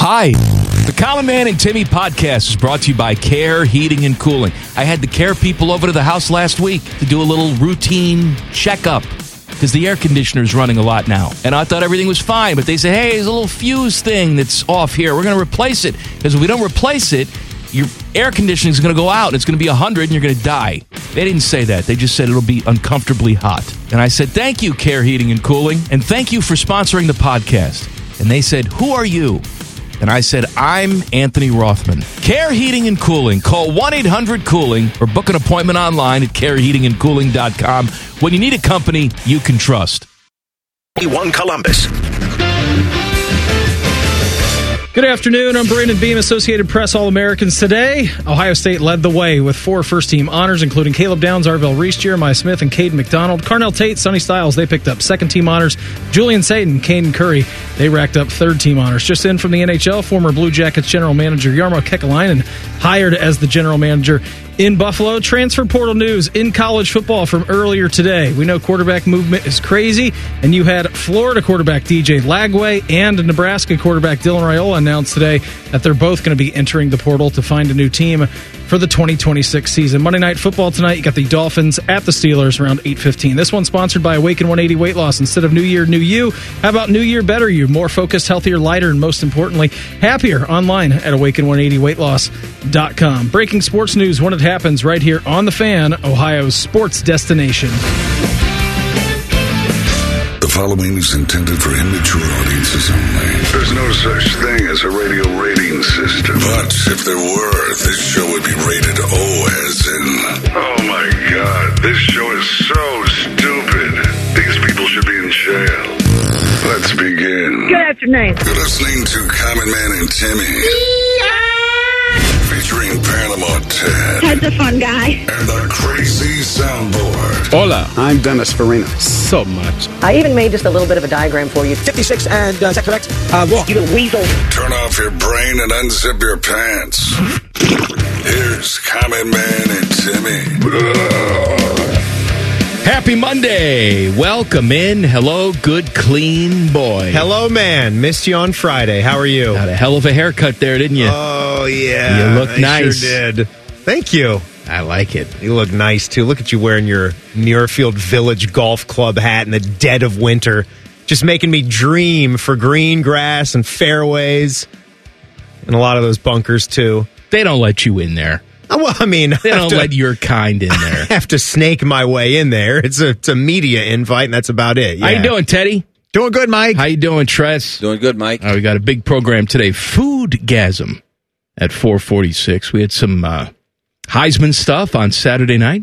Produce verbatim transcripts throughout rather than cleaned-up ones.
Hi. The Common Man and Timmy podcast is brought to you by Care Heating and Cooling. I had the Care people over to the house last week to do a little routine checkup because the air conditioner is running a lot now. And I thought everything was fine, but they said, hey, there's a little fuse thing that's off here. We're going to replace it because if we don't replace it, your air conditioning is going to go out. It's going to be one hundred and you're going to die. They didn't say that. They just said it'll be uncomfortably hot. And I said, thank you, Care Heating and Cooling, and thank you for sponsoring the podcast. And they said, who are you? And I said, I'm Anthony Rothman. Care Heating and Cooling. Call one eight hundred cooling or book an appointment online at care heating and cooling dot com when you need a company you can trust. One Columbus. Good afternoon. I'm Brandon Beam, Associated Press All-Americans. Today, Ohio State led the way with four first-team honors, including Caleb Downs, Arvell Reese, Jeremiah Smith, and Caden McDonald. Carnell Tate, Sonny Styles, they picked up second-team honors. Julian Saden, Caden Curry, they racked up third-team honors. Just in from the N H L, former Blue Jackets general manager Jarmo Kekalainen hired as the general manager in Buffalo. Transfer portal news in college football from earlier today. We know quarterback movement is crazy, and you had Florida quarterback D J Lagway and Nebraska quarterback Dylan Raiola announced today that they're both going to be entering the portal to find a new team for the twenty twenty-six season. Monday Night Football tonight, you got the Dolphins at the Steelers around eight fifteen. This one's sponsored by Awaken one eighty Weight Loss. Instead of New Year, New You, how about New Year, Better You? More focused, healthier, lighter, and most importantly, happier online at awaken one eighty weight loss dot com. Breaking sports news when it happens right here on The Fan, Ohio's sports destination. The following is intended for immature audiences only. There's no such thing as a radio rating system. But if there were, this show would be rated O as in... Oh my God, this show is so stupid. These people should be in jail. Let's begin. Good afternoon. You're listening to Common Man and Timmy. Featuring Panama Ted. Ted's a fun guy. And the Crazy Soundboard. Hola, I'm Dennis Farina. So much. I even made just a little bit of a diagram for you. fifty-six, and uh, is that correct? Uh, walk. You little weasel. Turn off your brain and unzip your pants. Here's Common Man and Timmy. Happy Monday. Welcome in. Hello, good, clean boy. Hello, man. Missed you on Friday. How are you? Got a hell of a haircut there, didn't you? Oh, yeah. You look I nice. Sure did. Thank you. I like it. You look nice, too. Look at you wearing your Muirfield Village Golf Club hat in the dead of winter. Just making me dream for green grass and fairways and a lot of those bunkers, too. They don't let you in there. Well, I mean, they don't to, let your kind in there. I have to snake my way in there. It's a, it's a media invite, and that's about it. Yeah. How you doing, Teddy? Doing good, Mike. How you doing, Tress? Doing good, Mike. Uh, we got a big program today. Foodgasm at four forty-six. We had some uh, Heisman stuff on Saturday night.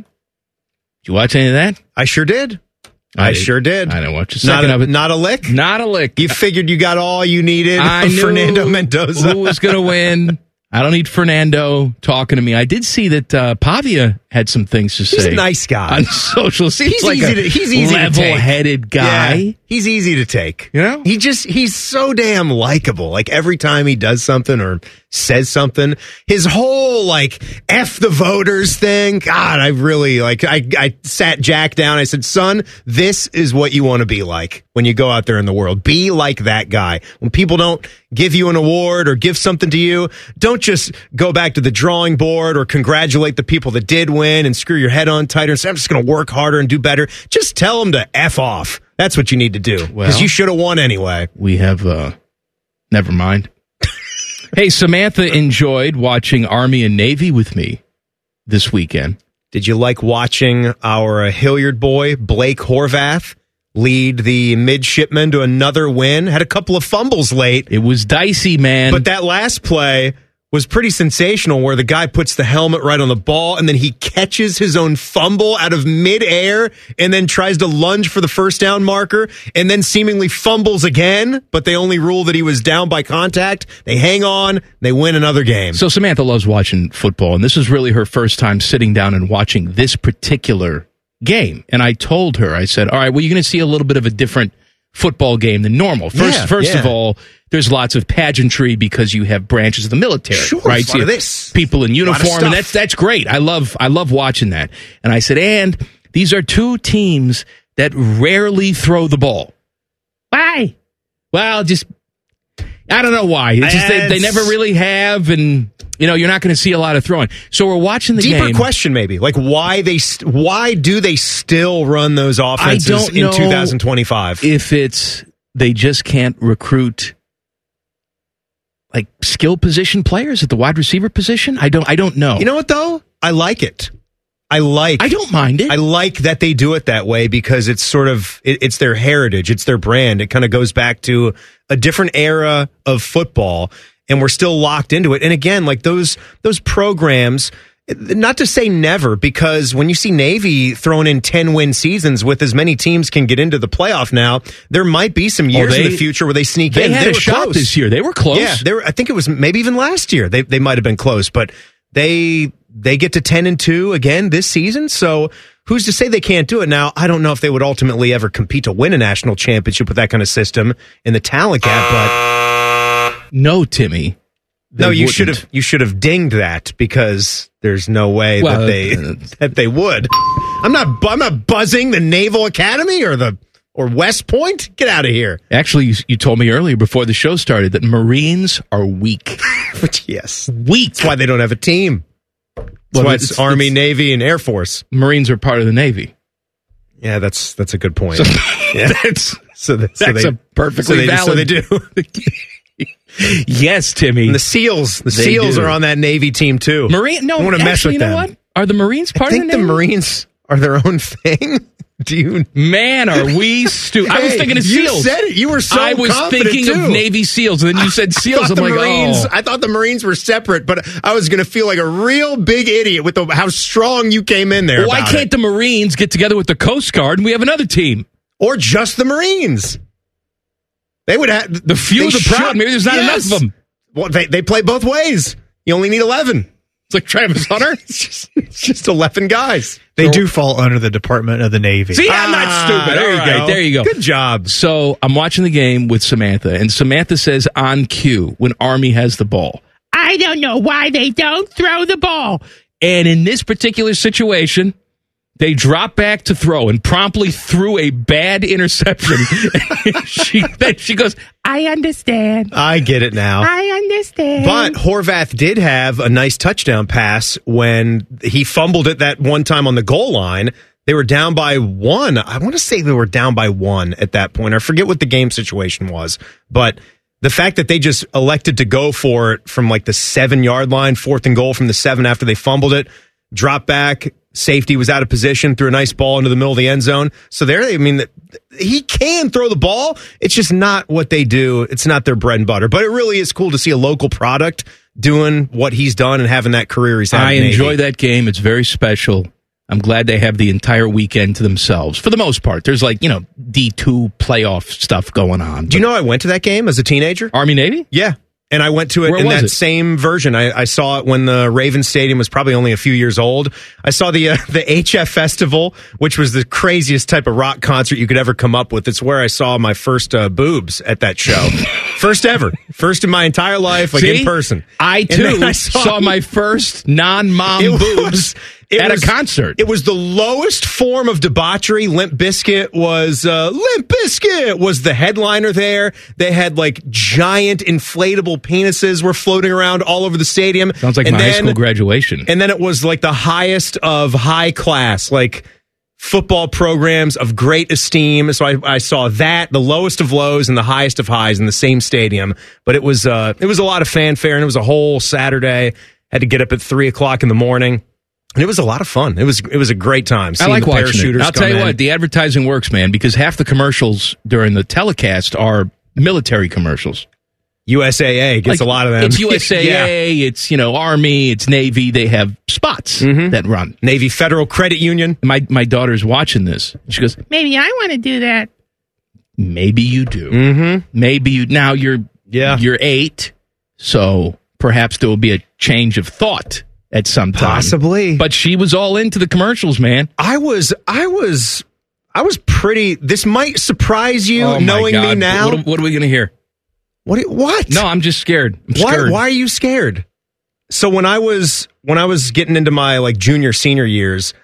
Did you watch any of that? I sure did. I, I sure did. I didn't watch a second not a, of it. Not a lick? Not a lick. You figured you got all you needed I of knew Fernando Mendoza. Who was going to win. I don't need Fernando talking to me. I did see that uh, Pavia had some things to say. He's a nice guy. On social. Seems he's like easy a to, he's easy level-headed guy. Yeah, he's easy to take. You know? He just, he's so damn likable. Like, every time he does something or says something, his whole, like, F the voters thing, God, I really, like, I, I sat Jack down. I said, son, this is what you want to be like when you go out there in the world. Be like that guy. When people don't give you an award or give something to you, don't just go back to the drawing board or congratulate the people that did win and screw your head on tighter and say, I'm just going to work harder and do better. Just tell them to F off. That's what you need to do. Because well, you should have won anyway. We have, uh, never mind. Hey, Samantha enjoyed watching Army and Navy with me this weekend. Did you like watching our Hilliard boy, Blake Horvath, lead the midshipmen to another win? Had a couple of fumbles late. It was dicey, man. But that last play was pretty sensational, where the guy puts the helmet right on the ball and then he catches his own fumble out of midair and then tries to lunge for the first down marker and then seemingly fumbles again, but they only rule that he was down by contact. They hang on, they win another game. So Samantha loves watching football, and this is really her first time sitting down and watching this particular game. And I told her, I said, all right, well, you're going to see a little bit of a different football game than normal. First, yeah, first yeah. of all, there's lots of pageantry because you have branches of the military, sure, right? So you have this. People in uniform, and that's that's great. I love I love watching that. And I said, and these are two teams that rarely throw the ball. Why? Well, just I don't know why. It's just they, they never really have, and you know you're not going to see a lot of throwing. So we're watching the Deeper game. question, maybe like why they st- why do they still run those offenses I don't in know twenty twenty-five? If it's they just can't recruit like skill position players at the wide receiver position. I don't. I don't know. You know what though? I like it. I like. I don't mind it. I like that they do it that way because it's sort of it, it's their heritage, it's their brand. It kind of goes back to a different era of football, and we're still locked into it. And again, like those those programs, not to say never, because when you see Navy throwing in ten win seasons with as many teams can get into the playoff now, there might be some years oh, they, in the future where they sneak they in. Had they a were shot close this year. They were close. Yeah, they were, I think it was maybe even last year. They they might have been close, but they. They get to ten and two again this season, so who's to say they can't do it? Now, I don't know if they would ultimately ever compete to win a national championship with that kind of system in the talent gap, but no, Timmy. No, you should have you should have dinged that because there's no way well, that they uh, that they would. I'm not I'm not buzzing the Naval Academy or the or West Point. Get out of here. Actually, you, you told me earlier before the show started that Marines are weak. But yes, weak. That's why they don't have a team. That's Well, why it's, it's Army, it's, Navy, and Air Force. Marines are part of the Navy. Yeah, that's that's a good point. So, yeah. That's so, that, so that's they, a perfectly so they, valid. So they do. Yes, Timmy. And the SEALs, the They SEALs do. are on that Navy team too. Marine. No, I want to mess with you know them. what? Are the Marines part I think of the the Navy? Marines are their own thing. Do you? Man, are we stupid? I was Hey, thinking of you SEALs. said it. You were so I was confident, thinking too. of Navy SEAls, and then you said I SEALs. thought I'm the like, Marines. oh. I thought the Marines were separate, but I was going to feel like a real big idiot with the, how strong you came in there. Why about can't it. the Marines get together with the Coast Guard and we have another team? Or just the Marines? They would have the few, the proud. Maybe there's not yes. enough of them. Well, they they play both ways. You only need eleven. It's like Travis Hunter. it's, just, it's just eleven guys. They do fall under the Department of the Navy. See, I'm not Ah, stupid. there All you right, go. there you go. Good job. So I'm watching the game with Samantha, and Samantha says on cue when Army has the ball, I don't know why they don't throw the ball. And in this particular situation, they drop back to throw and promptly threw a bad interception. she then she goes, I understand. I get it now. I understand. But Horvath did have a nice touchdown pass when he fumbled it that one time on the goal line. They were down by one. I want to say they were down by one at that point. I forget what the game situation was, but the fact that they just elected to go for it from like the seven yard line, fourth and goal from the seven after they fumbled it, drop back, safety was out of position, threw a nice ball into the middle of the end zone. So there, I mean, he can throw the ball. It's just not what they do. It's not their bread and butter. But it really is cool to see a local product doing what he's done and having that career he's had. I in enjoy Navy. that game. It's very special. I'm glad they have the entire weekend to themselves. For the most part, there's like, you know, D two playoff stuff going on. Do you know I went to that game as a teenager? Army Navy? Yeah. And I went to it Where in was that it? same version. I, I saw it when the Ravens Stadium was probably only a few years old. I saw the uh, the H F Festival, which was the craziest type of rock concert you could ever come up with. It's where I saw my first uh, boobs at that show. First ever. First in my entire life, like See? in person. I, And too, then I saw, my first non-mom It boobs was- it at was- a concert. It was the lowest form of debauchery. Limp Bizkit was uh, Limp Bizkit was the headliner there. They had like giant inflatable penises were floating around all over the stadium. Sounds like And my high then- school graduation. And then it was like the highest of high class, like football programs of great esteem. So I, I saw that, the lowest of lows and the highest of highs in the same stadium. But it was uh, it was a lot of fanfare, and it was a whole Saturday. Had to get up at three o'clock in the morning. And it was a lot of fun. It was it was a great time. I Seeing like the watching it. parachuters I'll tell come you in. what, the advertising works, man, because half the commercials during the telecast are military commercials. U S A A gets Like, a lot of them. It's U S A A, Yeah. it's, you know, Army, it's Navy. They have spots that run. Navy Federal Credit Union. My my daughter's watching this. She goes, maybe I want to do that. Maybe you do. Mm-hmm. Maybe you. Now you're Yeah. you're eight, so perhaps there will be a change of thought at some time. Possibly. But she was all into the commercials, man. I was I was I was pretty. This might surprise you, Oh, my knowing me God. now. What, what are we going to hear? What? What? No, I'm just scared. I'm Why? scared. Why are you scared? So when I was when I was getting into my like junior senior years,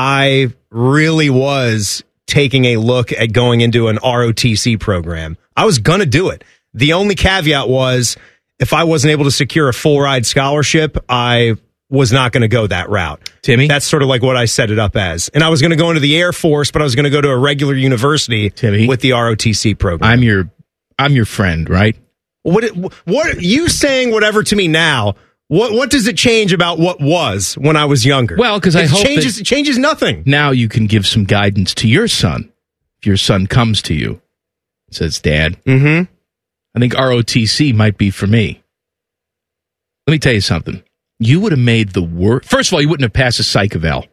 I really was taking a look at going into an R O T C program. I was gonna do it. The only caveat was if I wasn't able to secure a full ride scholarship, I was not going to go that route. Timmy? That's sort of like what I set it up as. And I was going to go into the Air Force, but I was going to go to a regular university Timmy, with the R O T C program. I'm your I'm your friend, right? What what you saying whatever to me now? What what does it change about what was when I was younger? Well, because I it hope changes that it changes nothing. Now you can give some guidance to your son. If your son comes to you and says, "Dad, mm-hmm. I think R O T C might be for me." Let me tell you something. You would have made the worst. First of all, you wouldn't have passed a psych eval.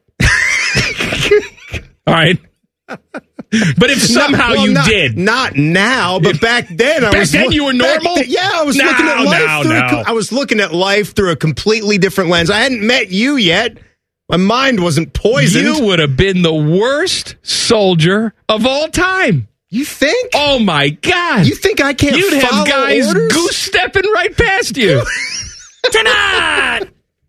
All right. But if somehow well, you not, did, not now, but back then, I back was. then you were normal. Then, yeah, I was no, looking at life no, through. no. A, I was looking at life through a completely different lens. I hadn't met you yet. My mind wasn't poisoned. You would have been the worst soldier of all time. You think? Oh my God! You think I can't? You'd follow have guys orders? goose stepping right past you. Tonight.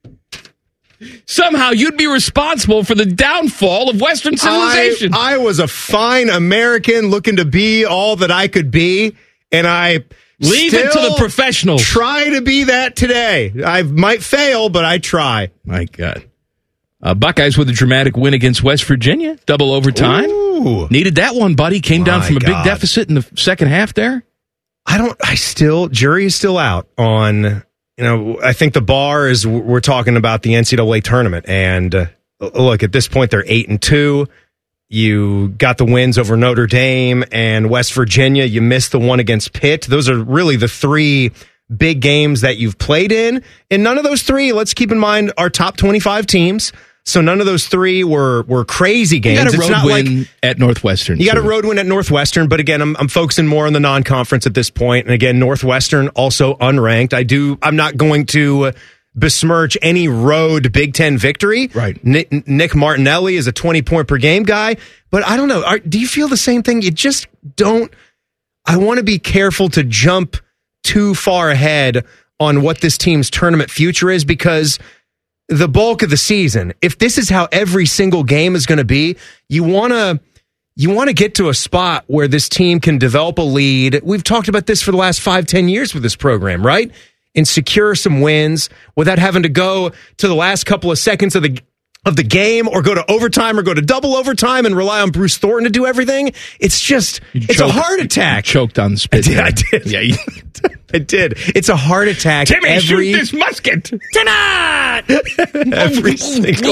Somehow you'd be responsible for the downfall of Western civilization. I, I was a fine American looking to be all that I could be, and I leave it to the professionals. Try to be that today. I might fail, but I try. My God. Uh, Buckeyes with a dramatic win against West Virginia. Double overtime. Ooh. Needed that one, buddy. Came down My from a God. big deficit in the second half there. I don't, I still, jury is still out on, you know, I think the bar is, we're talking about the N C double A tournament. And uh, look, at this point, they're eight and two. You got the wins over Notre Dame and West Virginia. You missed the one against Pitt. Those are really the three big games that you've played in. And none of those three, let's keep in mind, are top twenty-five teams. So none of those three were were crazy games. You got a road it's not win like, at Northwestern. You got too. a road win at Northwestern, but again, I'm, I'm focusing more on the non-conference at this point. And again, Northwestern also unranked. I do. I'm not going to besmirch any road Big Ten victory. Right. Nick, Nick Martinelli is a twenty point per game guy, but I don't know. Are, do you feel the same thing? You just don't. I want to be careful to jump too far ahead on what this team's tournament future is, because the bulk of the season, if this is how every single game is going to be, you want to you want to get to a spot where this team can develop a lead. We've talked about this for the last five, ten years with this program, right? And secure some wins without having to go to the last couple of seconds of the of the game, or go to overtime, or go to double overtime and rely on Bruce Thornton to do everything. It's just, You it's choked- a heart attack. You choked on the spit. I did. I did. Yeah, you, I did. It's a heart attack. Timmy, every, shoot this musket tonight. every single.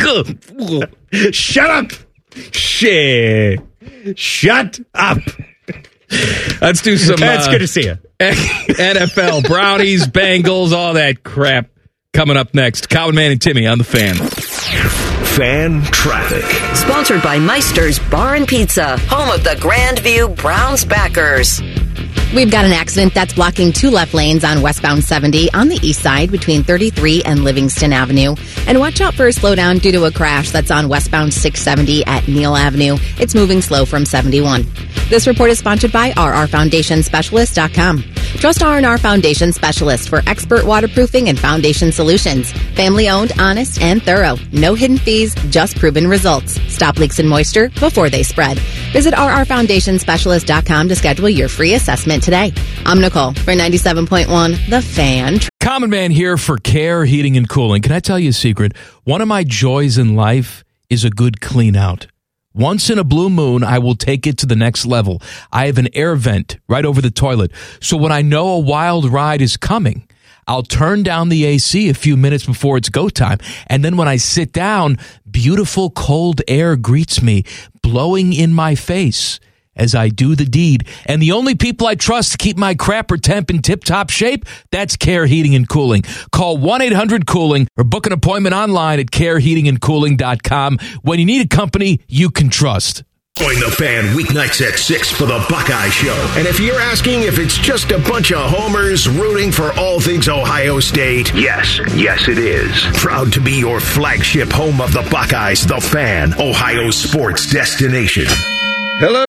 Shut up. Shit. Shut up. Let's do some. That's uh, good to see you. N F L, Brownies, Bengals, all that crap coming up next. Colin Man and Timmy on the Fan. Fan traffic. Sponsored by Meister's Bar and Pizza, home of the Grandview Browns backers. We've got an accident that's blocking two left lanes on westbound seventy on the east side between thirty-three and Livingston Avenue. And watch out for a slowdown due to a crash that's on westbound six seventy at Neal Avenue. It's moving slow from seventy-one. This report is sponsored by R R Foundation Specialist dot com. Trust R and R Foundation Specialist for expert waterproofing and foundation solutions. Family owned, honest, and thorough. No hidden fees, just proven results. Stop leaks and moisture before they spread. Visit R R Foundation Specialist dot com to schedule your free assessment today. I'm Nicole for ninety-seven point one The Fan. Common Man here for Care Heating and Cooling. Can I tell you a secret? One of my joys in life is a good clean out. Once in a blue moon, I will take it to the next level. I have an air vent right over the toilet. So when I know a wild ride is coming, I'll turn down the A C a few minutes before it's go time. And then when I sit down, beautiful cold air greets me, blowing in my face as I do the deed. And the only people I trust to keep my crapper temp in tip-top shape, that's Care Heating and Cooling. Call one eight hundred cooling or book an appointment online at care heating and cooling dot com when you need a company you can trust. Join the Fan weeknights at six for the Buckeye Show. And if you're asking if it's just a bunch of homers rooting for all things Ohio State, yes, yes it is. Proud to be your flagship home of the Buckeyes, the Fan, Ohio sports destination. Hello.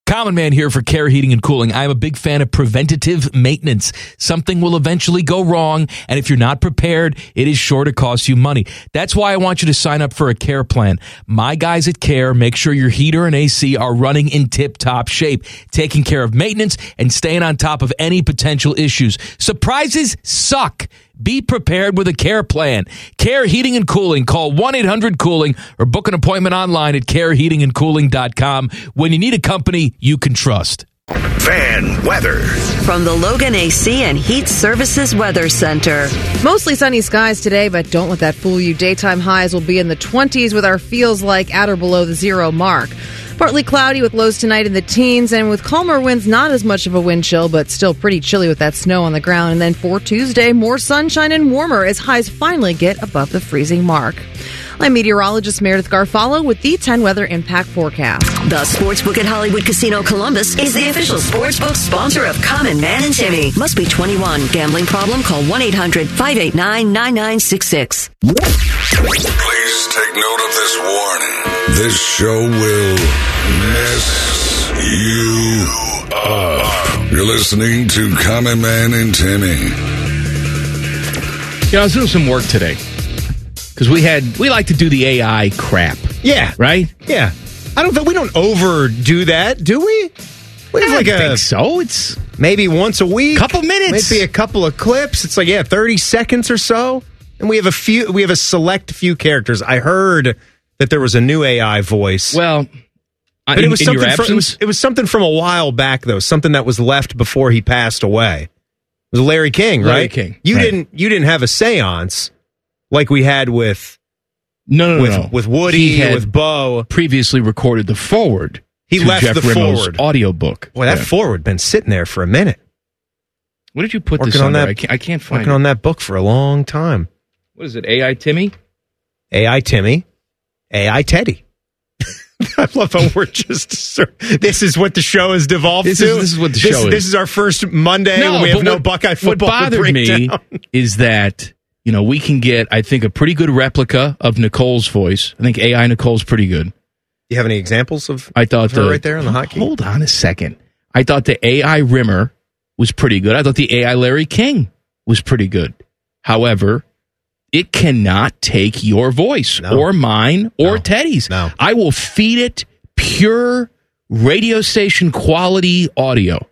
Common Man here for Care Heating and Cooling. I'm a big fan of preventative maintenance. Something will eventually go wrong, and if you're not prepared, it is sure to cost you money. That's why I want you to sign up for a Care plan. My guys at Care make sure your heater and A C are running in tip-top shape, taking care of maintenance and staying on top of any potential issues. Surprises suck. Be prepared with a Care plan. Care Heating and Cooling. Call one eight hundred cooling or book an appointment online at care heating and cooling dot com when you need a company you can trust. Fan weather. From the Logan A C and Heat Services Weather Center. Mostly sunny skies today, but don't let that fool you. Daytime highs will be in the twenties with our feels like at or below the zero mark. Partly cloudy with lows tonight in the teens, and with calmer winds, not as much of a wind chill, but still pretty chilly with that snow on the ground. And then for Tuesday, more sunshine and warmer as highs finally get above the freezing mark. I'm meteorologist Meredith Garfalo with the ten Weather Impact Forecast. The Sportsbook at Hollywood Casino Columbus is the official sportsbook sponsor of Common Man and Timmy. Must be twenty-one. Gambling problem? Call one eight hundred five eight nine nine nine six six. Please take note of this warning. This show will mess you up. You're listening to Common Man and Timmy. Yeah, I was doing some work today. Because we had, we like to do the A I crap. Yeah. Right? Yeah. I don't think we don't overdo that, do we? We have I like don't a, think so. It's maybe once a week. Couple minutes. Maybe a couple of clips. It's like, yeah, thirty seconds or so. And we have a few, we have a select few characters. I heard that there was a new A I voice. Well, but in, it was in something your from, it, was, it was something from a while back, though. Something that was left before he passed away. It was Larry King, Larry right? King. You right. didn't, you didn't have a seance like we had with. No, no, with, no. With Woody, he had with Bo. Previously recorded the forward. He to left Jeff the Rimmel's forward. audiobook. Boy, that yeah. forward been sitting there for a minute. What did you put working this on under? that? I can't, I can't find working it. on that book for a long time. What is it? A I Timmy? A I Timmy. A I Teddy. I love how we're just. This is what the show has devolved this to. Is, this is what the this, show is. This is our first Monday no, when we have no what, Buckeye football. What bothered me is that. You know, we can get, I think, a pretty good replica of Nicole's voice. I think A I Nicole's pretty good. You have any examples of, I thought of her the, right there on the hotkey? Hold on a second. I thought the A I Rimmer was pretty good. I thought the A I Larry King was pretty good. However, it cannot take your voice no. or mine or no. Teddy's. No. I will feed it pure radio station quality audio.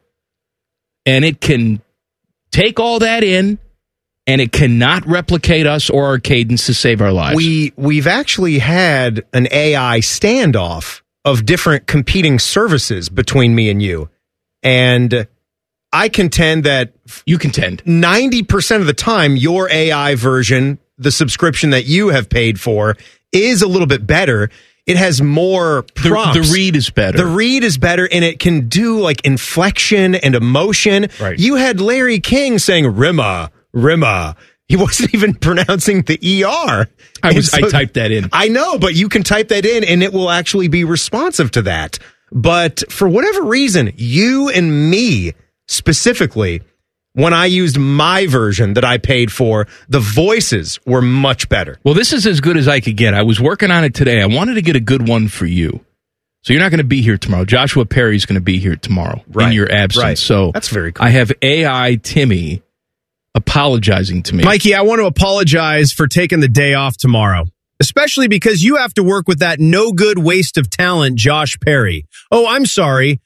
And it can take all that in. And it cannot replicate us or our cadence to save our lives. We, we've actually had an A I standoff of different competing services between me and you. And I contend that... You contend. ninety percent of the time, your A I version, the subscription that you have paid for, is a little bit better. It has more prompts. The, the read is better. The read is better, and it can do like inflection and emotion. Right. You had Larry King saying Rima, Rima. He wasn't even pronouncing the E R. I was. So, I typed that in. I know, but you can type that in, and it will actually be responsive to that. But for whatever reason, you and me specifically, when I used my version that I paid for, the voices were much better. Well, this is as good as I could get. I was working on it today. I wanted to get a good one for you. So you're not going to be here tomorrow. Joshua Perry's going to be here tomorrow right. in your absence. Right. So that's very cool. I have A I Timmy apologizing to me. Mikey, I want to apologize for taking the day off tomorrow, especially because you have to work with that no good waste of talent, Josh Perry. Oh, I'm sorry,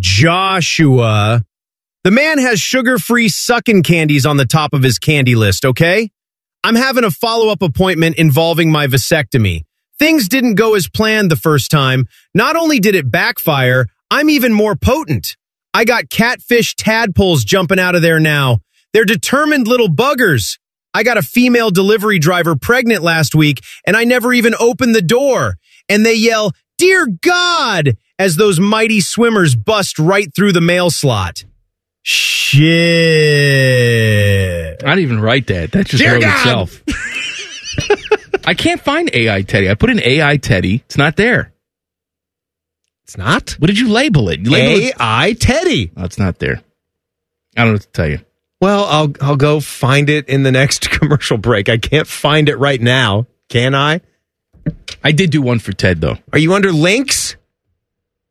Joshua. The man has sugar-free sucking candies on the top of his candy list, okay? I'm having a follow-up appointment involving my vasectomy. Things didn't go as planned the first time. Not only did it backfire, I'm even more potent. I got catfish tadpoles jumping out of there now. They're determined little buggers. I got a female delivery driver pregnant last week, and I never even opened the door. And they yell, "Dear God," as those mighty swimmers bust right through the mail slot. Shit. I didn't even write that. That just Dear wrote God. itself. I can't find A I Teddy. I put in A I Teddy. It's not there. It's not? What did you label it? You label A I Teddy. Oh, it's not there. I don't know what to tell you. Well, I'll I'll go find it in the next commercial break. I can't find it right now. Can I? I did do one for Ted, though. Are you under links?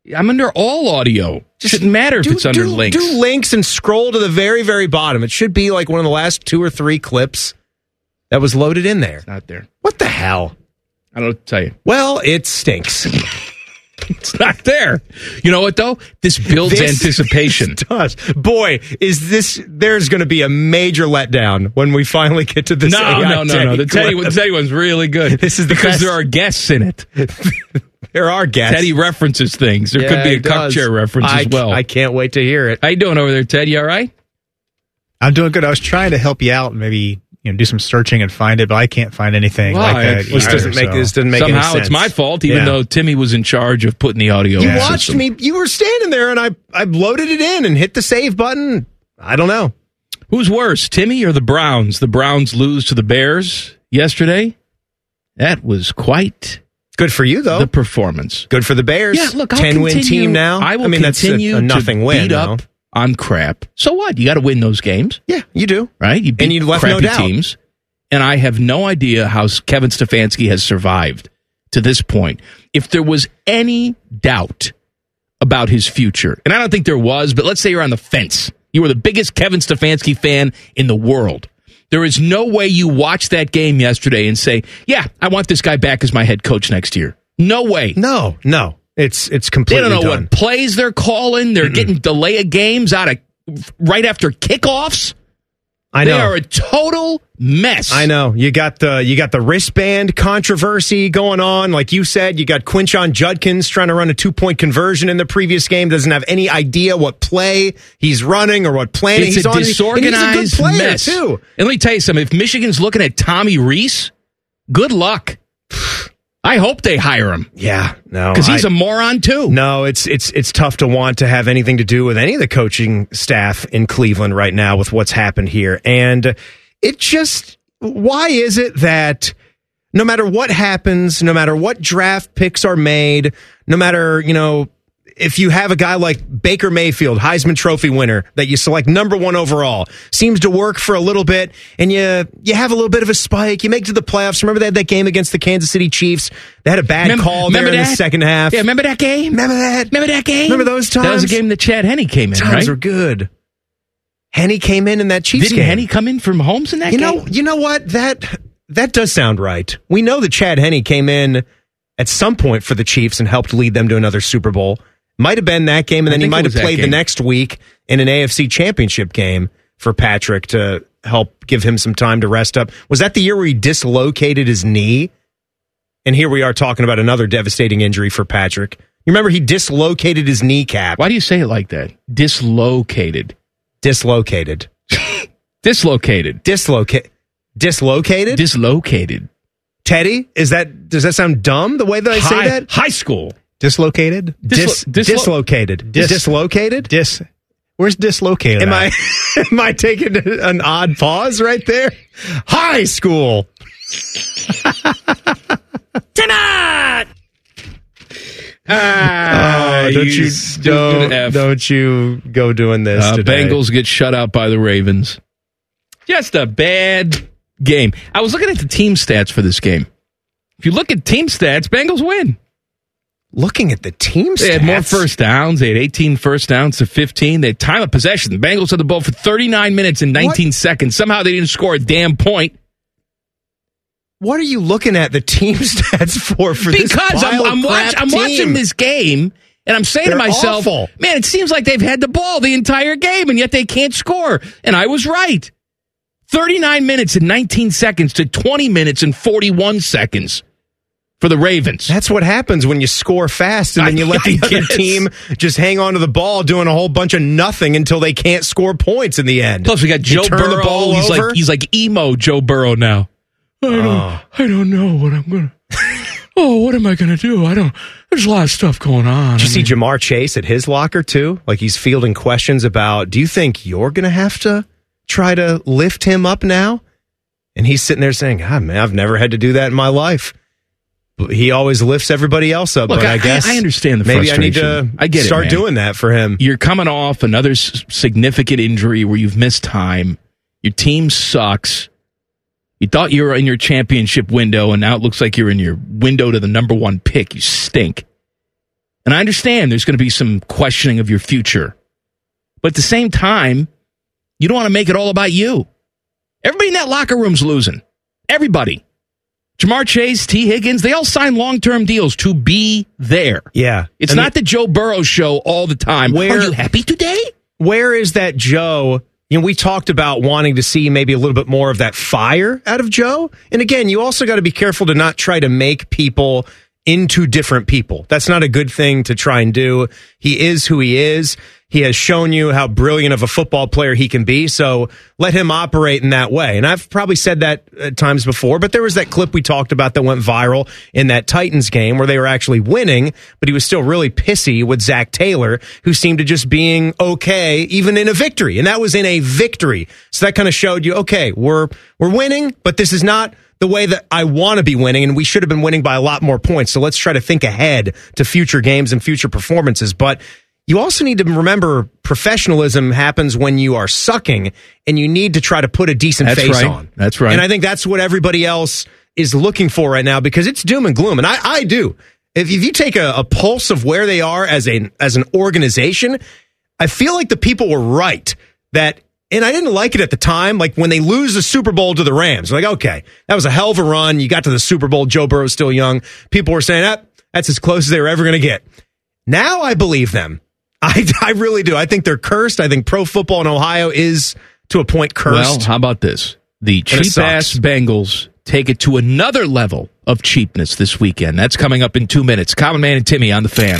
I'm under all audio. Just Shouldn't matter do, if it's under do, links. Do links and scroll to the very, very bottom. It should be like one of the last two or three clips that was loaded in there. It's not there. What the hell? I don't know what to tell you. Well, it stinks. It's not there. You know what, though? This builds This anticipation. does. Boy, is this, there's going to be a major letdown when we finally get to this. No, A I no, no, no. The Teddy, the Teddy one's really good. This is the because best. there are guests in it. There are guests. Teddy references things. There Yeah, could be he a cup does. chair reference I, as well. I can't wait to hear it. How you doing over there, Ted? You all right? I'm doing good. I was trying to help you out and maybe you know do some searching and find it, but I can't find anything Why? like that. This either, doesn't make so. this doesn't make any Somehow sense. it's my fault, even Yeah. though Timmy was in charge of putting the audio You in the watched system. me. You were standing there, and I I loaded it in and hit the save button. I don't know. Who's worse, Timmy or the Browns? The Browns lose to the Bears yesterday. That was quite good for you, though. The performance. Good for the Bears. Yeah, look, I'll ten win continue- team now. I will mean, that's a, continue a nothing to win. beat now. up on crap. So what? You got to win those games. Yeah, you do. Right? You beat And you left no crappy doubt. teams. And I have no idea how Kevin Stefanski has survived to this point. If there was any doubt about his future, and I don't think there was, but let's say you're on the fence. You were the biggest Kevin Stefanski fan in the world. There is no way you watched that game yesterday and say, yeah, I want this guy back as my head coach next year. No way. No, no. It's it's They completely don't know done. what plays they're calling. They're getting delay of games out of right after kickoffs. I They know. are a total mess. I know. You got the you got the wristband controversy going on. Like you said, you got Quinshon Judkins trying to run a two-point conversion in the previous game. Doesn't have any idea what play he's running or what plan It's he's a on. disorganized and he's a good player, mess. too. And let me tell you something. If Michigan's looking at Tommy Rees, good luck. I hope they hire him. Yeah, no. Because he's I- a moron, too. No, it's it's it's tough to want to have anything to do with any of the coaching staff in Cleveland right now with what's happened here. And it just, why is it that no matter what happens, no matter what draft picks are made, no matter, you know, if you have a guy like Baker Mayfield, Heisman Trophy winner, that you select number one overall, seems to work for a little bit, and you you have a little bit of a spike, you make it to the playoffs. Remember they had that game against the Kansas City Chiefs? They had a bad Remember- call there remember in the that? second half. Yeah, remember that game? Remember that? Remember that game? Remember those times? That was a game that Chad Henne came in, Times right? were good. Henne came in in that Chiefs Didn't game. Henne come in from Holmes in that you game? know, you know what? That that does sound right. We know that Chad Henne came in at some point for the Chiefs and helped lead them to another Super Bowl. Might have been that game, and I then he think it might have was that played the game. next week in an A F C Championship game for Patrick to help give him some time to rest up. Was that the year where he dislocated his knee? And here we are talking about another devastating injury for Patrick. You remember he dislocated his kneecap. Why do you say it like that? Dislocated. Dislocated. Dislocated. Dislocate. Dislocated? Dislocated. Teddy, is that does that sound dumb the way that I High, say that? High school. Dislocated? Dis, Dislo- dislo- dislocated. Dis- dislocated? Dis. Where's dislocated? Am at? I am I taking an odd pause right there? High school. Tonight! Oh, don't you don't, F. don't you go doing this Uh, today. Bengals get shut out by the Ravens. Just a bad game. I was looking at the team stats for this game. If you look at team stats, Bengals win. Looking at the team stats. They had more first downs. They had eighteen first downs to fifteen. They had time of possession. The Bengals had the ball for thirty-nine minutes and nineteen What? seconds. Somehow they didn't score a damn point. What are you looking at the team stats for? For this Because I'm, pile of I'm, crap watch, I'm team? watching this game, and I'm saying They're to myself, awful. man, it seems like they've had the ball the entire game, and yet they can't score. And I was right. thirty-nine minutes and nineteen seconds to twenty minutes and forty-one seconds for the Ravens. That's what happens when you score fast and then you let the I other guess. team just hang on to the ball doing a whole bunch of nothing until they can't score points in the end. Plus, we got You Joe turn Burrow. the ball he's over. like he's like emo Joe Burrow now. I don't, Oh. I don't know what I'm gonna. Oh, what am I gonna do? I don't. There's a lot of stuff going on. Did you I see mean, Jamar Chase at his locker too? Like he's fielding questions about, do you think you're going to have to try to lift him up now? And he's sitting there saying, ah, man, I've never had to do that in my life. But he always lifts everybody else up. Look, but I, I- guess I understand the maybe I need to frustration. I get it, start man. doing that for him. You're coming off another s- significant injury where you've missed time. Your team sucks. You thought you were in your championship window, and now it looks like you're in your window to the number one pick. You stink. And I understand there's going to be some questioning of your future. But at the same time, you don't want to make it all about you. Everybody in that locker room's losing. Everybody. Jamar Chase, T. Higgins, they all signed long-term deals to be there. Yeah. It's and not the, the Joe Burrow show all the time. Where, Are you happy today? Where is that Joe? You know, we talked about wanting to see maybe a little bit more of that fire out of Joe. And again, you also got to be careful to not try to make people into different people. That's not a good thing to try and do. He is who he is. He has shown you how brilliant of a football player he can be, so let him operate in that way. And I've probably said that at times before, but there was that clip we talked about that went viral in that Titans game where they were actually winning, but he was still really pissy with Zach Taylor, who seemed to just being okay even in a victory. And that was in a victory. So that kind of showed you, okay, we're we're winning, but this is not the way that I want to be winning, and we should have been winning by a lot more points. So let's try to think ahead to future games and future performances. But you also need to remember professionalism happens when you are sucking, and you need to try to put a decent That's face right. on. That's right. And I think that's what everybody else is looking for right now, because it's doom and gloom. And I, I do. If, if you take a, a pulse of where they are as a as an organization, I feel like the people were right that. And I didn't like it at the time. Like when they lose the Super Bowl to the Rams, like, okay, that was a hell of a run. You got to the Super Bowl. Joe Burrow's still young. People were saying that that's as close as they were ever going to get. Now I believe them. I, I really do. I think they're cursed. I think pro football in Ohio is, to a point, cursed. Well, how about this? The cheap-ass Bengals take it to another level of cheapness this weekend. That's coming up in two minutes. Common Man and Timmy on the Fan.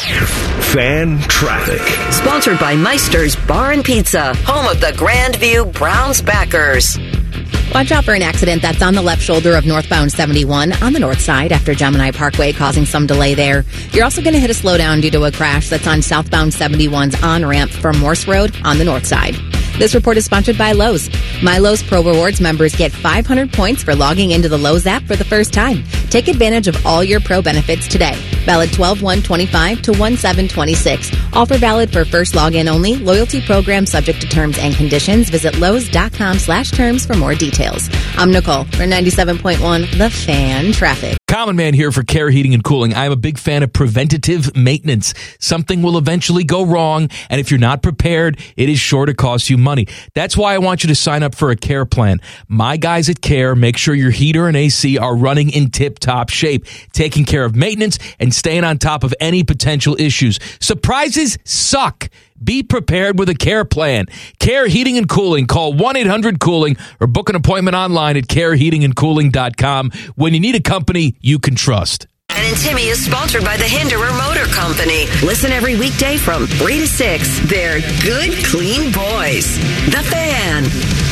Fan Traffic. Sponsored by Meister's Bar and Pizza, home of the Grandview Browns backers. Watch out for an accident that's on the left shoulder of northbound seventy-one on the north side after Gemini Parkway, causing some delay there. You're also going to hit a slowdown due to a crash that's on southbound seventy-one's on-ramp from Morse Road on the north side. This report is sponsored by Lowe's. My Lowe's Pro Rewards members get five hundred points for logging into the Lowe's app for the first time. Take advantage of all your pro benefits today. Valid twelve one twenty-five to one seven twenty-six. Offer valid for first login only. Loyalty program subject to terms and conditions. Visit Lowe's.com slash terms for more details. I'm Nicole for ninety-seven point one The Fan Traffic. Common Man here for Care Heating and Cooling. I'm a big fan of preventative maintenance. Something will eventually go wrong, and if you're not prepared, it is sure to cost you money. That's why I want you to sign up for a Care plan. My guys at Care make sure your heater and A C are running in tip-top shape, taking care of maintenance and staying on top of any potential issues. Surprises suck. Be prepared with a Care plan. Care Heating and Cooling. Call one eight hundred cooling or book an appointment online at care heating and cooling dot com when you need a company you can trust. And Timmy is sponsored by the Hinderer Motor Company. Listen every weekday from three to six. They're good, clean boys. The Fan.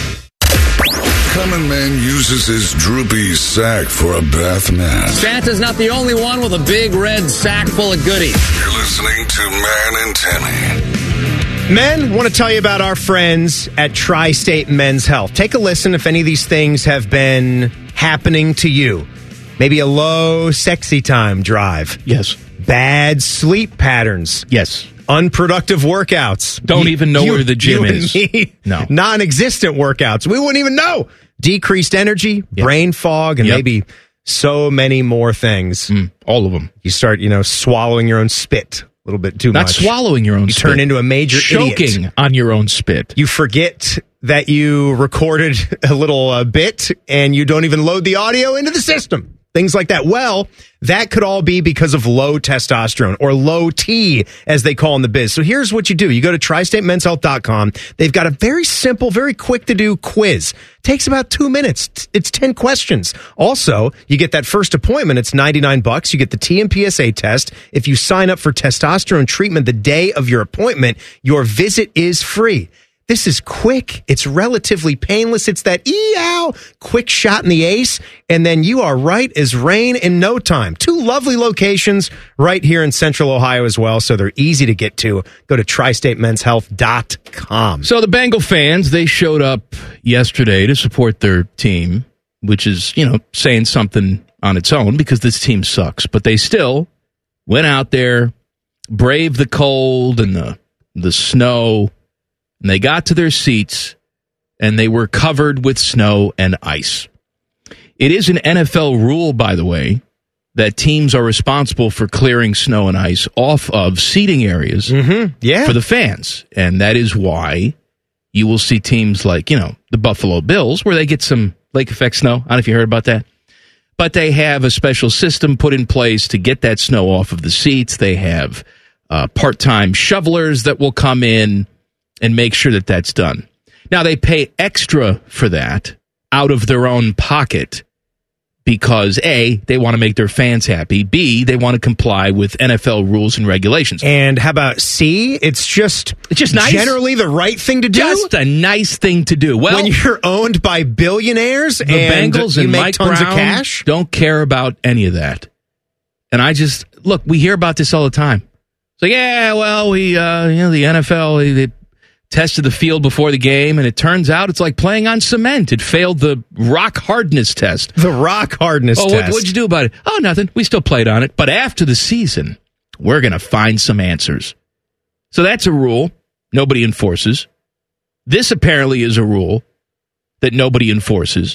Common Man uses his droopy sack for a bath mat. Santa's not the only one with a big red sack full of goodies. You're listening to Man and Timmy. Men, want to tell you about our friends at Tri-State Men's Health. Take a listen if any of these things have been happening to you. Maybe a low sexy time drive. Yes. Bad sleep patterns. Yes. Unproductive workouts. Don't you, even know you, where the gym you is. And me, no. Non-existent workouts. We wouldn't even know. Decreased energy, yep. brain fog, and yep. maybe so many more things. Mm, all of them. You start, you know, swallowing your own spit. A little bit too Not much. Not swallowing your own you spit. You turn into a major Choking idiot. on your own spit. You forget that you recorded a little uh, bit and you don't even load the audio into the system. Things like that. Well, that could all be because of low testosterone, or low T, as they call in the biz. So here's what you do. You go to tri state men's health dot com. They've got a very simple, very quick-to-do quiz. Takes about two minutes. It's ten questions. Also, you get that first appointment. It's ninety-nine bucks. You get the T M P S A test. If you sign up for testosterone treatment the day of your appointment, your visit is free. This is quick. It's relatively painless. It's that ee-ow, quick shot in the ace, and then you are right as rain in no time. Two lovely locations right here in Central Ohio as well, so they're easy to get to. Go to tri state men's health dot com. So the Bengal fans, they showed up yesterday to support their team, which is, you know, saying something on its own because this team sucks. But they still went out there, braved the cold and the the snow, and they got to their seats, and they were covered with snow and ice. It is an N F L rule, by the way, that teams are responsible for clearing snow and ice off of seating areas mm-hmm. yeah. for the fans. And that is why you will see teams like, you know, the Buffalo Bills, where they get some lake effect snow. I don't know if you heard about that. But they have a special system put in place to get that snow off of the seats. They have uh, part-time shovelers that will come in and make sure that that's done. Now, they pay extra for that out of their own pocket because, A, they want to make their fans happy. B, they want to comply with N F L rules and regulations. And how about C? It's just, it's just nice. Generally the right thing to do. Just a nice thing to do. Well, when you're owned by billionaires the and Bengals you and make Mike tons Brown of cash, don't care about any of that. And I just, look, we hear about this all the time. So, yeah, well, we, uh, you know, the N F L, they tested the field before the game, and it turns out it's like playing on cement. It failed the rock hardness test. The rock hardness oh, test. What, what'd you do about it? Oh, nothing. We still played on it. But after the season, we're going to find some answers. So that's a rule nobody enforces. This apparently is a rule that nobody enforces.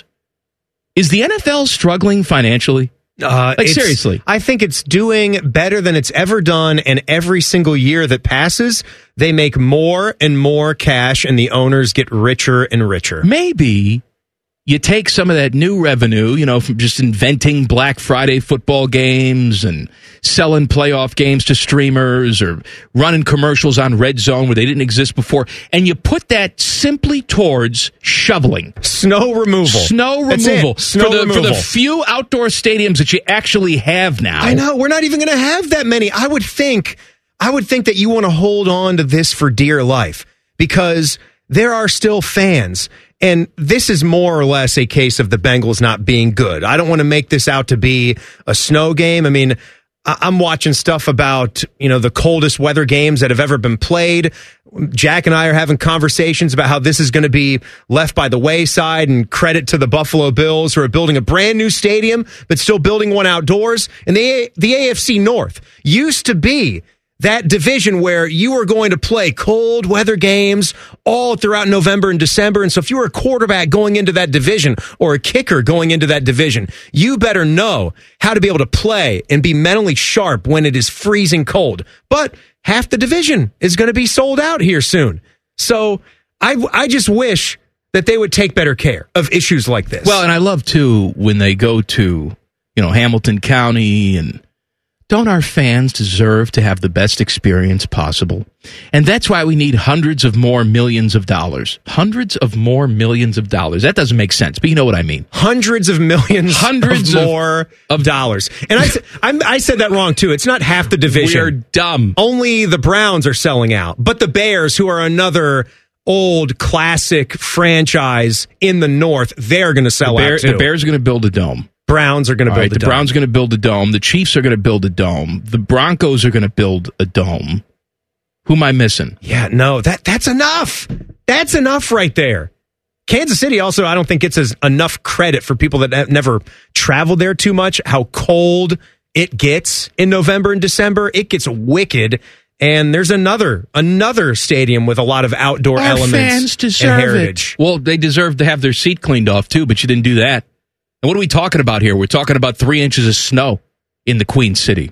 Is the N F L struggling financially? Uh, like, seriously. I think it's doing better than it's ever done, and every single year that passes, they make more and more cash, and the owners get richer and richer. Maybe you take some of that new revenue, you know, from just inventing Black Friday football games and selling playoff games to streamers or running commercials on Red Zone where they didn't exist before, and you put that simply towards shoveling. Snow removal. Snow removal. Snow for the, removal. For the few outdoor stadiums that you actually have now. I know. We're not even going to have that many. I would think, I would think that you want to hold on to this for dear life because there are still fans. And this is more or less a case of the Bengals not being good. I don't want to make this out to be a snow game. I mean, I'm watching stuff about, you know, the coldest weather games that have ever been played. Jack and I are having conversations about how this is going to be left by the wayside, and credit to the Buffalo Bills who are building a brand new stadium, but still building one outdoors. And the, the A F C North used to be that division where you were going to play cold weather games all throughout November and December. And so if you were a quarterback going into that division or a kicker going into that division, you better know how to be able to play and be mentally sharp when it is freezing cold. But half the division is going to be sold out here soon. So I, I just wish that they would take better care of issues like this. Well, and I love, too, when they go to, you know, Hamilton County, and don't our fans deserve to have the best experience possible? And that's why we need hundreds of more millions of dollars. Hundreds of more millions of dollars. That doesn't make sense, but you know what I mean. Hundreds of millions hundreds of more of, of dollars. And I, I'm, I said that wrong, too. It's not half the division. We're dumb. Only the Browns are selling out. But the Bears, who are another old classic franchise in the North, they're going to sell the Bear, out, too. The Bears are going to build a dome. Browns are going to build right, a the dome. The Browns are going to build a dome. The Chiefs are going to build a dome. The Broncos are going to build a dome. Who am I missing? Yeah, no, that that's enough. That's enough right there. Kansas City also, I don't think gets as enough credit for people that have never traveled there too much, how cold it gets in November and December. It gets wicked. And there's another another stadium with a lot of outdoor Our elements fans deserve and heritage. It. Well, they deserve to have their seat cleaned off, too, but you didn't do that. And what are we talking about here? We're talking about three inches of snow in the Queen City.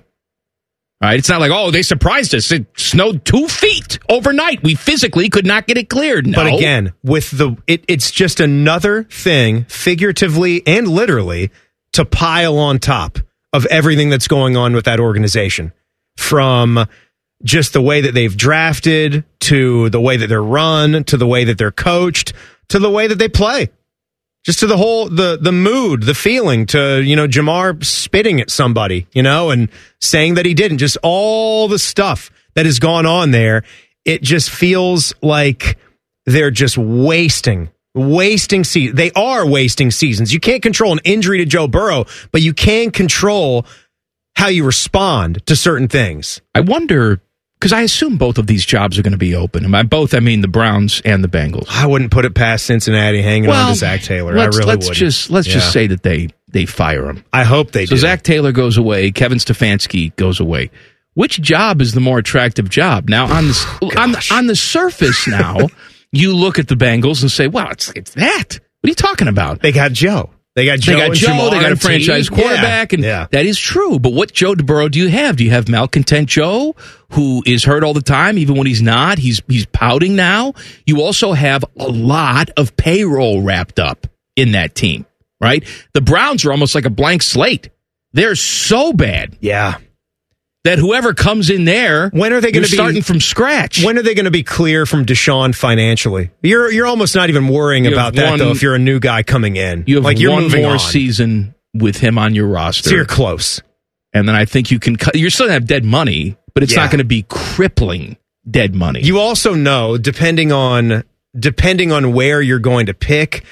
All right, it's not like, oh, they surprised us. It snowed two feet overnight. We physically could not get it cleared. No. But again, with the it, it's just another thing, figuratively and literally, to pile on top of everything that's going on with that organization. From just the way that they've drafted, to the way that they're run, to the way that they're coached, to the way that they play. Just to the whole, the the mood, the feeling, to, you know, Jamar spitting at somebody, you know, and saying that he didn't. Just all the stuff that has gone on there. It just feels like they're just wasting, wasting seasons. They are wasting seasons. You can't control an injury to Joe Burrow, but you can control how you respond to certain things. I wonder, because I assume both of these jobs are going to be open. And by both, I mean the Browns and the Bengals. I wouldn't put it past Cincinnati hanging well, on to Zach Taylor. Let's, I really let's wouldn't. Just, let's yeah. just say that they, they fire him. I hope they so do. So Zach Taylor goes away. Kevin Stefanski goes away. Which job is the more attractive job? Now, on the, oh, on, the on the surface now, you look at the Bengals and say, well, it's, it's that. What are you talking about? They got Joe. They got Joe, they got, and Joe, Jamar they got a and T. franchise quarterback, yeah. and yeah. that is true. But what Joe Burrow do you have? Do you have malcontent Joe, who is hurt all the time, even when he's not? He's he's pouting now. You also have a lot of payroll wrapped up in that team, right? The Browns are almost like a blank slate. They're so bad. Yeah. That whoever comes in there, when are they going to be starting from scratch? When are they going to be clear from Deshaun financially? You're you're almost not even worrying You about have that one- though. If you're a new guy coming in, You have like you're one moving more on. season with him on your roster. So you're close. And then I think you can cut. You're still going to have dead money, but it's Yeah. not going to be crippling dead money. You also know, depending on depending on where you're going to pick.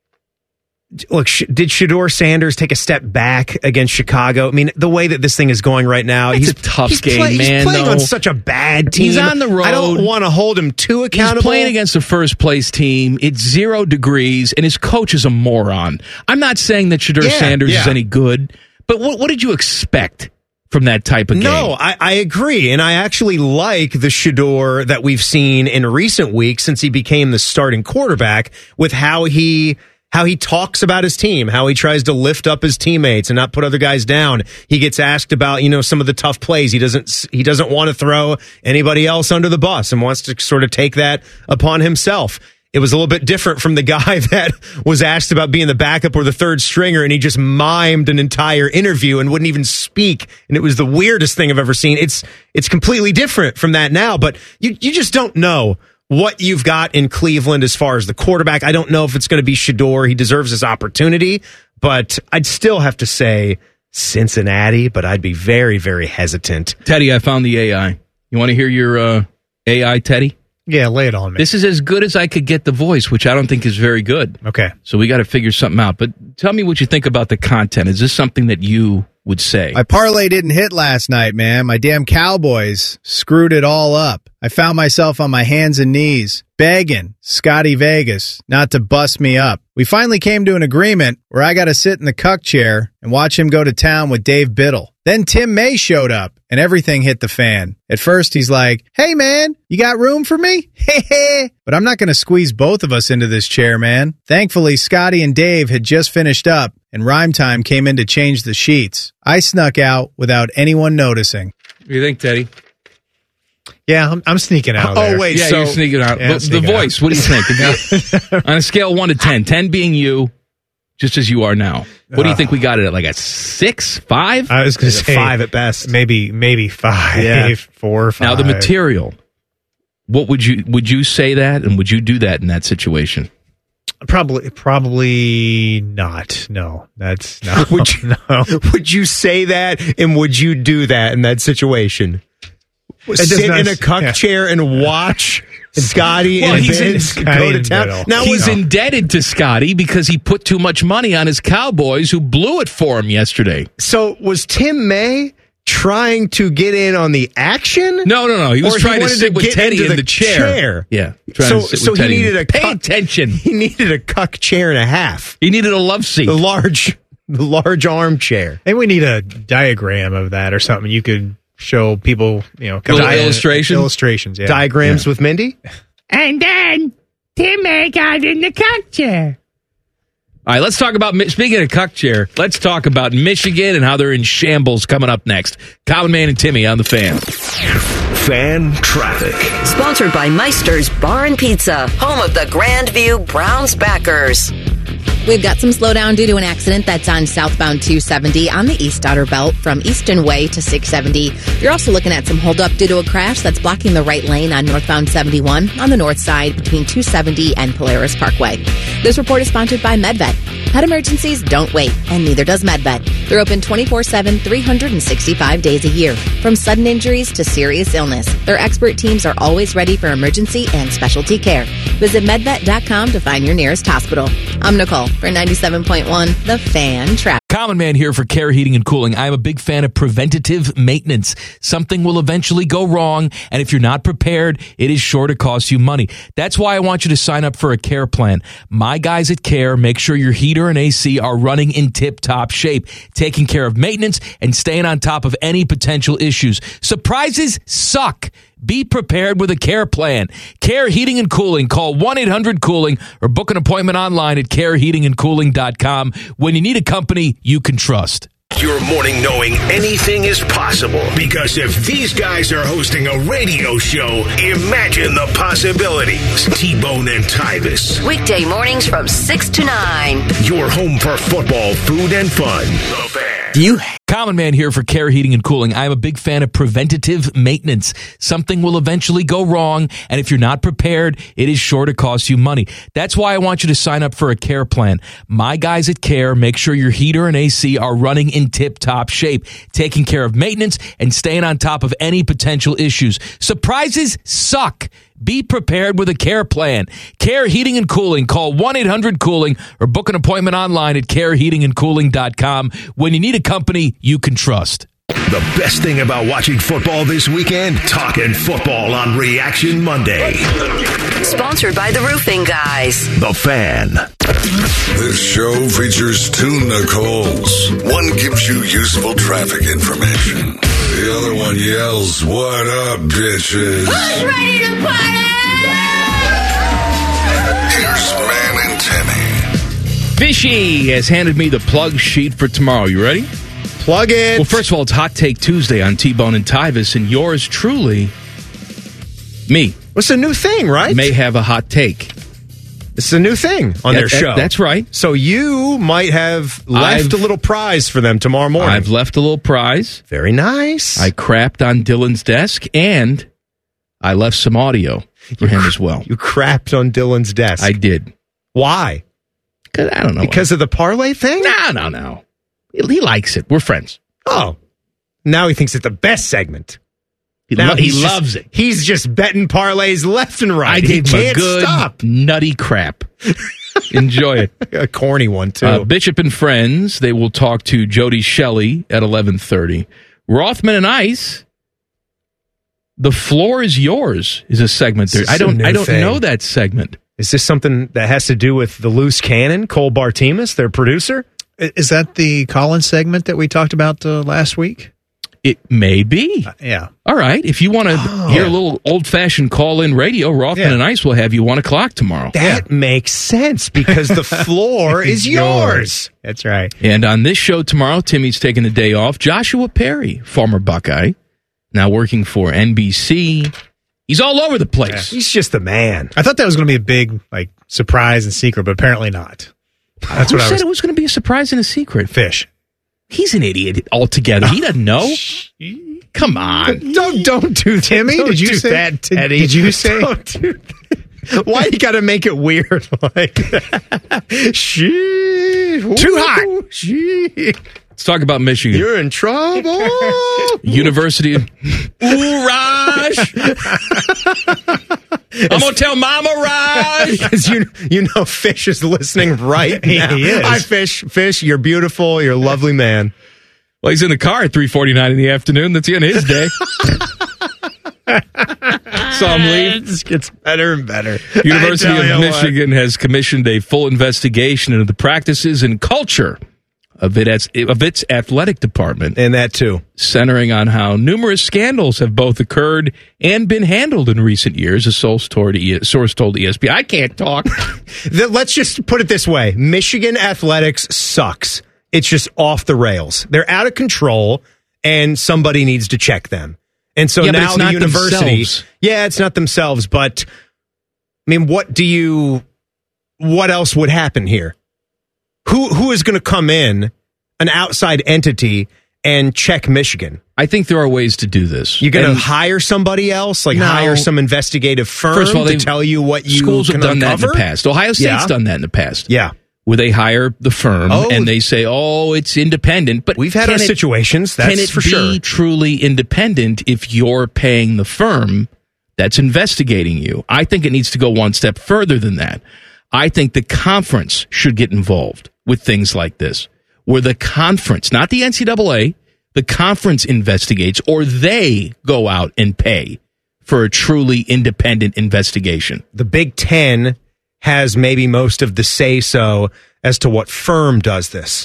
Look, sh- did Shedeur Sanders take a step back against Chicago? I mean, the way that this thing is going right now, It's he's a tough he's game, play- man, He's playing though. on such a bad team. He's on the road. I don't want to hold him too accountable. He's playing against the first place team. It's zero degrees, and his coach is a moron. I'm not saying that Shedeur Yeah, Sanders yeah. is any good, but what, what did you expect from that type of game? No, I, I agree. And I actually like the Shedeur that we've seen in recent weeks since he became the starting quarterback with how he how he talks about his team, how he tries to lift up his teammates and not put other guys down. He gets asked about, you know, some of the tough plays. He doesn't he doesn't want to throw anybody else under the bus and wants to sort of take that upon himself. It was a little bit different from the guy that was asked about being the backup or the third stringer, and he just mimed an entire interview and wouldn't even speak. And it was the weirdest thing I've ever seen. It's it's completely different from that now, but you you just don't know what you've got in Cleveland as far as the quarterback. I don't know if it's going to be Shedeur. He deserves his opportunity, but I'd still have to say Cincinnati, but I'd be very, very hesitant. Teddy, I found the A I. You want to hear your uh, A I, Teddy? Yeah, lay it on me. This is as good as I could get the voice, which I don't think is very good. Okay. So we got to figure something out. But tell me what you think about the content. Is this something that you would say? My parlay didn't hit last night, man. My damn Cowboys screwed it all up. I found myself on my hands and knees, begging Scotty Vegas not to bust me up. We finally came to an agreement where I got to sit in the cuck chair and watch him go to town with Dave Biddle. Then Tim May showed up, and everything hit the fan. At first, he's like, "Hey, man, you got room for me?" But I'm not going to squeeze both of us into this chair, man. Thankfully, Scotty and Dave had just finished up, and Rhyme Time came in to change the sheets. I snuck out without anyone noticing. What do you think, Teddy? Yeah, I'm, I'm sneaking out. Oh, there. wait, yeah, so, you're sneaking out. Yeah, But the sneaking voice, out. what do you think? If you- on a scale of one to ten, ten being you, just as you are now, what do you think we got it at? Like a six, five? I was going to Is it say five at best. Maybe, maybe five, Yeah. four, five. Now the material. What would you would you say that, and would you do that in that situation? Probably, probably not. No, that's no. Would you, no. would you say that, and would you do that in that situation? does Sit not- in a cuck yeah. chair and watch Scotty Well, and he's in- Vince go Scotty to and town. Biddle. Now He's was indebted to Scotty because he put too much money on his Cowboys, who blew it for him yesterday. so was Tim May trying to get in on the action? No, no, no. He was Or he trying to wanted sit to with get Teddy into in the the chair. chair. Yeah. trying So, to sit so with he Teddy. needed a Pay cuck, attention. He needed a cuck chair and a half. He needed a love seat. The large, the large armchair. Maybe we need a diagram of that or something. You could show people, you know, Little kind of illustration? illustrations. Yeah. Diagrams with Mindy. And then Tim May got in the cuck chair. All right, let's talk about, speaking of cuck chair, let's talk about Michigan and how they're in shambles coming up next. Common Man and Timmy on the Fan. Fan traffic. Sponsored by Meister's Bar and Pizza, home of the Grandview Browns backers. We've got some slowdown due to an accident that's on southbound two seventy on the East Outer Belt from Easton Way to six seventy. You're also looking at some holdup due to a crash that's blocking the right lane on northbound seventy-one on the north side between two seventy and Polaris Parkway. This report is sponsored by MedVet. Pet emergencies don't wait, and neither does MedVet. They're open twenty-four seven, three hundred sixty-five days a year. From sudden injuries to serious illness, their expert teams are always ready for emergency and specialty care. Visit medvet dot com to find your nearest hospital. I'm Nicole for ninety-seven point one The Fan Traffic. Common Man here for Care Heating and Cooling. I'm a big fan of preventative maintenance. Something will eventually go wrong, and if you're not prepared, it is sure to cost you money. That's why I want you to sign up for a Care plan. My guys at Care make sure your heater and A C are running in tip-top shape, taking care of maintenance and staying on top of any potential issues. Surprises suck. Be prepared with a care plan. Care Heating and Cooling. Call one eight hundred cooling or book an appointment online at care heating and cooling dot com when you need a company you can trust. Your morning knowing anything is possible. Because if these guys are hosting a radio show, imagine the possibilities. T-Bone and Tyvis. Weekday mornings from six to nine. Your home for football, food, and fun. The Fan. Do you Common Man here for Care Heating and Cooling. I'm a big fan of preventative maintenance. Something will eventually go wrong, and if you're not prepared, it is sure to cost you money. That's why I want you to sign up for a care plan. My guys at Care make sure your heater and A C are running in tip-top shape, taking care of maintenance and staying on top of any potential issues. Surprises suck. Be prepared with a care plan. Care Heating and Cooling. Call one eight hundred cooling or book an appointment online at care heating and cooling dot com when you need a company you can trust. The best thing about watching football this weekend? Talking football on Reaction Monday. Sponsored by the Roofing Guys. The Fan. This show features two Nicoles. One gives you useful traffic information. The other one yells, "What up, bitches?" Who's ready to party? Here's Man and Timmy. Fishy has handed me the plug sheet for tomorrow. You ready? Plug it. Well, first of all, it's Hot Take Tuesday on T-Bone and Tyvis, and yours truly, me. What's a new thing, right? May have a hot take. It's a new thing on That- their that- show. that's right. So you might have left I've- a little prize for them tomorrow morning. I've left a little prize. Very nice. I crapped on Dylan's desk, and I left some audio for him as well. You crapped on Dylan's desk. I did. Why? Because I don't know. Because of the parlay thing? No, no, no. He, he likes it. We're friends. Oh. Now he thinks it's the best segment. He, Now lo- he he's just- loves it. He's just betting parlays left and right. I he gave him a can't good, stop. nutty crap. Enjoy it. A corny one, too. Uh, Bishop and Friends, they will talk to Jody Shelley at eleven thirty. Rothman and Ice, The Floor is Yours is a segment there. This I is a don't new I don't thing. know that segment. Is this something that has to do with the loose cannon, Cole Bartemus, their producer? Is that the Collins segment that we talked about uh, last week? It may be. Uh, yeah. All right. If you want to Oh. hear a little old-fashioned call-in radio, Rothman Yeah. and Ice will have you one o'clock tomorrow. That makes sense because the floor is yours. That's right. And on this show tomorrow, Timmy's taking a day off. Joshua Perry, former Buckeye, now working for N B C. He's all over the place. He's just the man. I thought that was going to be a big like surprise and secret, but apparently not. That's Who what I said was. it was going to be a surprise and a secret? Fish. He's an idiot altogether. He doesn't know. Come on. Don't don't do that. Timmy, Don't did you do say that, Teddy? Did you say? Don't do that. Why you got to make it weird like that? She Too hot. She. Let's talk about Michigan. You're in trouble. University of... Ooh, Raj. I'm going to tell Mama Raj. Because you you know Fish is listening right now. He is. Hi, Fish. Fish, you're beautiful. You're a lovely man. Well, he's in the car at three forty-nine in the afternoon. That's the end of his day. Saw him leave. It just gets better and better. University I tell of you what. Michigan has commissioned a full investigation into the practices and culture of, it as, of its athletic department. And that too. Centering on how numerous scandals have both occurred and been handled in recent years, a source told, e- source told E S P N. I can't talk. The- Let's just put it this way. Michigan athletics sucks. It's just off the rails. They're out of control, and somebody needs to check them. And so Yeah, but now it's the not university... themselves. Yeah, it's not themselves, but, I mean, what do you... What else would happen here? Who Who is going to come in, an outside entity, and check Michigan? I think there are ways to do this. You're going to And hire somebody else? Like No. hire some investigative firm First of all, to they- tell you what you schools can have done uncover? that in the past. Ohio State's Yeah. done that in the past. Yeah. Where they hire the firm Oh. and they say, "Oh, it's independent." But We've had can our it- situations, that's can it for be sure. truly independent if you're paying the firm that's investigating you? I think it needs to go one step further than that. I think the conference should get involved with things like this, where the conference, not the N C double A, the conference investigates, or they go out and pay for a truly independent investigation. The Big Ten has maybe most of the say-so as to what firm does this.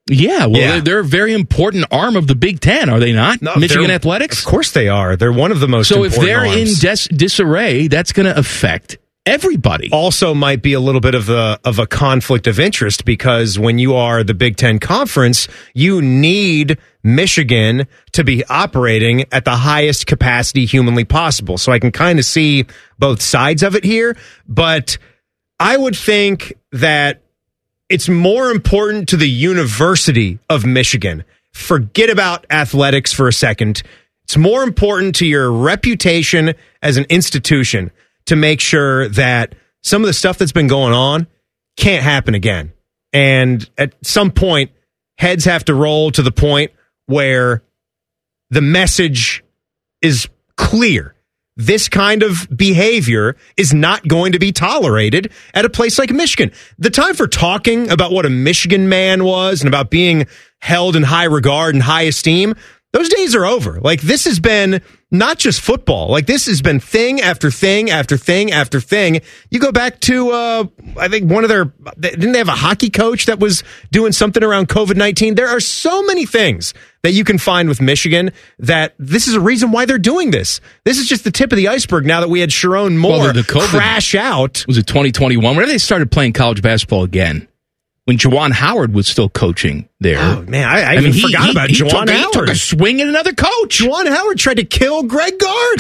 Yeah, well, Yeah. They're, they're a very important arm of the Big Ten, are they not? No, Michigan they're- Athletics? Of course they are. They're one of the most So if important they're arms. in dis- disarray, that's going to affect everybody. Also might be a little bit of a of a conflict of interest because when you are the Big Ten Conference, you need Michigan to be operating at the highest capacity humanly possible. So I can kind of see both sides of it here, but I would think that it's more important to the University of Michigan. Forget about athletics for a second. It's more important to your reputation as an institution to make sure that some of the stuff that's been going on can't happen again. And at some point, heads have to roll to the point where the message is clear. This kind of behavior is not going to be tolerated at a place like Michigan. The time for talking about what a Michigan man was and about being held in high regard and high esteem, those days are over. Like, this has been not just football. Like, this has been thing after thing after thing after thing. You go back to, uh, I think one of their, didn't they have a hockey coach that was doing something around covid nineteen? There are so many things that you can find with Michigan that this is a reason why they're doing this. This is just the tip of the iceberg now that we had Sharon Moore Well, the COVID crash out. Was it twenty twenty-one? Whenever they started playing college basketball again, when Juwan Howard was still coaching there. Oh, man, I, I, even mean, he, forgot he, about he Juwan took, Howard. He took a swing at another coach. Juwan Howard tried to kill Greg Gard.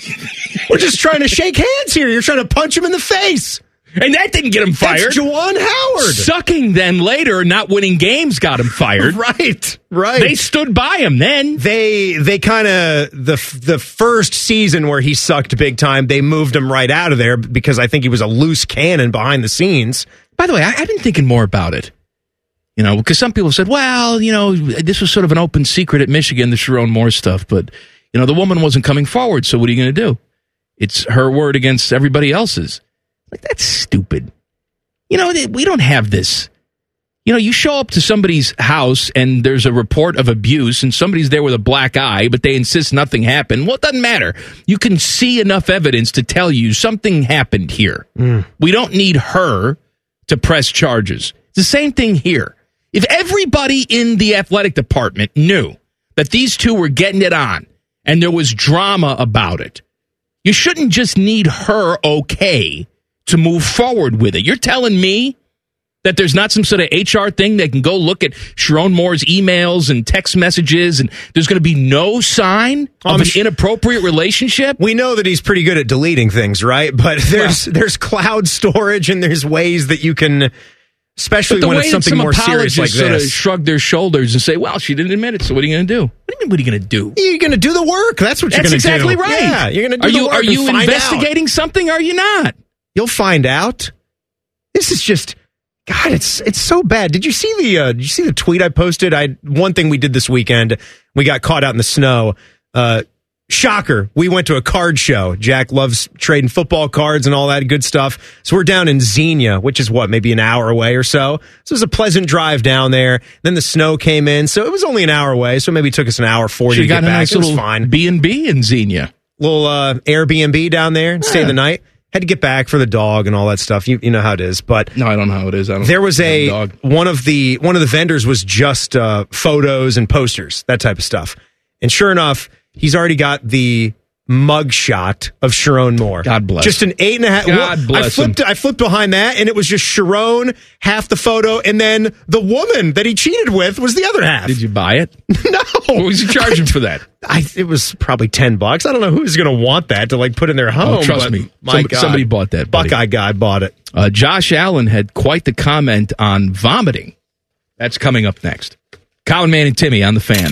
We're just trying to shake hands here. You're trying to punch him in the face. And that didn't get him fired. That's Juwan Howard. Sucking then later, not winning games got him fired. Right, right. They stood by him then. They they kind of, the the first season where he sucked big time, they moved him right out of there because I think he was a loose cannon behind the scenes. By the way, I, I've been thinking more about it. You know, because some people said, well, you know, this was sort of an open secret at Michigan, the Sharon Moore stuff. But, you know, the woman wasn't coming forward. So what are you going to do? It's her word against everybody else's. Like, that's stupid. You know, we don't have this. You know, you show up to somebody's house and there's a report of abuse and somebody's there with a black eye, but they insist nothing happened. Well, it doesn't matter. You can see enough evidence to tell you something happened here. Mm. We don't need her to press charges. It's the same thing here. If everybody in the athletic department knew that these two were getting it on and there was drama about it, you shouldn't just need her okay to move forward with it. You're telling me that there's not some sort of H R thing that can go look at Sharon Moore's emails and text messages and there's going to be no sign of Um, an inappropriate relationship? We know that he's pretty good at deleting things, right? But there's Well, there's cloud storage and there's ways that you can, especially but the when way it's that something some more serious like apologists sort of this. shrug their shoulders and say, well, she didn't admit it, so what are you going to do? What do you mean, what are you going to do? You're going to do the work. That's what you're That's going to do. exactly right. Yeah, you're going to do are the you, work Are and you find investigating out. something or are you not? You'll find out. This is just, God, it's it's so bad. Did you see the uh, Did you see the tweet I posted? I one thing we did this weekend. We got caught out in the snow. Uh, shocker. We went to a card show. Jack loves trading football cards and all that good stuff. So we're down in Xenia, which is what, maybe an hour away or so. So it was a pleasant drive down there. Then the snow came in, so it was only an hour away. So maybe it took us an hour forty She to got get a back. nice It was little fine. B and B in Xenia. Little uh, Airbnb down there and stay Yeah. the night. Had to get back for the dog and all that stuff. You you know how it is. But no, I don't know how it is. I don't there was have a dog. one of the one of the vendors was just uh, photos and posters, that type of stuff. And sure enough, he's already got the mug shot of Sharon Moore. God bless. Just an eight and a half. God well, bless I flipped. him. I flipped behind that, and it was just Sharon, half the photo, and then the woman that he cheated with was the other half. Did you buy it? No. What was you charging for that? I, it was probably ten bucks. I don't know who's going to want that to like put in their home. Oh, trust but me. My Some- God. somebody bought that, buddy. Buckeye guy bought it. Uh, Josh Allen had quite the comment on vomiting. That's coming up next. Colin Man and Timmy on the Fan.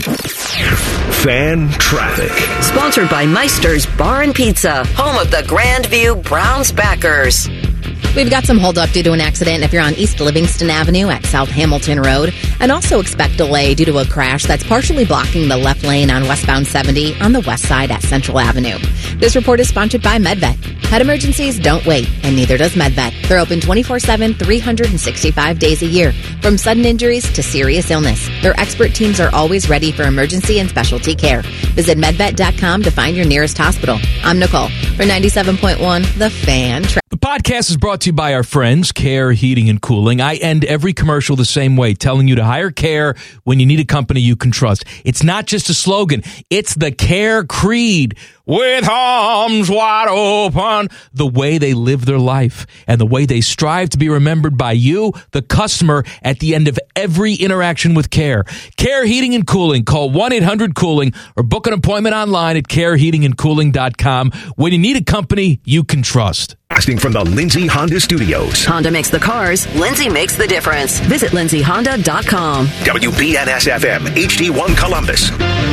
Fan traffic. Sponsored by Meister's Bar and Pizza, home of the Grandview Browns backers. We've got some holdup due to an accident if you're on East Livingston Avenue at South Hamilton Road, and also expect delay due to a crash that's partially blocking the left lane on westbound seventy on the west side at Central Avenue. This report is sponsored by MedVet. Pet emergencies don't wait, and neither does MedVet. They're open twenty-four seven, three hundred sixty-five days a year. From sudden injuries to serious illness, their expert teams are always ready for emergency and specialty care. Visit medvet dot com to find your nearest hospital. I'm Nicole for ninety-seven point one The Fan. Tra- The podcast is brought to you by our friends, Care Heating and Cooling. I end every commercial the same way, telling you to hire Care when you need a company you can trust. It's not just a slogan. It's the Care creed. With arms wide open, the way they live their life and the way they strive to be remembered by you, the customer, at the end of every interaction with Care. Care Heating and Cooling. Call one eight hundred cooling or book an appointment online at care heating and cooling dot com when you need a company you can trust. Casting from the Lindsay Honda Studios. Honda makes the cars. Lindsay makes the difference. Visit lindsay honda dot com. W B N S F M, H D one Columbus.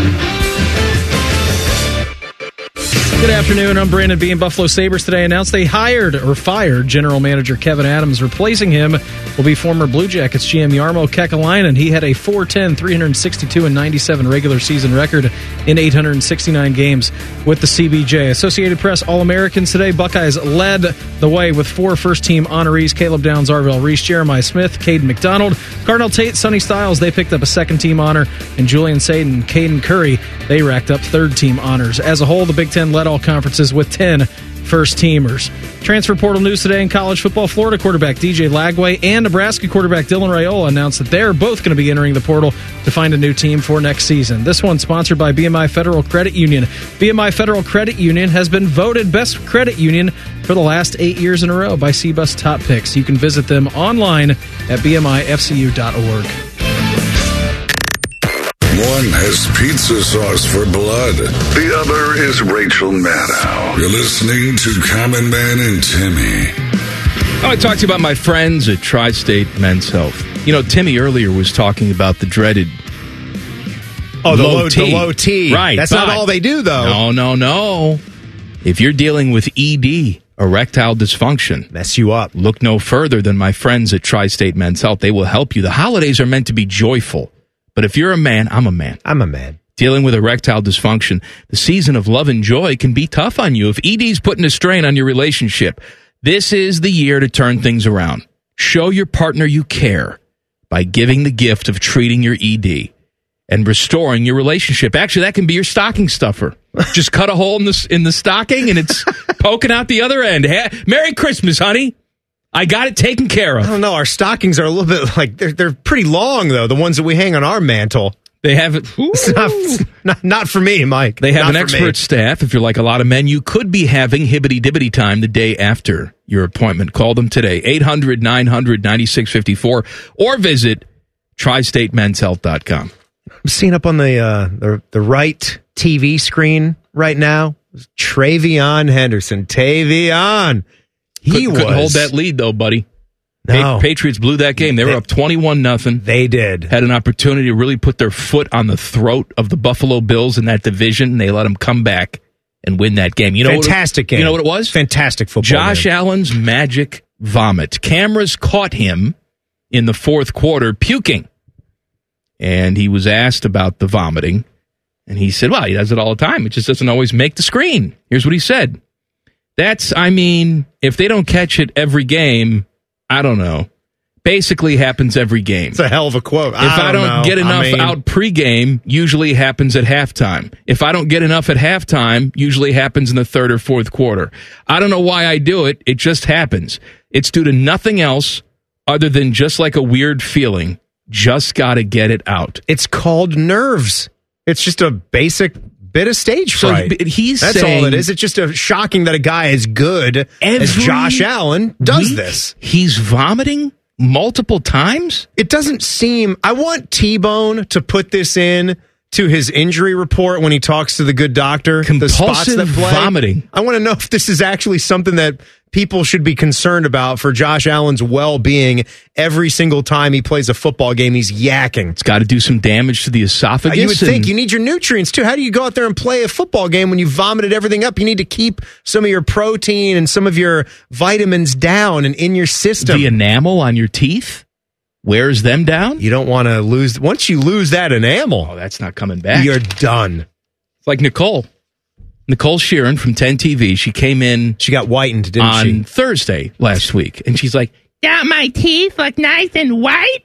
Good afternoon. I'm Brandon Beam. Buffalo Sabres today announced they hired or fired general manager Kevin Adams. Replacing him will be former Blue Jackets G M Jarmo Kekalainen. He had a four ten, three sixty-two, and ninety-seven regular season record in eight hundred sixty-nine games with the C B J. Associated Press All-Americans today. Buckeyes led the way with four first-team honorees: Caleb Downs, Arvell Reese, Jeremiah Smith, Caden McDonald, Cardinal Tate, Sonny Styles. They picked up a second-team honor, and Julian Saden and Caden Curry, they racked up third-team honors. As a whole, the Big Ten led all conferences with ten first-teamers. Transfer portal news today in college football. Florida quarterback D J Lagway and Nebraska quarterback Dylan Raiola announced that they're both going to be entering the portal to find a new team for next season. This one's sponsored by B M I Federal Credit Union. B M I Federal Credit Union has been voted best credit union for the last eight years in a row by C B U S Top Picks. You can visit them online at b m i f c u dot org. One has pizza sauce for blood. The other is Rachel Maddow. You're listening to Common Man and Timmy. I want to talk to you about my friends at Tri-State Men's Health. You know, Timmy earlier was talking about the dreaded Oh, the low, low, T. the low T. Right. That's but, not all they do, though. No, no, no. If you're dealing with E D, erectile dysfunction, mess you up, look no further than my friends at Tri-State Men's Health. They will help you. The holidays are meant to be joyful. But if you're a man, I'm a man. I'm a man. Dealing with erectile dysfunction, the season of love and joy can be tough on you. If E D's putting a strain on your relationship, this is the year to turn things around. Show your partner you care by giving the gift of treating your E D and restoring your relationship. Actually, that can be your stocking stuffer. Just cut a hole in the, in the stocking and it's poking out the other end. Merry Christmas, honey. I got it taken care of. I don't know. Our stockings are a little bit like, they're, they're pretty long, though, the ones that we hang on our mantle. They have it. It's not, not, not for me, Mike. They have not an expert me. staff. If you're like a lot of men, you could be having hibbity-dibbity time the day after your appointment. Call them today, eight hundred, nine hundred, ninety-six fifty-four, or visit tri state men's health dot com. I'm seeing up on the, uh, the, the right T V screen right now, Travion Henderson. Tavion. He couldn't, was, couldn't hold that lead, though, buddy. No. Pa- Patriots blew that game. They, they were up twenty-one nothing. They did. Had an opportunity to really put their foot on the throat of the Buffalo Bills in that division, and they let them come back and win that game. You know Fantastic what it, game. You know what it was? Fantastic football Josh game. Allen's magic vomit. Cameras caught him in the fourth quarter puking, and he was asked about the vomiting, and he said, well, he does it all the time. It just doesn't always make the screen. Here's what he said. That's, I mean, if they don't catch it every game, I don't know. Basically happens every game. It's a hell of a quote. If I I don't, don't know. get enough I mean, out pregame, usually happens at halftime. If I don't get enough at halftime, usually happens in the third or fourth quarter. I don't know why I do it. It just happens. It's due to nothing else other than just like a weird feeling. Just got to get it out. It's called nerves. It's just a basic bit of stage fright. So he's That's saying, all it is. It's just a shocking that a guy as good as Josh Allen does week, this. He's vomiting multiple times? It doesn't seem... I want T-Bone to put this in to his injury report when he talks to the good doctor. Compulsive the spots that play. vomiting. I want to know if this is actually something that people should be concerned about for Josh Allen's well-being. Every single time he plays a football game, he's yakking. It's got to do some damage to the esophagus. You would and- think you need your nutrients, too. How do you go out there and play a football game when you vomited everything up? You need to keep some of your protein and some of your vitamins down and in your system. The enamel on your teeth wears them down? You don't want to lose... Once you lose that enamel... Oh, that's not coming back. You're done. It's like Nicole. Nicole Sheeran from ten T V. She came in... She got whitened, didn't on she? Thursday last week. And she's like, yeah, my teeth look nice and white.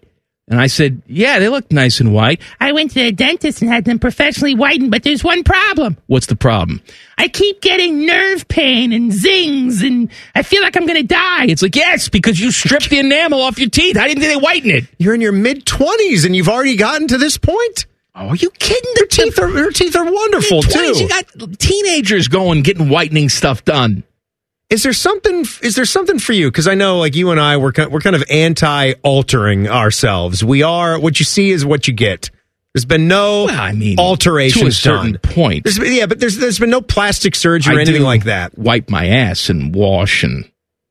And I said, yeah, they look nice and white. I went to the dentist and had them professionally whitened, but there's one problem. What's the problem? I keep getting nerve pain and zings, and I feel like I'm going to die. It's like, yes, because you stripped the enamel off your teeth. I didn't think they whiten it. You're in your mid-twenties, and you've already gotten to this point? Oh, are you kidding? Your teeth are, your teeth are wonderful, too. You got teenagers going, getting whitening stuff done. Is there something? Is there something for you? Because I know, like you and I, we're we're kind of anti-altering ourselves. We are. What you see is what you get. There's been no well, I mean, alterations to a certain done. point. There's been, yeah, but there's there's been no plastic surgery or I anything do like that. Wipe my ass and wash and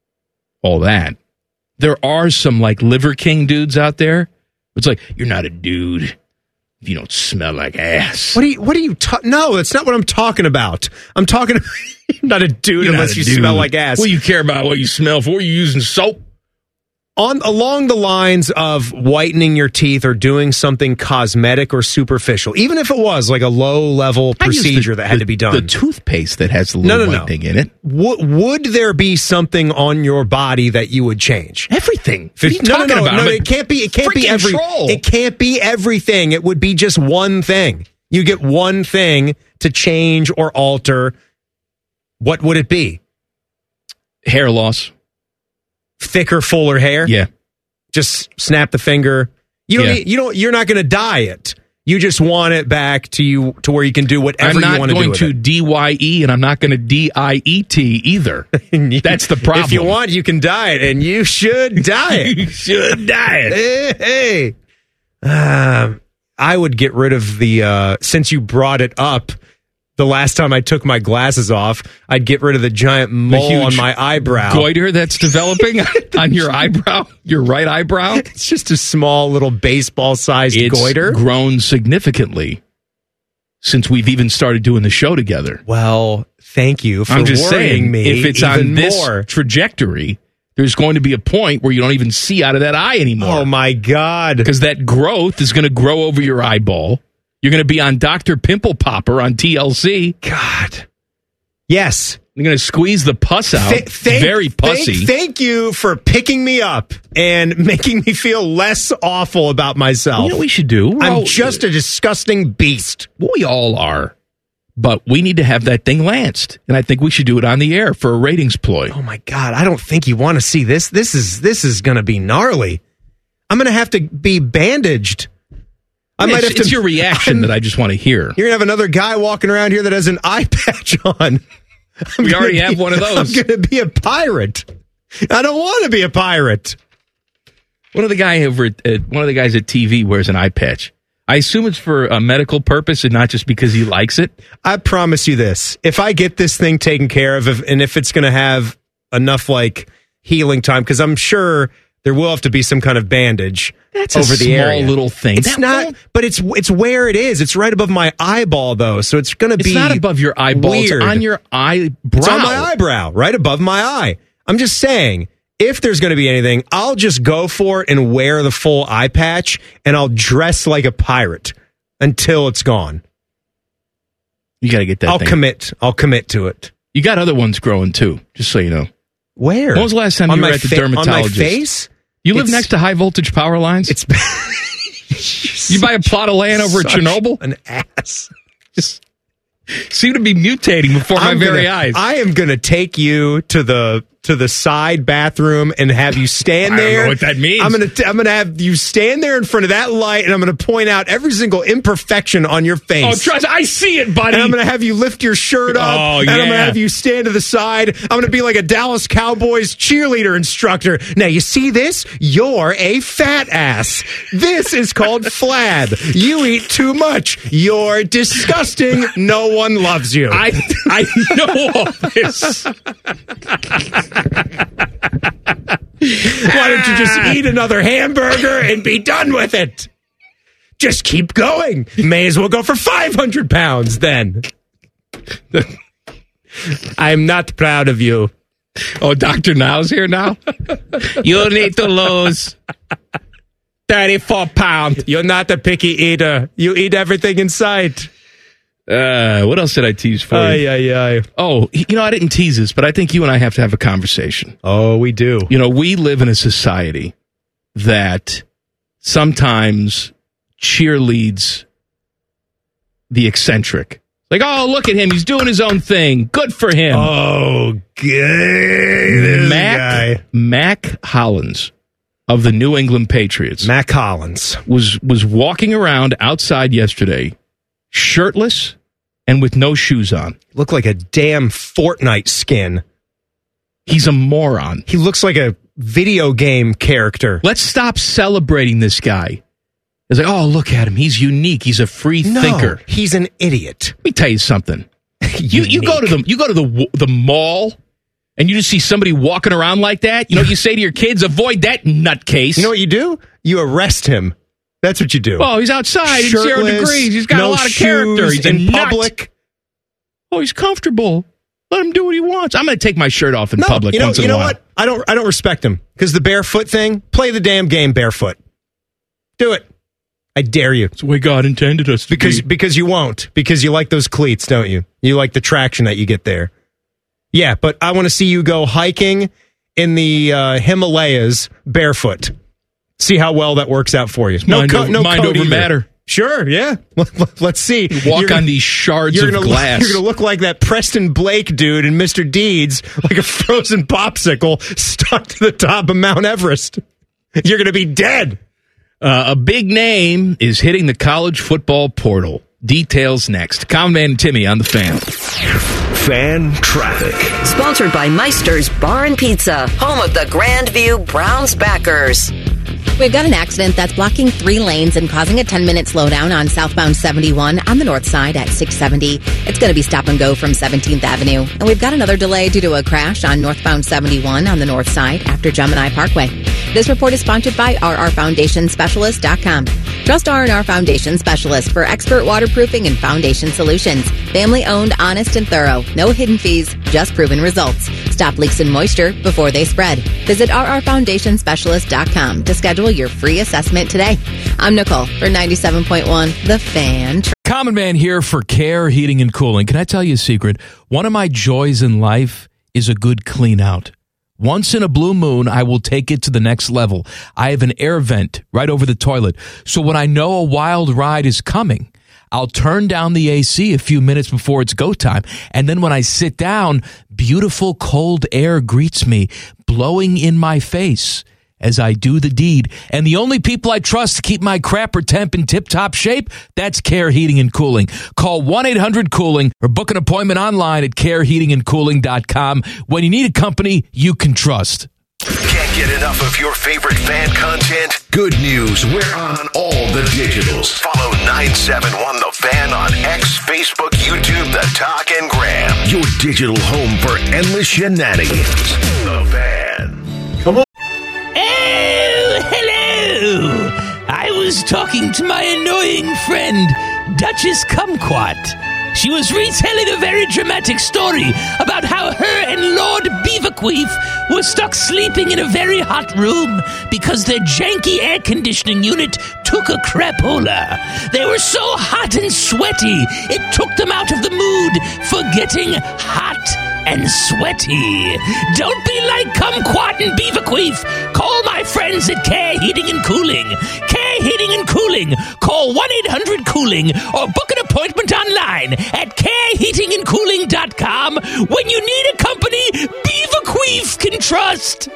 all that. There are some like Liver King dudes out there. It's like, you're not a dude if you don't smell like ass. What are you? What are you? Ta- no, that's not what I'm talking about. I'm talking. You're not a dude You're unless a you dude. smell like ass. What do you care about what you smell for? You using soap? On along the lines of whitening your teeth or doing something cosmetic or superficial, even if it was like a low level procedure the, that had the, to be done. The toothpaste that has the no, little no, whitening no. in it. W- would there be something on your body that you would change? Everything. What are you no, talking no, no, about? no, I'm it can't be. It can't be freaking every. troll. It can't be everything. It would be just one thing. You get one thing to change or alter. What would it be? Hair loss. Thicker, fuller hair. Yeah. Just snap the finger. You don't. Yeah. Need, you don't. You're not going to dye it. You just want it back to you to where you can do whatever I'm you not want to do going with to it. D Y E, and I'm not going to D I E T either. That's the problem. If you want, you can dye it, and you should dye it. You should dye it. Hey, hey. Uh, I would get rid of the. Uh, since you brought it up, the last time I took my glasses off, I'd get rid of the giant mole huge on my eyebrow. Goiter that's developing on your eyebrow, your right eyebrow. It's just a small little baseball-sized It's goiter. grown significantly since we've even started doing the show together. Well, thank you for I'm just worrying saying, me. if it's even on this more. trajectory, there's going to be a point where you don't even see out of that eye anymore. Oh my God! Because that growth is going to grow over your eyeball. You're going to be on Doctor Pimple Popper on T L C. God. Yes. You're going to squeeze the pus out. Th- thank, Very pussy. Thank, thank you for picking me up and making me feel less awful about myself. You know what we should do? I'm Well, just a disgusting beast. Well, we all are. But we need to have that thing lanced. And I think we should do it on the air for a ratings ploy. Oh my God. I don't think you want to see this. This is this is going to be gnarly. I'm going to have to be bandaged. I Yeah, might it's, have to. it's your reaction that I just want to hear. You're going to have another guy walking around here that has an eye patch on. I'm We already gonna have be- one of those. I'm going to be a pirate. I don't want to be a pirate. One of the guy over at, at one of the guys at T V wears an eye patch. I assume it's for a medical purpose and not just because he likes it. I promise you this. If I get this thing taken care of, if, and if it's going to have enough like healing time, because I'm sure there will have to be some kind of bandage That's a over the small area. little thing. It's That not, won't- but it's it's where it is. It's right above my eyeball, though, so it's going to be. It's not above your eyeball. Weird. It's on your eyebrow. It's on my eyebrow, right above my eye. I'm just saying, if there's going to be anything, I'll just go for it and wear the full eye patch, and I'll dress like a pirate until it's gone. You got to get that I'll thing. commit. I'll commit to it. You got other ones growing too, just so you know. Where? When was the last time On you were my at the fa- dermatologist? On my face? You live It's- next to high voltage power lines? It's You buy a plot of land over at such Chernobyl? An ass. Just seem to be mutating before my I'm very gonna- eyes. I am going to take you to the to the side bathroom and have you stand I don't there. know what that means. I'm going to I'm going to have you stand there in front of that light, and I'm going to point out every single imperfection on your face. Oh, trust, I see it, buddy. And I'm going to have you lift your shirt up. Oh, and I'm going to yeah. have you stand to the side. I'm going to be like a Dallas Cowboys cheerleader instructor. Now, you see this? You're a fat ass. This is called flab. You eat too much. You're disgusting. No one loves you. I I know all this. Why don't you just eat another hamburger and be done with it? Just keep going. May as well go for five hundred pounds then. I'm not proud of you. Oh, Doctor Now's here now? You need to lose thirty-four pounds. You're not a picky eater. You eat everything in sight. Uh, what else did I tease for Ay, you? ay, ay. Oh, you know, I didn't tease this, but I think you and I have to have a conversation. Oh, we do. You know, we live in a society that sometimes cheerleads the eccentric. Like, oh, look at him. He's doing his own thing. Good for him. Oh, good. Mac, guy. Mac Hollins of the New England Patriots. Mac Hollins. Was, was walking around outside yesterday, shirtless and with no shoes on. Looked like a damn Fortnite skin. He's a moron. He looks like a video game character. Let's stop celebrating this guy. It's like, oh, look at him. He's unique. He's a free no, thinker. He's an idiot. Let me tell you something. you you go to the you go to the the mall and you just see somebody walking around like that. You know what you say to your kids? Avoid that nutcase. You know what you do? You arrest him. That's what you do. Oh, he's outside. It's zero degrees. He's got no a lot of character. He's in a public. Nut. Oh, he's comfortable. Let him do what he wants. I'm going to take my shirt off in no, public you know, once in you a know while. What? I don't. I don't respect him because the barefoot thing. Play the damn game barefoot. Do it. I dare you. It's the way God intended us to because be. because you won't because you like those cleats, don't you? You like the traction that you get there. Yeah, but I want to see you go hiking in the uh, Himalayas barefoot. See how well that works out for you. No, mind co- over, no mind coat over either. matter. Sure, yeah. Let's see. You walk you're on these shards you're of gonna glass. Look, you're going to look like that Preston Blake dude in Mister Deeds, like a frozen popsicle stuck to the top of Mount Everest. You're going to be dead. Uh, a big name is hitting the college football portal. Details next. Common Man and Timmy on the Fan. Fan Traffic. Sponsored by Meister's Bar and Pizza, home of the Grandview Browns backers. We've got an accident that's blocking three lanes and causing a ten-minute slowdown on southbound seventy-one on the north side at six seventy. It's going to be stop and go from seventeenth Avenue. And we've got another delay due to a crash on northbound seventy-one on the north side after Gemini Parkway. This report is sponsored by R R Foundation Specialist dot com. Trust R and R Foundation Specialist for expert waterproofing and foundation solutions. Family-owned, honest, and thorough. No hidden fees, just proven results. Stop leaks and moisture before they spread. Visit R R Foundation Specialist dot com to schedule your free assessment today. I'm Nicole for ninety-seven point one The Fan. Common Man here for Care Heating and Cooling. Can I tell you a secret? One of my joys in life is a good clean out. Once in a blue moon, I will take it to the next level. I have an air vent right over the toilet. So when I know a wild ride is coming, I'll turn down the A C a few minutes before it's go time. And then when I sit down, beautiful cold air greets me, blowing in my face as I do the deed. And the only people I trust to keep my crapper temp in tip-top shape, that's Care Heating and Cooling. Call one eight hundred cooling or book an appointment online at care heating and cooling dot com when you need a company you can trust. Can't get enough of your favorite fan content? Good news, we're on all the digitals. Follow nine seven one The Fan on X, Facebook, YouTube, The Talk, and Gram. Your digital home for endless shenanigans. The Fan. Come on. Oh, hello! I was talking to my annoying friend, Duchess Kumquat. She was retelling a very dramatic story about how her and Lord Beaverqueef were stuck sleeping in a very hot room because their janky air conditioning unit took a crapola. They were so hot and sweaty, it took them out of the mood for getting hot and sweaty. Don't be like Kumquat and Beaverqueef. Call my friends at Care Heating and Cooling. Care Heating and Cooling. Call one eight hundred cooling or book an appointment online at care heating and cooling dot com when you need a company Beaverqueef can trust.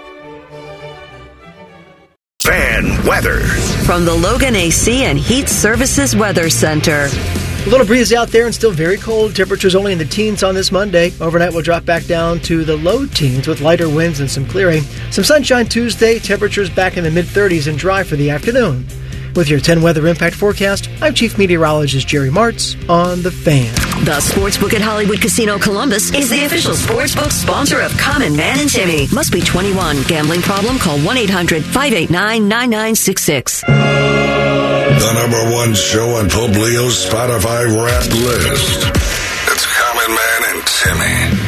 Fan weather. From the Logan A C and Heat Services Weather Center. A little breeze out there and still very cold. Temperatures only in the teens on this Monday. Overnight will drop back down to the low teens with lighter winds and some clearing. Some sunshine Tuesday. Temperatures back in the mid-thirties and dry for the afternoon. With your ten Weather Impact Forecast, I'm Chief Meteorologist Jerry Martz on The Fan. The Sportsbook at Hollywood Casino Columbus is the official sportsbook sponsor of Common Man and Timmy. Must be twenty-one. Gambling problem? Call one eight hundred five eight nine nine nine six six. The number one show on Pope Leo's Spotify rap list. It's Common Man and Timmy.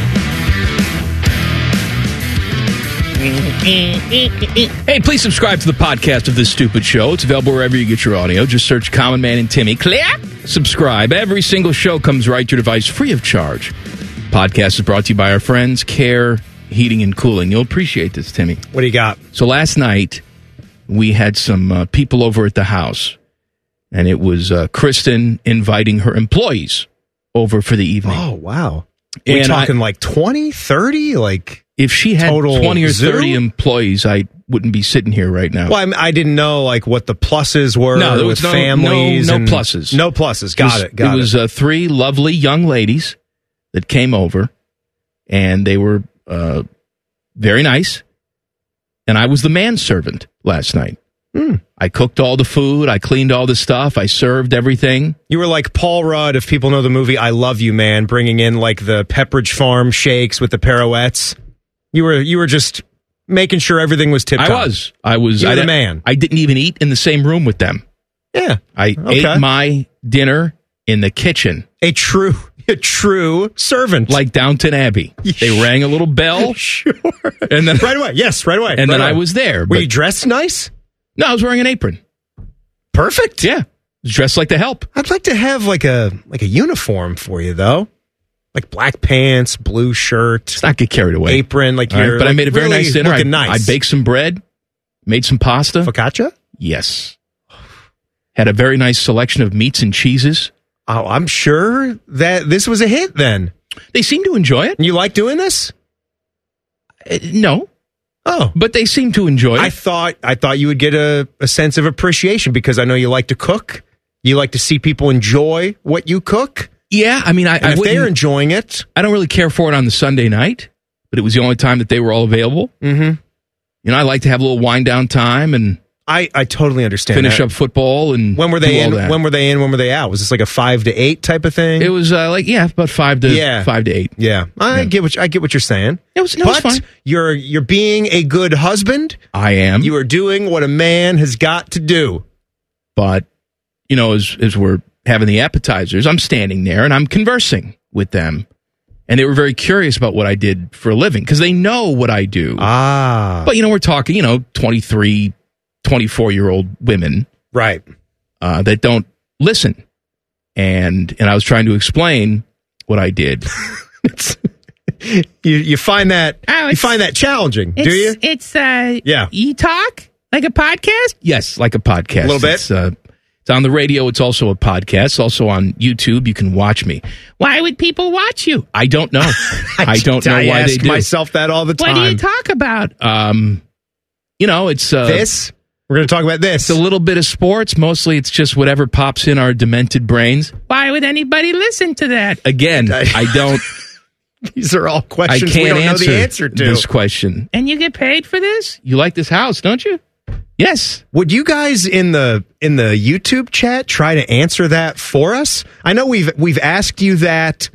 Hey, please subscribe to the podcast of this stupid show. It's available wherever you get your audio. Just search Common Man and Timmy. Click subscribe. Every single show comes right to your device free of charge. Podcast is brought to you by our friends Care Heating and Cooling. You'll appreciate this, Timmy. What do you got? So last night, we had some uh, people over at the house, and it was uh, Kristen inviting her employees over for the evening. Oh, wow. We're And talking I- like twenty, thirty? Like, If she had total twenty or zoo? thirty employees, I wouldn't be sitting here right now. Well, I, mean, I didn't know like what the pluses were No, there with was no- families. no- no and- pluses. No pluses. Got was, it. Got it it. was uh, three lovely young ladies that came over, and they were uh, very nice. And I was the manservant last night. Hmm. I cooked all the food. I cleaned all the stuff. I served everything. You were like Paul Rudd, if people know the movie I Love You, Man, bringing in like the Pepperidge Farm shakes with the pirouettes. You were you were just making sure everything was tip top. I was. I was. You're I the didn't- man. I didn't even eat in the same room with them. Yeah. I Okay. ate my dinner in the kitchen. A true, a true servant. Like Downton Abbey. They rang a little bell. Sure. And then right away. Yes, right away. And right then away. I was there. Were but- you dressed nice? No, I was wearing an apron. Perfect. Yeah. Dressed like the help. I'd like to have like a like a uniform for you though. Like black pants, blue shirt. Let's not get carried away. Apron, like All right, you're but I like, made a very really nice dinner. I, looking nice. I baked some bread, made some pasta. Focaccia? Yes. Had a very nice selection of meats and cheeses. Oh, I'm sure that this was a hit then. They seem to enjoy it. You like doing this? Uh, no. Oh, but they seem to enjoy it. I thought I thought you would get a, a sense of appreciation because I know you like to cook. You like to see people enjoy what you cook. Yeah, I mean, I, And I if wouldn't- they're enjoying it, I don't really care for it on the Sunday night, but it was the only time that they were all available. Mm-hmm. You know, I like to have a little wind down time and I, I totally understand. finish that. up football. And When were do they all in? that. When were they in? When were they out? Was this like a five to eight type of thing? It was uh, like yeah, about five to Yeah. five to eight. Yeah, I get what I get what you're saying. It was, no, it was but fine. you're you're being a good husband. I am. You are doing what a man has got to do. But you know, as as we're having the appetizers, I'm standing there and I'm conversing with them, and they were very curious about what I did for a living because they know what I do. Ah, But you know, we're talking, you know, twenty-three, twenty-four year old women, right, uh, that don't listen, and and I was trying to explain what I did. you you find that Oh, you it's- find that challenging, do It's, you? It's uh, Yeah. You talk like a podcast. Yes, like a podcast. A little bit? It's, uh, it's on the radio. It's also a podcast. It's also on YouTube. You can watch me. Why would people watch you? I don't know. I don't know I why ask they do. myself that all the What time. do you talk about? Um, you know, it's uh, this we're going to talk about this. It's a little bit of sports. Mostly, it's just whatever pops in our demented brains. Why would anybody listen to that? Again, I don't. These are all I questions can't we don't answer, know the answer to. this question. And you get paid for this? You like this house, don't you? Yes. Would you guys in the in the YouTube chat try to answer that for us? I know we've we've asked you that.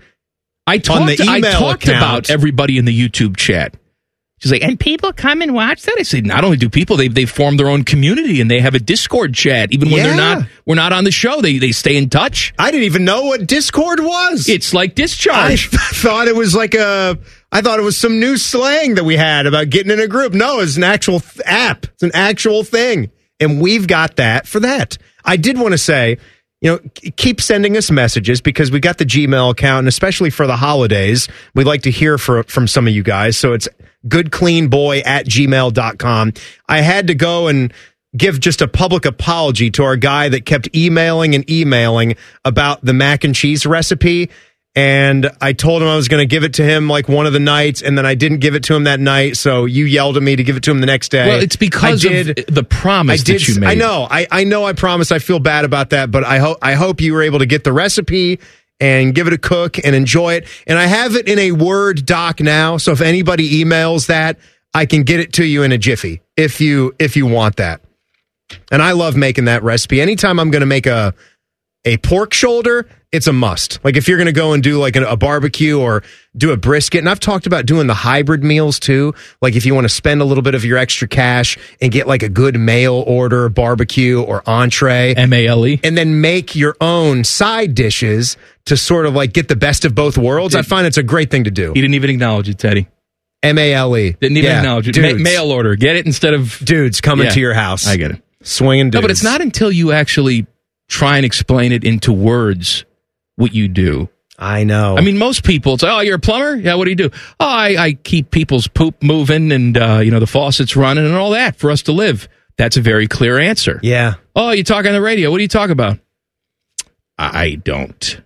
I talked, on the email I talked account. about everybody in the YouTube chat. She's like, And people come and watch that? I said, not only do people, they they form their own community and they have a Discord chat. Even when they're Yeah. not, we're not on the show. They they stay in touch. I didn't even know what Discord was. It's like I discharge. th- thought it was like a. I thought it was some new slang that we had about getting in a group. No, it's an actual th- app. It's an actual thing, and we've got that for that. I did want to say, you know, k- keep sending us messages because we got the Gmail account, and especially for the holidays, we'd like to hear for, from some of you guys. So it's goodcleanboy at gmail dot com. I had to go and give just a public apology to our guy that kept emailing and emailing about the mac and cheese recipe. And I told him I was going to give it to him like one of the nights, and then I didn't give it to him that night. So you yelled at me to give it to him the next day. Well, it's because I did, of the promise I did, that you made. I know. I, I know I promised. I feel bad about that, but I hope I hope you were able to get the recipe and give it a cook and enjoy it. And I have it in a Word doc now, so if anybody emails that, I can get it to you in a jiffy if you if you want that. And I love making that recipe. Anytime I'm going to make a a pork shoulder, it's a must. Like if you're going to go and do like a, a barbecue or do a brisket, and I've talked about doing the hybrid meals too. Like if you want to spend a little bit of your extra cash and get like a good mail order barbecue or entree, M A L E, and then make your own side dishes to sort of like get the best of both worlds. I find it's a great thing to do. He didn't even acknowledge it, Teddy. M A L E. Didn't even Yeah, acknowledge it. Ma- dudes. mail order. Get it instead of dudes coming Yeah, to your house. I get it. Swinging dudes. No, but it's not until you actually try and explain it into words what you do. I know. I mean, most people, it's, oh, you're a plumber? Yeah, what do you do? Oh, I, I keep people's poop moving and, uh, you know, the faucets running and all that for us to live. That's a very clear answer. Yeah. Oh, you talk on the radio. What do you talk about? I don't.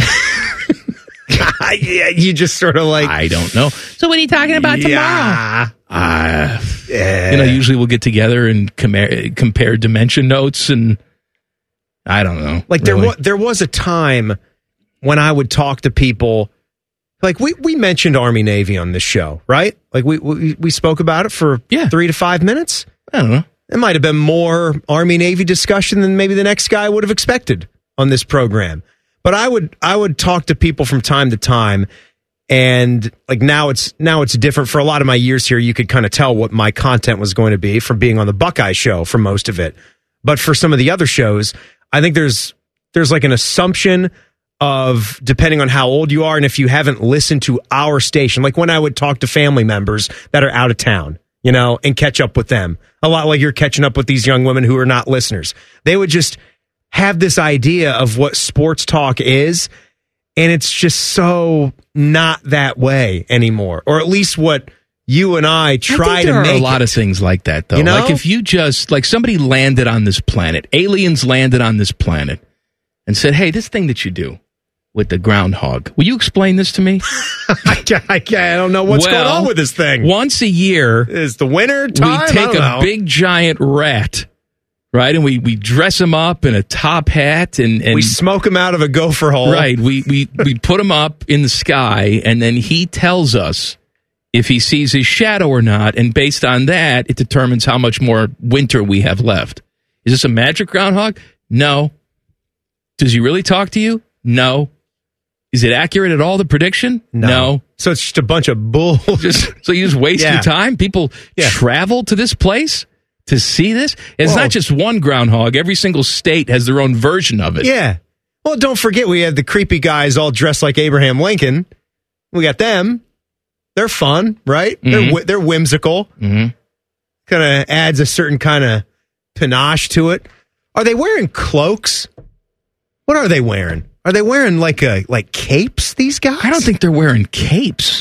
Yeah, you just sort of like... I don't know. So what are you talking about Yeah. tomorrow? Uh, Yeah. You know, usually we'll get together and compare, compare dimension notes, and I don't know. Like there really. was there was a time when I would talk to people, like we, we mentioned Army Navy on this show, right? Like we we, we spoke about it for yeah. three to five minutes. I don't know. It might have been more Army Navy discussion than maybe the next guy would have expected on this program. But I would I would talk to people from time to time, and like now it's now it's different. For a lot of my years here, you could kind of tell what my content was going to be from being on the Buckeye show for most of it. But for some of the other shows, I think there's there's like an assumption of, depending on how old you are and if you haven't listened to our station, like when I would talk to family members that are out of town, you know, and catch up with them, a lot like you're catching up with these young women who are not listeners. They would just have this idea of what sports talk is, and it's just so not that way anymore, or at least what you and I try I think to there make are a lot it. of things like that, though. You know? Like if you just, like somebody landed on this planet, aliens landed on this planet and said, hey, this thing that you do with the groundhog, will you explain this to me? I, can't, I, can't, I don't know what's Well, going on with this thing. Once a year, is the winter time? we take I don't a know. big giant rat, right, and we, we dress him up in a top hat, and, and we smoke him out of a gopher hole. Right, we, we, we put him up in the sky, and then he tells us if he sees his shadow or not, and based on that, it determines how much more winter we have left. Is this a magic groundhog? No. Does he really talk to you? No. Is it accurate at all, the prediction? No. So it's just a bunch of bull. Just, so you just waste Yeah. your time? People Yeah. travel to this place to see this? It's Whoa. not just one groundhog. Every single state has their own version of it. Yeah. Well, don't forget we had the creepy guys all dressed like Abraham Lincoln. We got them. They're fun, right? Mhm. They're whi- they're whimsical. Mm-hmm. Kind of adds a certain kind of panache to it. Are they wearing cloaks? What are they wearing? Are they wearing like a like capes? These guys? I don't think they're wearing capes.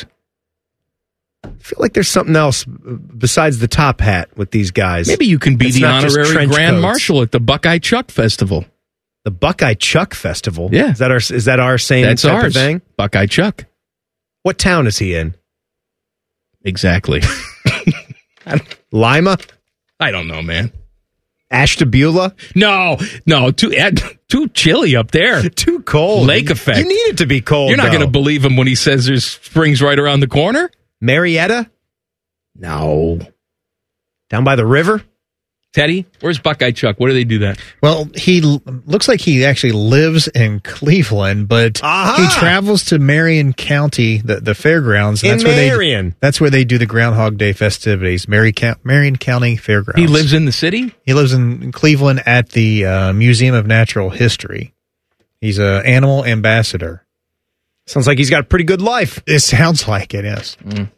I feel like there's something else besides the top hat with these guys. Maybe you can be It's the not just honorary trench grand coats. marshal at the Buckeye Chuck Festival. The Buckeye Chuck Festival. Yeah. Is that our is that our same That's type ours. of thing? Buckeye Chuck. What town is he in? Exactly. Lima? I don't know, man. Ashtabula? No, no, too ed, too chilly up there. Too cold. Lake effect. You need it to be cold. You're not going to though. believe him when he says there's springs right around the corner. Marietta? No. Down by the river? Teddy, where's Buckeye Chuck? Where do they do that? Well, he l- looks like he actually lives in Cleveland, but Aha! he travels to Marion County, the, the fairgrounds. And In that's where Marion. They, that's where they do the Groundhog Day festivities, Mary Count, Marion County Fairgrounds. He lives in the city? He lives in Cleveland at the uh, Museum of Natural History. He's an animal ambassador. Sounds like he's got a pretty good life. It sounds like it, yes. Mm.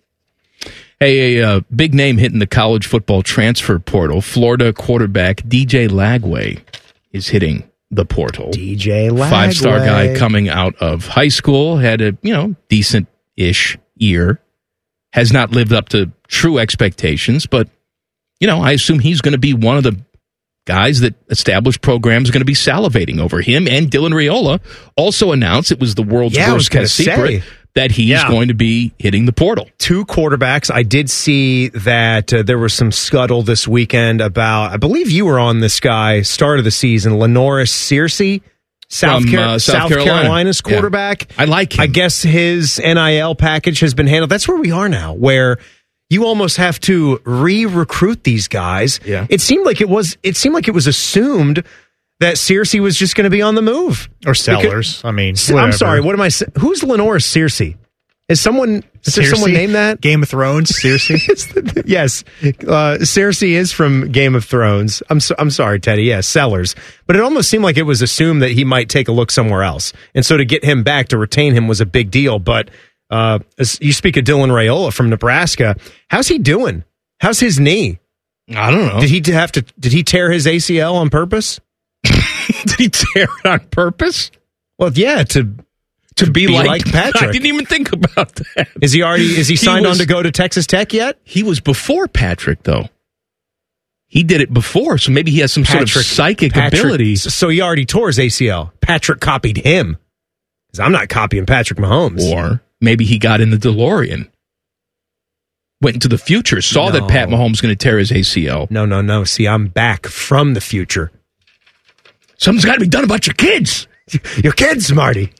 Hey, a uh, big name hitting the college football transfer portal. Florida quarterback D J Lagway is hitting the portal. D J Lagway. Five-star guy coming out of high school, had a, you know, decent-ish year. Has not lived up to true expectations, but, you know, I assume he's going to be one of the guys that established programs are going to be salivating over. Him and Dylan Raiola also announced, it was the world's Yeah, I was worst gonna kept secret, say. that he's Yeah. going to be hitting the portal. Two quarterbacks. I did see that uh, there was some scuttle this weekend about, I believe you were on this guy, start of the season, Lenoris Searcy, South, From, Car- uh, South South Carolina. Carolina's Yeah. quarterback. I like him. I guess his N I L package has been handled. That's where we are now, where you almost have to re-recruit these guys. Yeah. It seemed like it was. It seemed like it was assumed that Searcy was just going to be on the move. Or Sellers. I mean, I'm whatever. sorry. What am I? sa- Who's Lenoris Searcy? Is someone? Is there Searcy? someone named that? Game of Thrones, Searcy. Yes, uh, Cersei is from Game of Thrones. I'm so, I'm sorry, Teddy. Yes, Sellers. But it almost seemed like it was assumed that he might take a look somewhere else, and so to get him back, to retain him, was a big deal. But uh, as you speak of Dylan Raiola from Nebraska, how's he doing? How's his knee? I don't know. Did he have to? Did he tear his A C L on purpose? Did he tear it on purpose? Well, yeah, to To be, be like, like Patrick. I didn't even think about that. is he already? Is he He signed was- on to go to Texas Tech yet? He was before Patrick, though. He did it before, so maybe he has some Patrick, sort of psychic Patrick, ability. So he already tore his A C L. Patrick copied him. Because I'm not copying Patrick Mahomes. Or maybe he got in the DeLorean. Went into the future, saw No. that Pat Mahomes was going to tear his A C L. No, no, no. See, I'm back from the future. Something's got to be done about your kids. Your kids, Marty.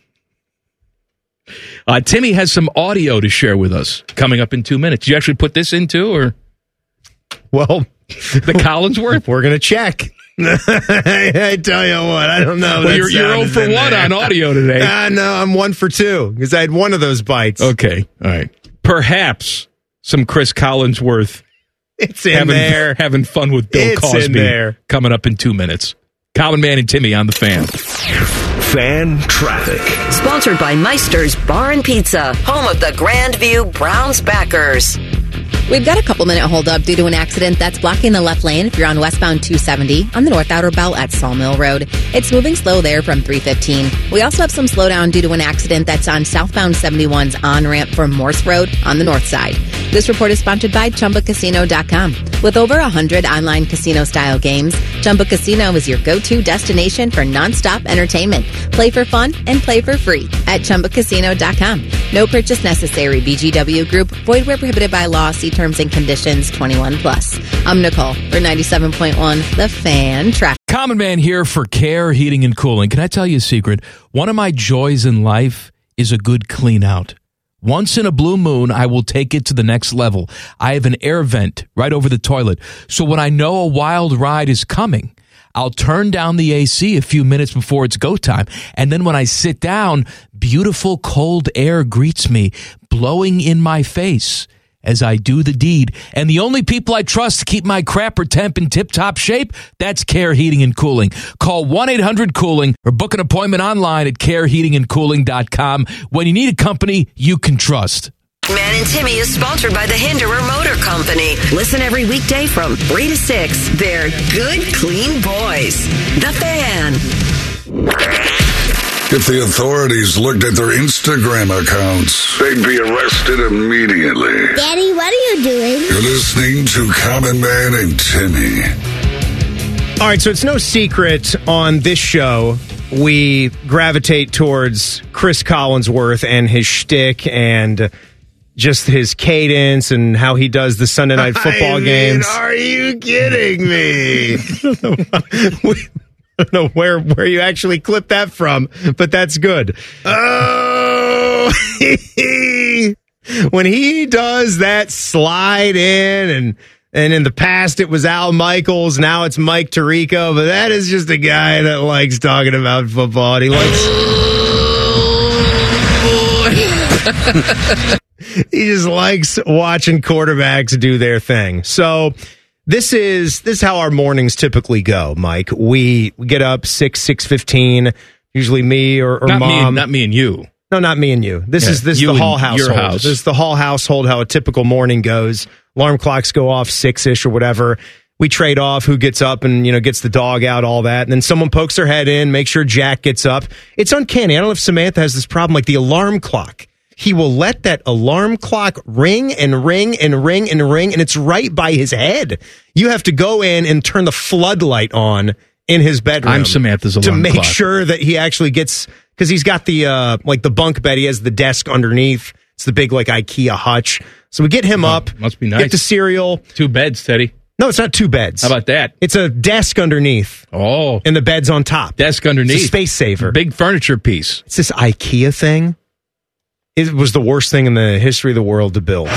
Uh, Timmy has some audio to share with us coming up in two minutes. Did you actually put this into, or? Well, the Collinsworth? We're going to check. I tell you what, I don't know. Well, you're, you're zero for one on audio today. Uh, no, I'm one for two because I had one of those bites. Okay, all right. Perhaps some Chris Collinsworth. It's in having, there. Having fun with Bill It's Cosby. in there. Coming up in two minutes. Common Man and Timmy on the Fan. Fan traffic. Sponsored by Meister's Bar and Pizza, home of the Grandview Browns backers. We've got a couple minute holdup due to an accident that's blocking the left lane if you're on westbound two seventy on the North Outer Belt at Sawmill Road. It's moving slow there from three fifteen. We also have some slowdown due to an accident that's on southbound seventy-one's on-ramp from Morse Road on the north side. This report is sponsored by Chumba Casino dot com. With over one hundred online casino-style games, Chumba Casino is your go-to destination for nonstop entertainment. Play for fun and play for free at Chumba Casino dot com. No purchase necessary. B G W Group. Void where prohibited by law. See terms and conditions. twenty-one plus. I'm Nicole for ninety-seven point one The Fan Traffic. Common Man here for Care Heating and Cooling. Can I tell you a secret? One of my joys in life is a good clean out. Once in a blue moon, I will take it to the next level. I have an air vent right over the toilet. So when I know a wild ride is coming, I'll turn down the A C a few minutes before it's go time. And then when I sit down, beautiful cold air greets me, blowing in my face as I do the deed. And the only people I trust to keep my crapper temp in tip-top shape, that's Care Heating and Cooling. Call one eight hundred cooling or book an appointment online at care heating and cooling dot com when you need a company you can trust. Man and Timmy is sponsored by the Hinderer Motor Company. Listen every weekday from three to six. They're good, clean boys. The Fan. If the authorities looked at their Instagram accounts, They'd be arrested immediately. Daddy, what are you doing? you're listening to Common Man and Timmy. All right, so it's no secret on this show we gravitate towards Chris Collinsworth and his shtick and just his cadence and how he does the Sunday night football I mean, games. Are you kidding me? I don't know where, where you actually clipped that from, but that's good. Oh, when he does that slide in, and and in the past it was Al Michaels, now it's Mike Tirico, but that is just a guy that likes talking about football. And he likes. He just likes watching quarterbacks do their thing. So. This is this is how our mornings typically go, Mike. We, we get up six six fifteen. Usually me or, or not mom. Me and, not me and you. No, not me and you. This Yeah, is this is you the Hall and household. your house. This is the Hall household. How a typical morning goes. Alarm clocks go off six ish or whatever. We trade off who gets up and you know gets the dog out, all that, and then someone pokes their head in, make sure Jack gets up. It's uncanny. I don't know if Samantha has this problem, like the alarm clock. He will let that alarm clock ring and ring and ring and ring, and it's right by his head. You have to go in and turn the floodlight on in his bedroom. I'm Samantha's alarm to make clock. sure that he actually gets, because he's got the uh, like the bunk bed. He has the desk underneath. It's the big like IKEA hutch. So we get him Oh, up. must be nice. Get the cereal. Two beds, Teddy. No, it's not two beds. How about that? It's a desk underneath. Oh, and the bed's on top. Desk underneath. It's a space saver. Big furniture piece. It's this IKEA thing. It was the worst thing in the history of the world to build.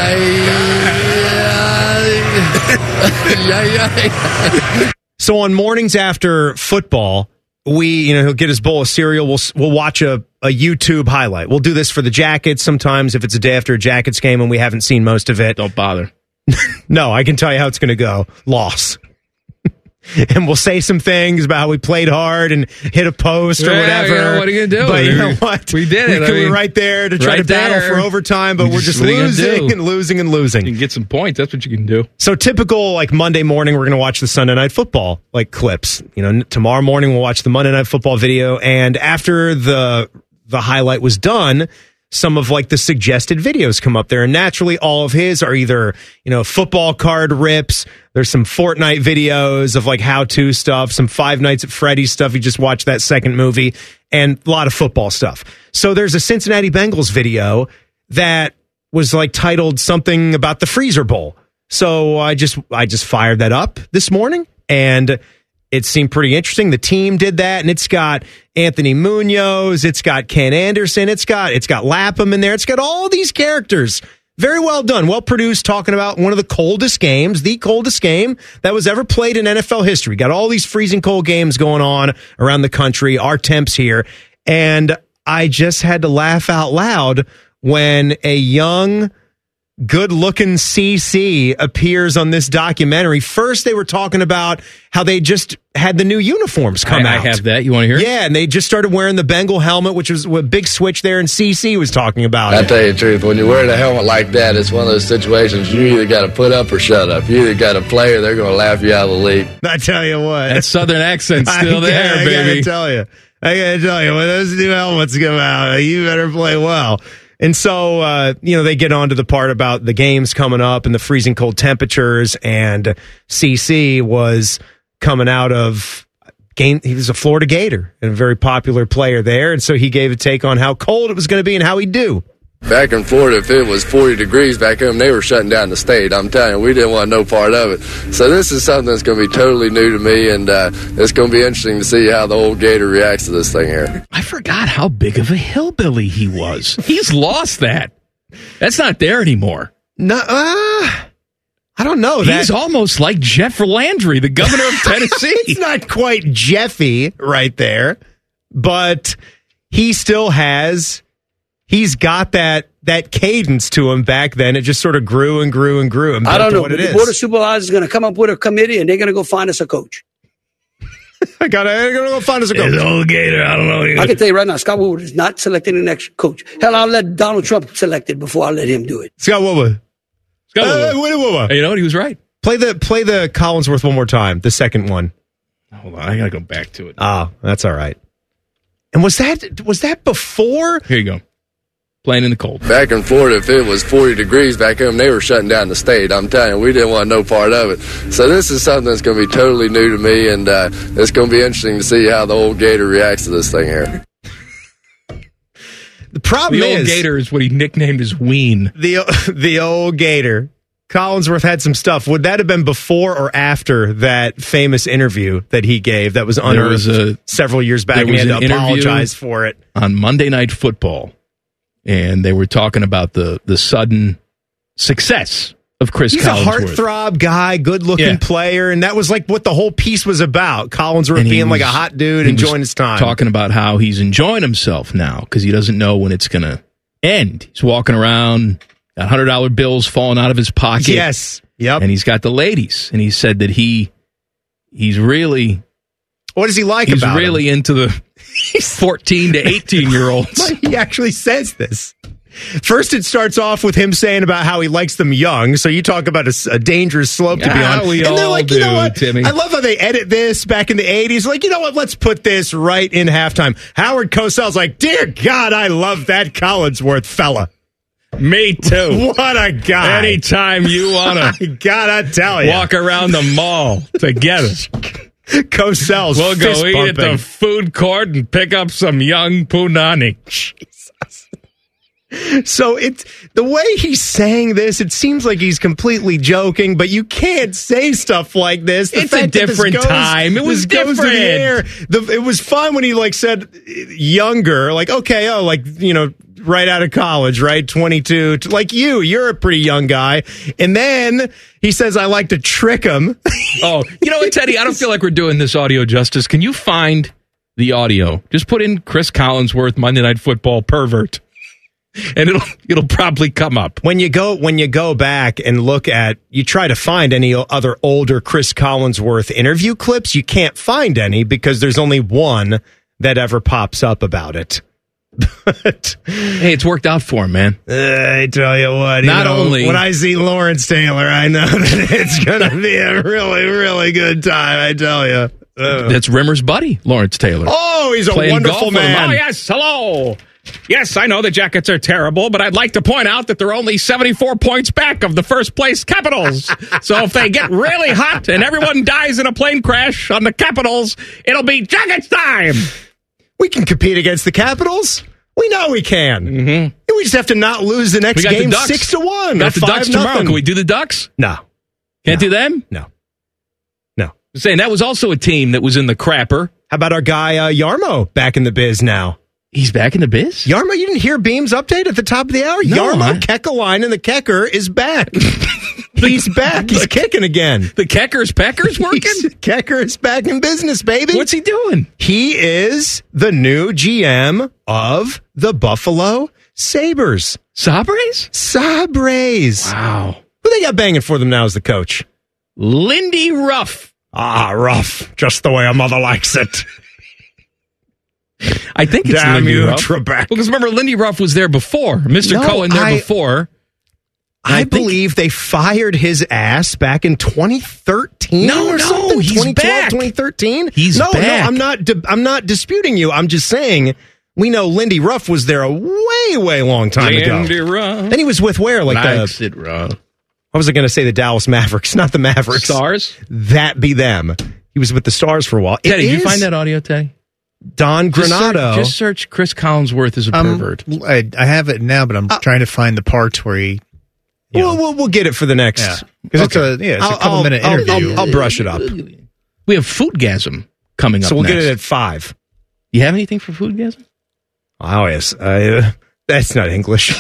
So on mornings after football, we, you know, he'll get his bowl of cereal. We'll we'll watch a, a YouTube highlight. We'll do this for the Jackets sometimes if it's a day after a Jackets game and we haven't seen most of it. Don't bother. No, I can tell you how it's going to go. Loss. And we'll say some things about how we played hard and hit a post or Yeah, whatever. you know, what are you going to do? But you know what? We did it. We, I we mean, were right there to try right to battle there. for overtime, but We we're just- just what are you gonna losing do? and losing and losing. You can get some points. That's what you can do. So typical, like Monday morning, we're going to watch the Sunday Night Football like clips. You know, n- tomorrow morning we'll watch the Monday Night Football video, and after the the highlight was done, some of like the suggested videos come up there. And naturally, all of his are either, you know, football card rips. There's some Fortnite videos of like how-to stuff, some Five Nights at Freddy's stuff. You just watched that second movie, and a lot of football stuff. So there's a Cincinnati Bengals video that was like titled something about the Freezer Bowl. So I just I just fired that up this morning, and it seemed pretty interesting. The team did that, and it's got Anthony Munoz, it's got Ken Anderson, it's got it's got Lapham in there, it's got all these characters. Very well done, well produced, talking about one of the coldest games, the coldest game that was ever played in N F L history. Got all these freezing cold games going on around the country, our temps here, and I just had to laugh out loud when a young, good-looking C C appears on this documentary. First, they were talking about how they just had the new uniforms come I, out. I have that. You want to hear it? Yeah, and they just started wearing the Bengal helmet, which was a big switch there, and C C was talking about I it. tell you the truth, when you're wearing a helmet like that, it's one of those situations you either got to put up or shut up. You either got to play or they're going to laugh you out of the league. I tell you what. That southern accent's still I, there, I, baby. I gotta tell you. I gotta tell you, when those new helmets come out, you better play well. And so, uh, you know, they get on to the part about the games coming up and the freezing cold temperatures. And C C was coming out of game. He was a Florida Gator and a very popular player there. And so he gave a take on how cold it was going to be and how he'd do. Back in Florida, if it was forty degrees back home, they were shutting down the state. I'm telling you, we didn't want no part of it. So this is something that's going to be totally new to me, and uh, it's going to be interesting to see how the old Gator reacts to this thing here. I forgot how big of a hillbilly he was. He's lost that. That's not there anymore. No, uh, I don't know. He's that. almost like Jeff Landry, the governor of Tennessee. He's not quite Jeffy right there, but he still has... He's got that that cadence to him back then. It just sort of grew and grew and grew. And I don't know. what it The is. Board of Supervisors is going to come up with a committee, and they're going to go find us a coach. I got to go find us a coach. It's old Gator. I don't know. I can tell you right now, Scott Woodward is not selecting the next coach. Hell, I'll let Donald Trump select it before I let him do it. Scott Woodward. Scott Uh, Woodward. Woodward. Hey, you know what? He was right. Play the play the Collinsworth one more time. The second one. Hold on. I got to go back to it. Ah, that's all right. And was that was that before? Here you go. Playing in the cold. Back in Florida, if it was forty degrees back home, they were shutting down the state. I'm telling you, we didn't want no part of it. So this is something that's going to be totally new to me, and uh, it's going to be interesting to see how the old Gator reacts to this thing here. The problem the is old Gator is what he nicknamed as Ween. The the old Gator. Collinsworth had some stuff. Would that have been before or after that famous interview that he gave that was unearthed was a, several years back, and he had to apologize for it? On Monday Night Football, and they were talking about the, the sudden success of Chris He's Collinsworth. He's a heartthrob guy, good-looking yeah. player, and that was like what the whole piece was about. Collinsworth being was, like a hot dude, enjoying his time. Talking about how he's enjoying himself now because he doesn't know when it's going to end. He's walking around, got one hundred dollar bills falling out of his pocket. Yes, yep. And he's got the ladies, and he said that he he's really... What does he like he's about He's really him? into the fourteen to eighteen-year-olds. He actually says this. First, it starts off with him saying about how he likes them young. So you talk about a, a dangerous slope to be ah, on. We and all they're like, do, you know what? Timmy. I love how they edit this back in the eighties. Like, you know what? Let's put this right in halftime. Howard Cosell's like, dear God, I love that Collinsworth fella. Me too. What a guy. Anytime you want to gotta tell you. walk around the mall together. Cosell's We'll go fist eat bumping. at the food court and pick up some young punani. So it's the way he's saying this, it seems like he's completely joking, but you can't say stuff like this. The It's a fact that this different goes- time. It was this goes to the different. air. The, it was fun when he like said younger, like, okay, oh, like, you know, right out of college, right? twenty-two, like you, you're a pretty young guy. And then he says, I like to trick him. Oh, you know what, Teddy? I don't feel like we're doing this audio justice. Can you find the audio? Just put in Chris Collinsworth, Monday Night Football pervert. And it'll it'll probably come up. When you go when you go back and look at, you try to find any other older Chris Collinsworth interview clips, you can't find any because there's only one that ever pops up about it. But, hey, it's worked out for him, man. Uh, I tell you what, Not you know, only when I see Lawrence Taylor, I know that it's going to be a really, really good time. I tell you. Uh. That's Rimmer's buddy, Lawrence Taylor. Oh, he's a Playing wonderful golf with him. man. Oh, yes. Hello. Yes, I know the Jackets are terrible, but I'd like to point out that they're only seventy-four points back of the first place Capitals. So if they get really hot and everyone dies in a plane crash on the Capitals, it'll be Jackets time. We can compete against the Capitals. We know we can. Mm-hmm. We just have to not lose the next game the six to one. Got or the five Ducks tomorrow. nothing. Can we do the Ducks? No. Can't do them? No. No. I'm saying that was also a team that was in the crapper. How about our guy uh, Yarmo back in the biz now? He's back in the biz? Yarmo, you didn't hear Beam's update at the top of the hour? No, Yarmo I- Kekalainen, the Kecker, is back. He's back. He's kicking again. The Kecker's Peckers working? Kecker is back in business, baby. What's he doing? He is the new G M of the Buffalo Sabres. Sabres? Sabres. Wow. Who they got banging for them now as the coach? Lindy Ruff. Ah, Ruff. Just the way a mother likes it. I think it's Damn Lindy you, Ruff. Trebek. Because remember, Lindy Ruff was there before. Mister No, Cohen there I- before. I, I think- believe they fired his ass back in twenty thirteen No, or no, something. he's twenty twelve, back. twenty thirteen He's no, back. No, I'm not. Di- I'm not disputing you. I'm just saying we know Lindy Ruff was there a way, way long time Lindy ago. Ruff. Then he was with where? Like Likes the. it rough. I was going to say the Dallas Mavericks, not the Mavericks. Stars? That be them. He was with the Stars for a while. It Teddy, did you is find that audio, Teddy? Don Just search, Granado. just search Chris Collinsworth as a Um, pervert. I, I have it now, but I'm trying to find the parts where he. you We'll, know, we'll we'll get it for the next. Yeah. 'Cause it's a- yeah, it's a I'll- couple I'll- minute I'll- interview. I'll, I'll brush it up. We have Foodgasm coming up So we'll next. get it at five. You have anything for Foodgasm? Oh yes, uh, that's not English.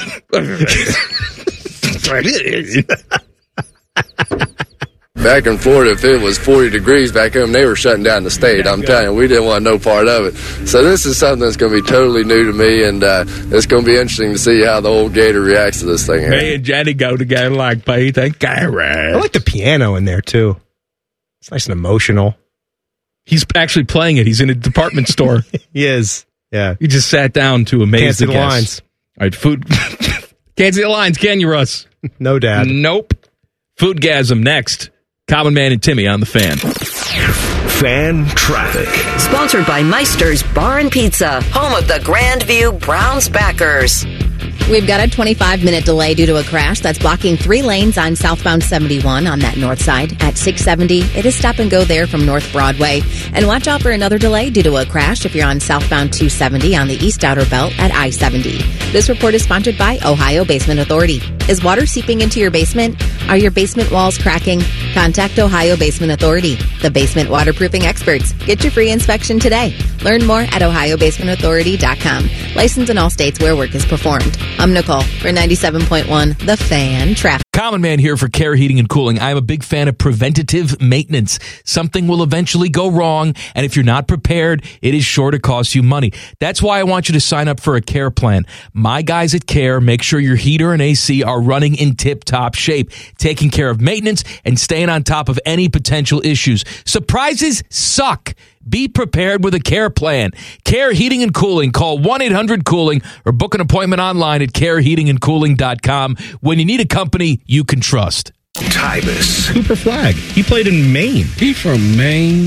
Back in Florida, if it was forty degrees back home, they were shutting down the state. I'm telling you, we didn't want no part of it. So this is something that's going to be totally new to me, and uh, it's going to be interesting to see how the old Gator reacts to this thing here. Me and Jenny go together like Pete and Garrett. I like the piano in there too. It's nice and emotional. He's actually playing it. He's in a department store. He is. Yeah. He just sat down to amaze Can't see the the guests. lines. All right, food. Can't see the lines, can you, Russ? No, Dad. Nope. Foodgasm next. Common Man and Timmy on the Fan. Fan traffic. Sponsored by Meister's Bar and Pizza, home of the Grandview Browns backers. We've got a twenty-five minute delay due to a crash that's blocking three lanes on southbound seventy-one on that north side. At six seventy, it is stop and go there from North Broadway. And watch out for another delay due to a crash if you're on southbound two seventy on the east outer belt at I seventy. This report is sponsored by Ohio Basement Authority. Is water seeping into your basement? Are your basement walls cracking? Contact Ohio Basement Authority, the basement waterproofing experts. Get your free inspection today. Learn more at ohio basement authority dot com. Licensed in all states where work is performed. I'm Nicole for ninety-seven point one The Fan Traffic. Common Man here for Care Heating and Cooling. I'm a big fan of preventative maintenance. Something will eventually go wrong, and if you're not prepared, it is sure to cost you money. That's why I want you to sign up for a Care plan. My guys at Care make sure your heater and A C are running in tip-top shape, taking care of maintenance and staying on top of any potential issues. Surprises suck. Be prepared with a Care plan. Care Heating and Cooling. Call one eight hundred cooling or book an appointment online at care heating and cooling dot com when you need a company you can trust. Tybus. Cooper Flag. He played in Maine. He from Maine?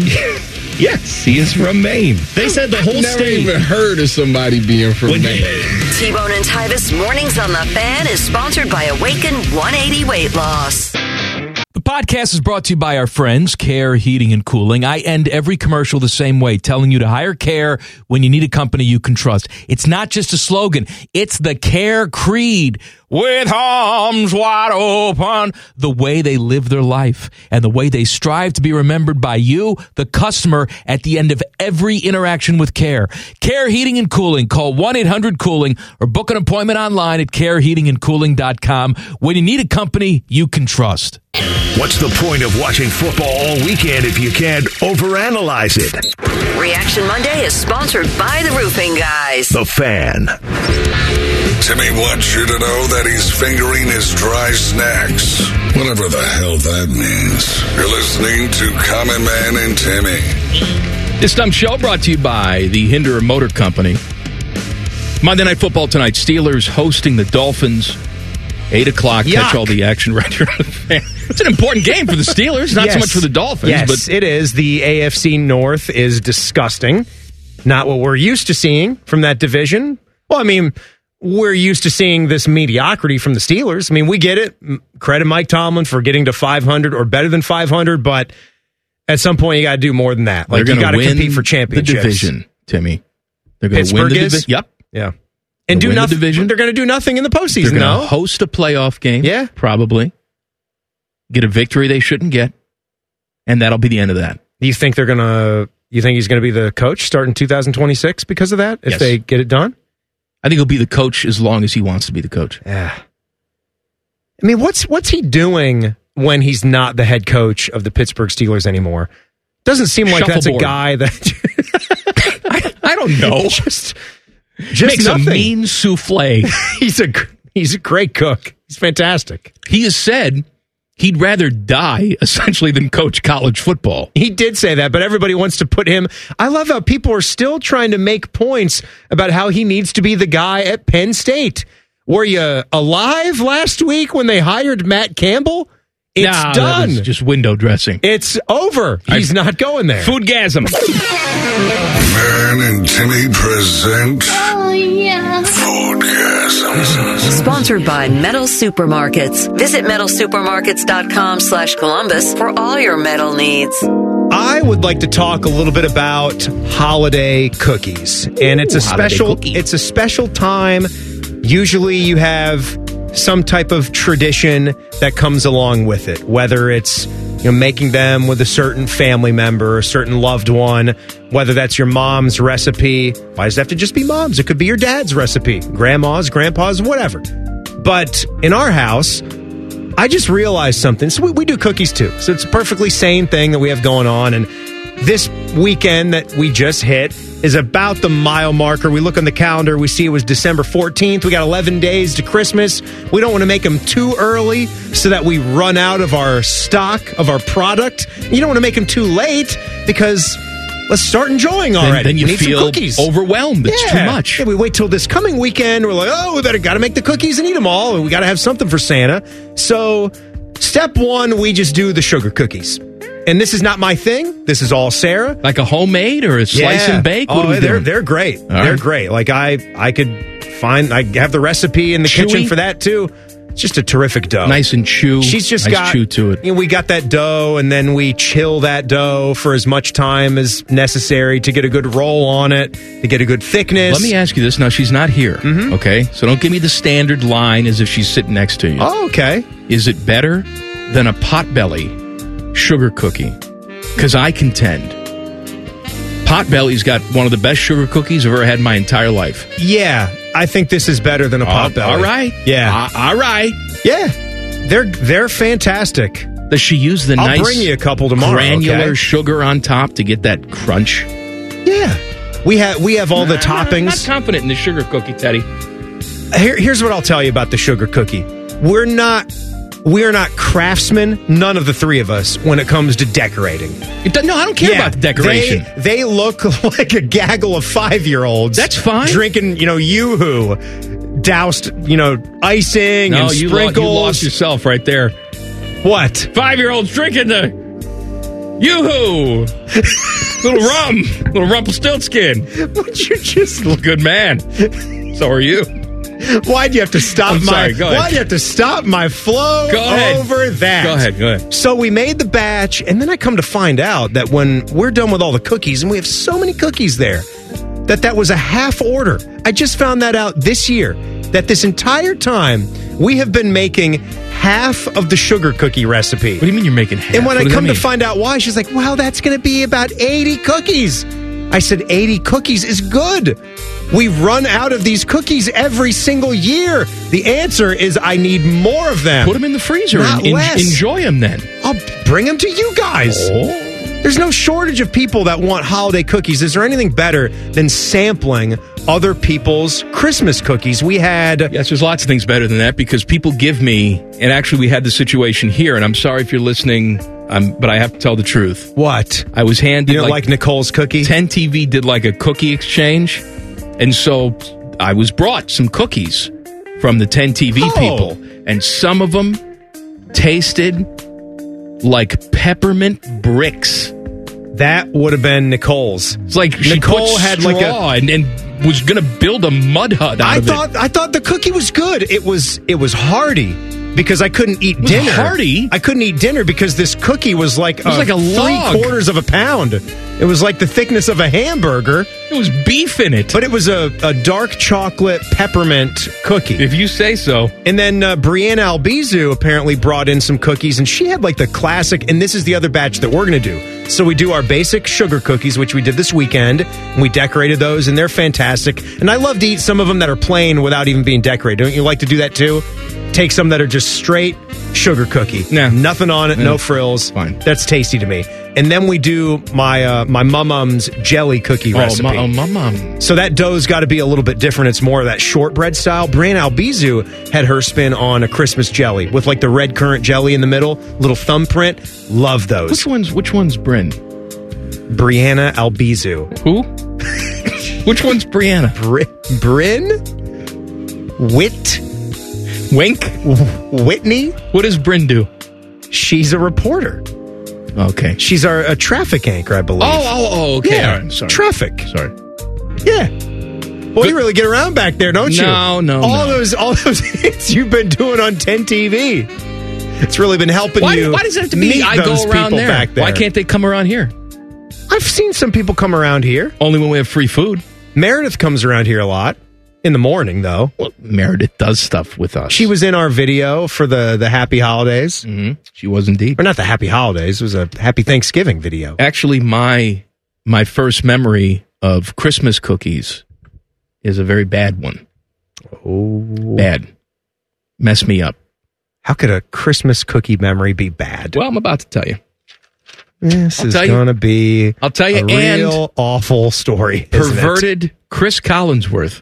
Yes, he is from Maine. They said the whole I've never state. even heard of somebody being from When- Maine. T-Bone and Tyvis Mornings on the Fan is sponsored by Awaken one eighty Weight Loss. The podcast is brought to you by our friends, Care Heating and Cooling. I end every commercial the same way, telling you to hire Care when you need a company you can trust. It's not just a slogan. It's the Care creed. With arms wide open. The way they live their life and the way they strive to be remembered by you, the customer, at the end of every interaction with Care. Care Heating and Cooling. Call one eight hundred cooling or book an appointment online at care heating and cooling dot com when you need a company you can trust. What's the point of watching football all weekend if you can't overanalyze it? Reaction Monday is sponsored by the Roofing Guys. The Fan. Timmy wants you to know that he's fingering his dry snacks. Whatever the hell that means. You're listening to Common Man and Timmy. This dumb show brought to you by the Hinderer Motor Company. Monday Night Football tonight. Steelers hosting the Dolphins. eight o'clock. Yuck. Catch all the action right here on the Fan. It's an important game for the Steelers, not Yes. so much for the Dolphins. Yes, but it is. The A F C North is disgusting. Not what we're used to seeing from that division. Well, I mean, we're used to seeing this mediocrity from the Steelers. I mean, we get it. Credit Mike Tomlin for getting to five hundred or better than five hundred, but at some point you got to do more than that. Like, you got to compete for championships. The division, Timmy. They're going to win the division. Yep. Yeah. And do nothing. The They're going to do nothing in the postseason. They're going to no? host a playoff game. Yeah. Probably. Get a victory they shouldn't get. And that'll be the end of that. Do you think they're going to, you think he's going to be the coach starting two thousand twenty-six because of that? If Yes. they get it done? I think he'll be the coach as long as he wants to be the coach. Yeah. I mean, what's what's he doing when he's not the head coach of the Pittsburgh Steelers anymore? Doesn't seem like that's a Shuffleboard. guy that I, I don't know. just just Makes nothing. a mean souffle. he's a he's a great cook. He's fantastic. He has said he'd rather die essentially than coach college football. He did say that, but everybody wants to put him. I love how people are still trying to make points about how he needs to be the guy at Penn State. Were you alive last week when they hired Matt Campbell? It's Nah, that done. was just window dressing. It's over. He's I- not going there. Foodgasm. Man and Timmy present Oh, yeah. Foodgasms. Sponsored by Metal Supermarkets. Visit metal supermarkets dot com slash Columbus for all your metal needs. I would like to talk a little bit about holiday cookies. And it's a Ooh, holiday special cookie. it's a special time. Usually you have some type of tradition that comes along with it, whether it's you know making them with a certain family member, a certain loved one, whether that's your mom's recipe. Why does it have to just be mom's? It could be your dad's recipe, grandma's, grandpa's, whatever. But in our house, I just realized something. So we, we do cookies too. So it's a perfectly sane thing that we have going on. And this weekend that we just hit is about the mile marker. We look on the calendar. We see it was December fourteenth. We got eleven days to Christmas. We don't want to make them too early so that we run out of our stock of our product. You don't want to make them too late because let's start enjoying already. Then, then you we need feel some cookies. overwhelmed. It's Yeah. too much. Yeah, we wait till this coming weekend. We're like, oh, we better got to make the cookies and eat them all. And we got to have something for Santa. So step one, we just do the sugar cookies. And this is not my thing. This is all Sarah. Like a homemade or a slice Yeah. and bake? What Oh, are we they're doing? they're great. All they're right. great. Like I I could find I have the recipe in the Chewy? kitchen for that too. It's just a terrific dough. Nice and chew. She's just nice got chew to it. You know, we got that dough, and then we chill that dough for as much time as necessary to get a good roll on it, to get a good thickness. Let me ask you this. Now, she's not here, Mm-hmm. okay? So don't give me the standard line as if she's sitting next to you. Oh, okay. Is it better than a Potbelly sugar cookie? Because I contend Potbelly's got one of the best sugar cookies I've ever had in my entire life. Yeah, I think this is better than a Oh, Potbelly. all right. Yeah. Uh, all right. Yeah. They're they're fantastic. Does she use the I'll nice bring you a couple tomorrow, granular okay? sugar on top to get that crunch? Yeah. We have we have all the I'm toppings. not confident in the sugar cookie, Teddy. Here, here's what I'll tell you about the sugar cookie. We're not we're not craftsmen, none of the three of us, when it comes to decorating. It does, no, I don't care Yeah, about the decoration. They, they look like a gaggle of five-year-olds. That's fine. Drinking, you know, Yoo-hoo, doused, you know, icing no, and you, lo- sprinkles. you lost yourself right there. What? Five-year-olds drinking the Yoo-hoo. Little rum. Little Rumpelstiltskin. Would you just Good man. So are you. Why'd you have to stop I'm my sorry, go ahead. Why'd you have to stop my flow Go ahead. over that? Go ahead, go ahead. So we made the batch, and then I come to find out that when we're done with all the cookies, and we have so many cookies there, that that was a half order. I just found that out this year, that this entire time we have been making half of the sugar cookie recipe. What do you mean you're making half? And when What I does come that to mean? find out why, she's like, well, that's going to be about eighty cookies. I said, eighty cookies is good. We run out of these cookies every single year. The answer is I need more of them. Put them in the freezer Not and en- less. enjoy them then. I'll bring them to you guys. Oh. There's no shortage of people that want holiday cookies. Is there anything better than sampling other people's Christmas cookies? We had... Yes, there's lots of things better than that because people give me, and actually we had the situation here, and I'm sorry if you're listening, um, but I have to tell the truth. What? I was handed You don't like, like Nicole's cookie? ten T V did like a cookie exchange, and so I was brought some cookies from the ten T V Oh. people, and some of them tasted like peppermint bricks. That would have been Nicole's. It's like she Nicole put had like a- straw and, and was going to build a mud hut out I of thought it. I thought the cookie was good. It was it was hearty because I couldn't eat was dinner. hearty? I couldn't eat dinner because this cookie was like It was like a log. three quarters of a pound. It was like the thickness of a hamburger. It was beef in it. But it was a, a dark chocolate peppermint cookie. If you say so. And then uh, Brianna Albizu apparently brought in some cookies, and she had like the classic, and this is the other batch that we're going to do. So we do our basic sugar cookies, which we did this weekend, and we decorated those, and they're fantastic. And I love to eat some of them that are plain without even being decorated. Don't you like to do that too? Take some that are just straight sugar cookie. Nah. Nothing on it, Yeah. no frills. Fine. That's tasty to me. And then we do my uh, my mum-mum's jelly cookie Oh, recipe. my, oh, my mom. So that dough's got to be a little bit different. It's more of that shortbread style. Brianna Albizu had her spin on a Christmas jelly with like the red currant jelly in the middle, little thumbprint. Love those. Which one's which one's Bryn? Brianna Albizu. Who? Which one's Brianna? Br- Bryn? Whit? Wink? Whitney? What does Bryn do? She's a reporter. Okay. She's our a traffic anchor, I believe. Oh, oh, oh, okay. Yeah, All right. Sorry. traffic. Sorry. Yeah. Well, you really get around back there, don't you? No, no, All no. those, all those hits you've been doing on ten T V. It's really been helping Why, you. why does it have to be meet I those go around people there? back there? Why can't they come around here? I've seen some people come around here. Only when we have free food. Meredith comes around here a lot in the morning, though. Well, Meredith does stuff with us. She was in our video for the the Happy Holidays. Mm-hmm. She was indeed. Or not the Happy Holidays. It was a Happy Thanksgiving video. Actually, my my first memory of Christmas cookies is a very bad one. Oh, bad. Mess me up. How could a Christmas cookie memory be bad? Well, I'm about to tell you. This I'll is tell you- going to be I'll tell you, a and real awful story. isn't it? Perverted Chris Collinsworth.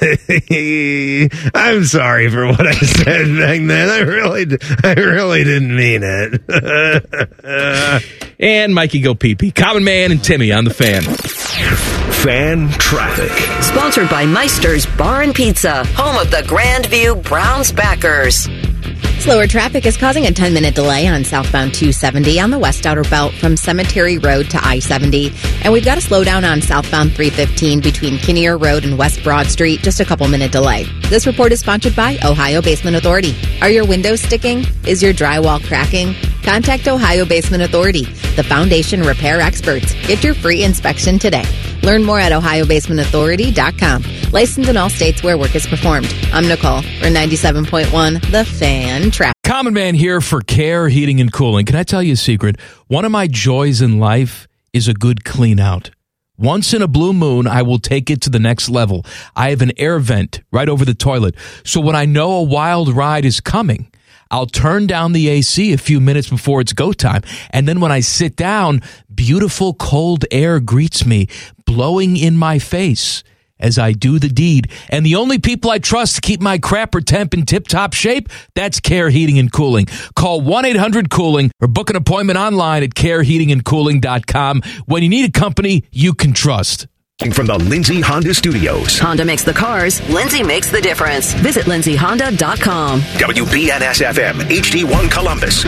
I'm sorry for what I said back then. I really, I really didn't mean it. And Mikey Go Pee Pee. Common Man and Timmy on the Fan. Fan traffic. Sponsored by Meister's Bar and Pizza, home of the Grandview Browns backers. Slower traffic is causing a ten-minute delay on southbound two seventy on the West Outer Belt from Cemetery Road to I seventy. And we've got a slowdown on southbound three fifteen between Kinnear Road and West Broad Street, just a couple-minute delay. This report is sponsored by Ohio Basement Authority. Are your windows sticking? Is your drywall cracking? Contact Ohio Basement Authority, the foundation repair experts. Get your free inspection today. Learn more at ohio basement authority dot com. Licensed in all states where work is performed. I'm Nicole for ninety-seven point one The Fan Traffic. Common Man here for Care Heating and Cooling. Can I tell you a secret? One of my joys in life is a good clean out. Once in a blue moon, I will take it to the next level. I have an air vent right over the toilet. So when I know a wild ride is coming, I'll turn down the A C a few minutes before it's go time. And then when I sit down, beautiful cold air greets me, blowing in my face as I do the deed. And the only people I trust to keep my crapper temp in tip-top shape, that's Care Heating and Cooling. Call one eight hundred cooling or book an appointment online at care heating and cooling dot com when you need a company you can trust. From the Lindsay Honda Studios. Honda makes the cars, Lindsay makes the difference. Visit lindsay honda dot com. W B N S F M, H D one Columbus.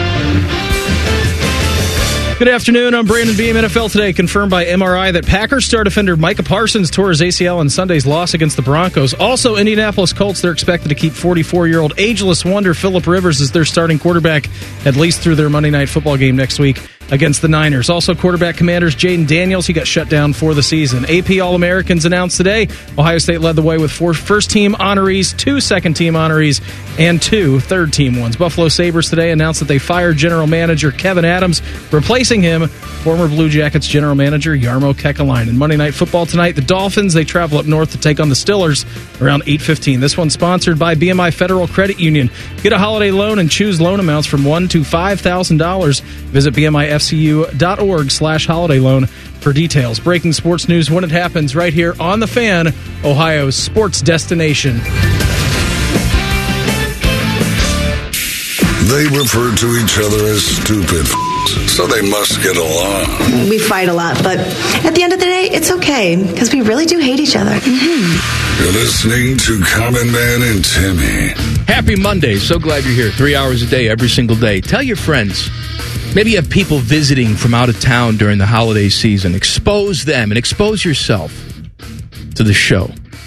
Good afternoon. I'm Brandon Beam. N F L Today confirmed by M R I that Packers star defender Micah Parsons tore his A C L in Sunday's loss against the Broncos. Also, Indianapolis Colts, they're expected to keep forty-four-year-old ageless wonder Phillip Rivers as their starting quarterback at least through their Monday Night Football game next week against the Niners. Also, quarterback Commanders Jaden Daniels, he got shut down for the season. A P All-Americans announced today. Ohio State led the way with four first-team honorees, two second-team honorees, and two third-team ones. Buffalo Sabres today announced that they fired general manager Kevin Adams, replacing him, former Blue Jackets general manager Jarmo Kekalainen. Monday Night Football tonight, the Dolphins, they travel up north to take on the Steelers around eight fifteen. This one's sponsored by B M I Federal Credit Union. Get a holiday loan and choose loan amounts from one thousand dollars to five thousand dollars. Visit B M I F C U dot org slash holiday loan for details. Breaking sports news when it happens right here on The Fan, Ohio's sports destination. They refer to each other as stupid f***s, so they must get along. We fight a lot, but at the end of the day, it's okay, because we really do hate each other. Mm-hmm. You're listening to Common Man and Timmy. Happy Monday. So glad you're here. Three hours a day, every single day. Tell your friends. Maybe you have people visiting from out of town during the holiday season. Expose them and expose yourself to the show.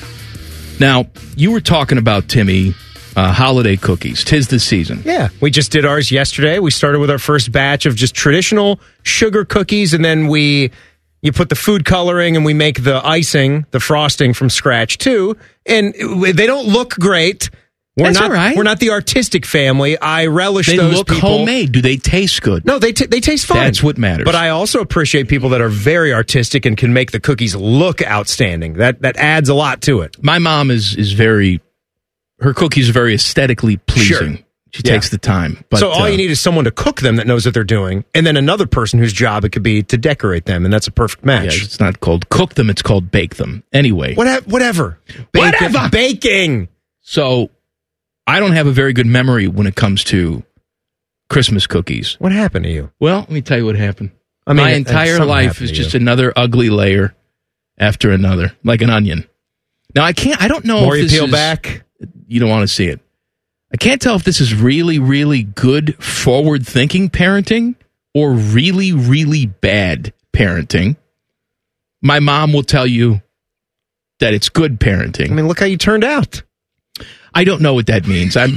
Now, you were talking about, Timmy, uh, holiday cookies. 'Tis the season. Yeah, we just did ours yesterday. We started with our first batch of just traditional sugar cookies, and then we you put the food coloring and we make the icing, the frosting from scratch too. And they don't look great. We're That's not, all right. We're not the artistic family. I relish They those look people. homemade. Do they taste good? No, they t- they taste fine. That's what matters. But I also appreciate people that are very artistic and can make the cookies look outstanding. That that adds a lot to it. My mom is is very, her cookies are very aesthetically pleasing. Sure. She Yeah. takes the time. But, so all uh, you need is someone to cook them that knows what they're doing, and then another person whose job it could be to decorate them, and that's a perfect match. Yeah, it's not called cook them, it's called bake them. Anyway. Whatever. Whatever. Bacon, Whatever. Baking. So I don't have a very good memory when it comes to Christmas cookies. What happened to you? Well, let me tell you what happened. I mean, My uh, entire something life happened is to just you. another ugly layer after another, like an onion. Now, I can't, I don't know More if you this peel is, back. You don't want to see it. I can't tell if this is really, really good forward-thinking parenting or really, really bad parenting. My mom will tell you that it's good parenting. I mean, look how you turned out. I don't know what that means. I'm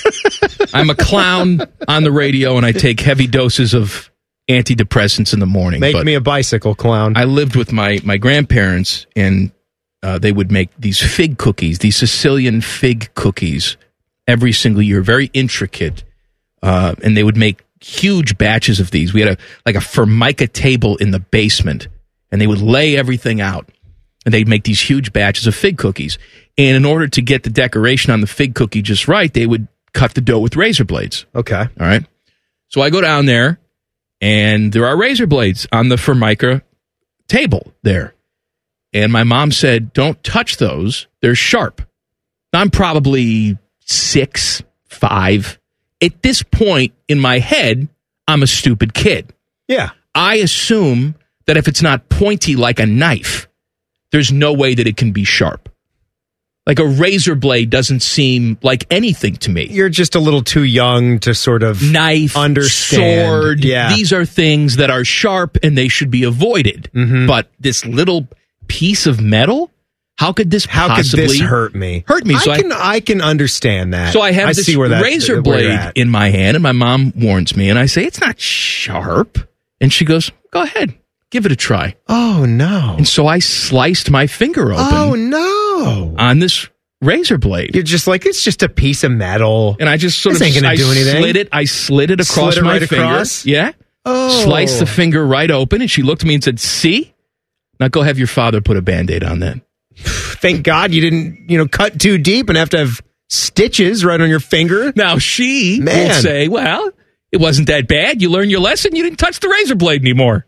I'm a clown on the radio, and I take heavy doses of antidepressants in the morning. Make but me a bicycle clown. I lived with my, my grandparents, and uh, they would make these fig cookies, these Sicilian fig cookies, every single year, very intricate. Uh, and they would make huge batches of these. We had a like a Formica table in the basement, and they would lay everything out, and they'd make these huge batches of fig cookies. And in order to get the decoration on the fig cookie just right, they would cut the dough with razor blades. Okay. All right. So I go down there, and there are razor blades on the Formica table there. And my mom said, don't touch those. They're sharp. I'm probably six, five. At this point in my head, I'm a stupid kid. Yeah. I assume that if it's not pointy like a knife, there's no way that it can be sharp. Like a razor blade doesn't seem like anything to me. You're just a little too young to sort of Knife, understand. sword. Yeah. These are things that are sharp and they should be avoided. Mm-hmm. But this little piece of metal, how could this How possibly could this hurt me? Hurt me. I So I, can I can understand that. so I have I this see where that, razor where you're blade at. in my hand, and my mom warns me, and I say, it's not sharp. And she goes, go ahead, give it a try. Oh, no. And so I sliced my finger open Oh, no. on this razor blade. You're just like, it's just a piece of metal. And I just sort This of ain't gonna I do anything. slid it. I slid it across Slid it my right finger. across? Yeah. Oh. Sliced the finger right open, and she looked at me and said, see? Now go have your father put a Band-Aid on that. Thank God you didn't, you know, cut too deep and have to have stitches right on your finger. Now she Man. will say, well, it wasn't that bad. You learned your lesson. You didn't touch the razor blade anymore.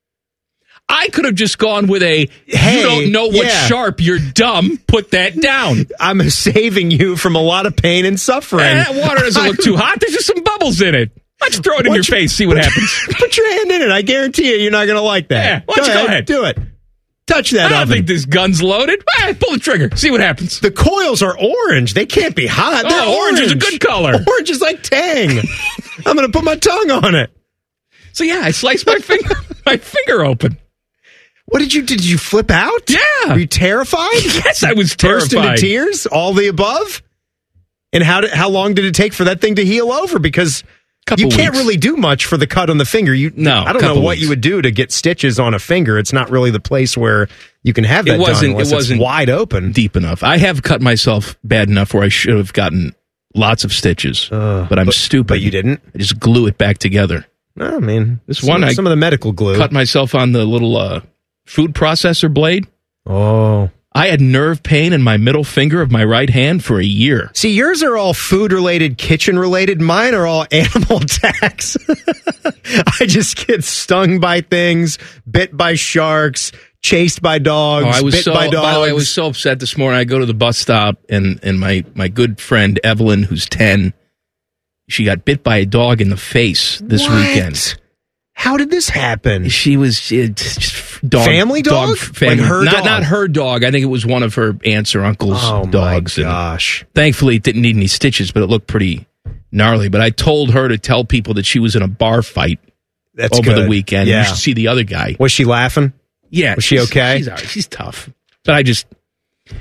I could have just gone with a, Hey, you don't know what's yeah. sharp, you're dumb, put that down. I'm saving you from a lot of pain and suffering. Eh, that water doesn't look too hot. There's just some bubbles in it. Why don't you throw it in Why your don't you- face, see what happens. Put your hand in it. I guarantee you, you're not going to like that. Yeah, why don't you go ahead. Do it. Touch that I don't oven. think this gun's loaded. Ah, pull the trigger, see what happens. The coils are orange. They can't be hot. They're Oh, orange is a good color. Orange is like Tang. I'm going to put my tongue on it. So yeah, I sliced my finger, my finger open. What did you do? Did you flip out? Yeah. Were you terrified? Yes, I was Burst terrified. into tears? All the above? And how did, how long did it take for that thing to heal over? Because Couple you can't weeks. really do much for the cut on the finger. You No, I don't know couple what weeks. you would do to get stitches on a finger. It's not really the place where you can have that It wasn't. done unless It wasn't it's wide open. deep enough. I have cut myself bad enough where I should have gotten lots of stitches, Uh, but I'm but- stupid. but you didn't? I just glue it back together. No, I mean, This some, one I some of the medical glue. Cut myself on the little uh, food processor blade. Oh. I had nerve pain in my middle finger of my right hand for a year. See, yours are all food related, kitchen related. Mine are all animal attacks. I just get stung by things, bit by sharks, chased by dogs, Oh, I was bit so. by dogs. By the way, I was so upset this morning. I go to the bus stop, and and my my good friend Evelyn, who's ten, she got bit by a dog in the face this What? weekend. How did this happen? She was she, just dog, Family dog? family. Like her not, dog? Not her dog. I think it was one of her aunts or uncle's Oh, dogs. my and gosh. thankfully, it didn't need any stitches, but it looked pretty gnarly. But I told her to tell people that she was in a bar fight That's over the good. weekend. Yeah. You should see the other guy. Was she laughing? Yeah. Was she she's- okay? She's all right. She's tough. But I just, it's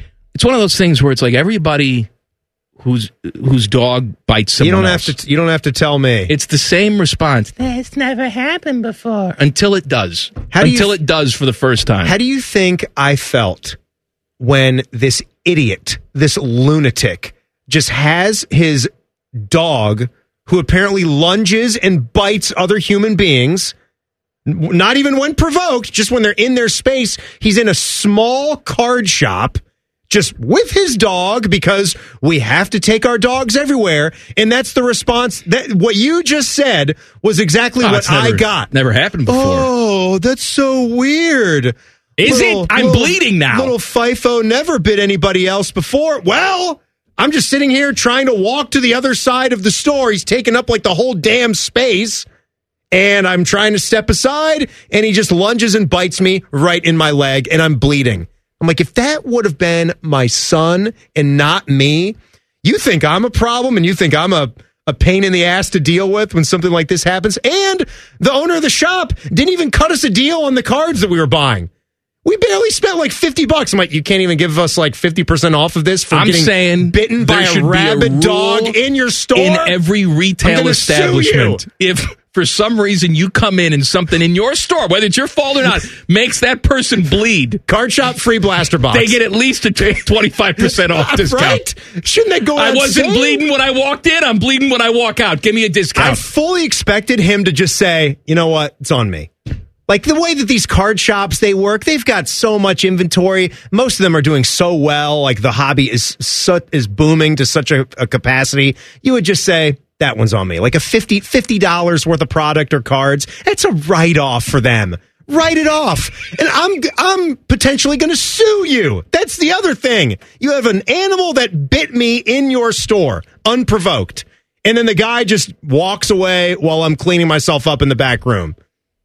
It's one of those things where it's like everybody whose whose dog bites someone You don't else. have to. You don't have to tell me. It's the same response. That's never happened before. Until it does. How do you Until th- it does for the first time. How do you think I felt when this idiot, this lunatic, just has his dog, who apparently lunges and bites other human beings, n- not even when provoked, just when they're in their space, he's in a small card shop, just with his dog, because we have to take our dogs everywhere. And that's the response. That what you just said was exactly Oh, what it's never- I got. Never happened before. Oh, that's so weird. Is it? I'm bleeding now. Little FIFO never bit anybody else before. Well, I'm just sitting here trying to walk to the other side of the store. He's taking up like the whole damn space. And I'm trying to step aside, and he just lunges and bites me right in my leg, and I'm bleeding. I'm like, if that would have been my son and not me, you think I'm a problem, and you think I'm a, a pain in the ass to deal with when something like this happens. And the owner of the shop didn't even cut us a deal on the cards that we were buying. We barely spent like fifty bucks. I'm like, you can't even give us like fifty percent off of this for I'm getting saying bitten by there should a be a rabid rule dog in your store? In every I'm retail gonna sue establishment. you. If for some reason you come in and something in your store, whether it's your fault or not, makes that person bleed. Card shop free blaster box. They get at least a twenty-five percent off discount. Right? Shouldn't that go I without wasn't saying? bleeding when I walked in. I'm bleeding when I walk out. Give me a discount. I fully expected him to just say, you know what, it's on me. Like the way that these card shops, they work, they've got so much inventory. Most of them are doing so well. Like the hobby is so, is booming to such a, a capacity. You would just say, that one's on me. Like a fifty dollars fifty dollars worth of product or cards. It's a write-off for them. Write it off. And I'm I'm potentially going to sue you. That's the other thing. You have an animal that bit me in your store, unprovoked. And then the guy just walks away while I'm cleaning myself up in the back room.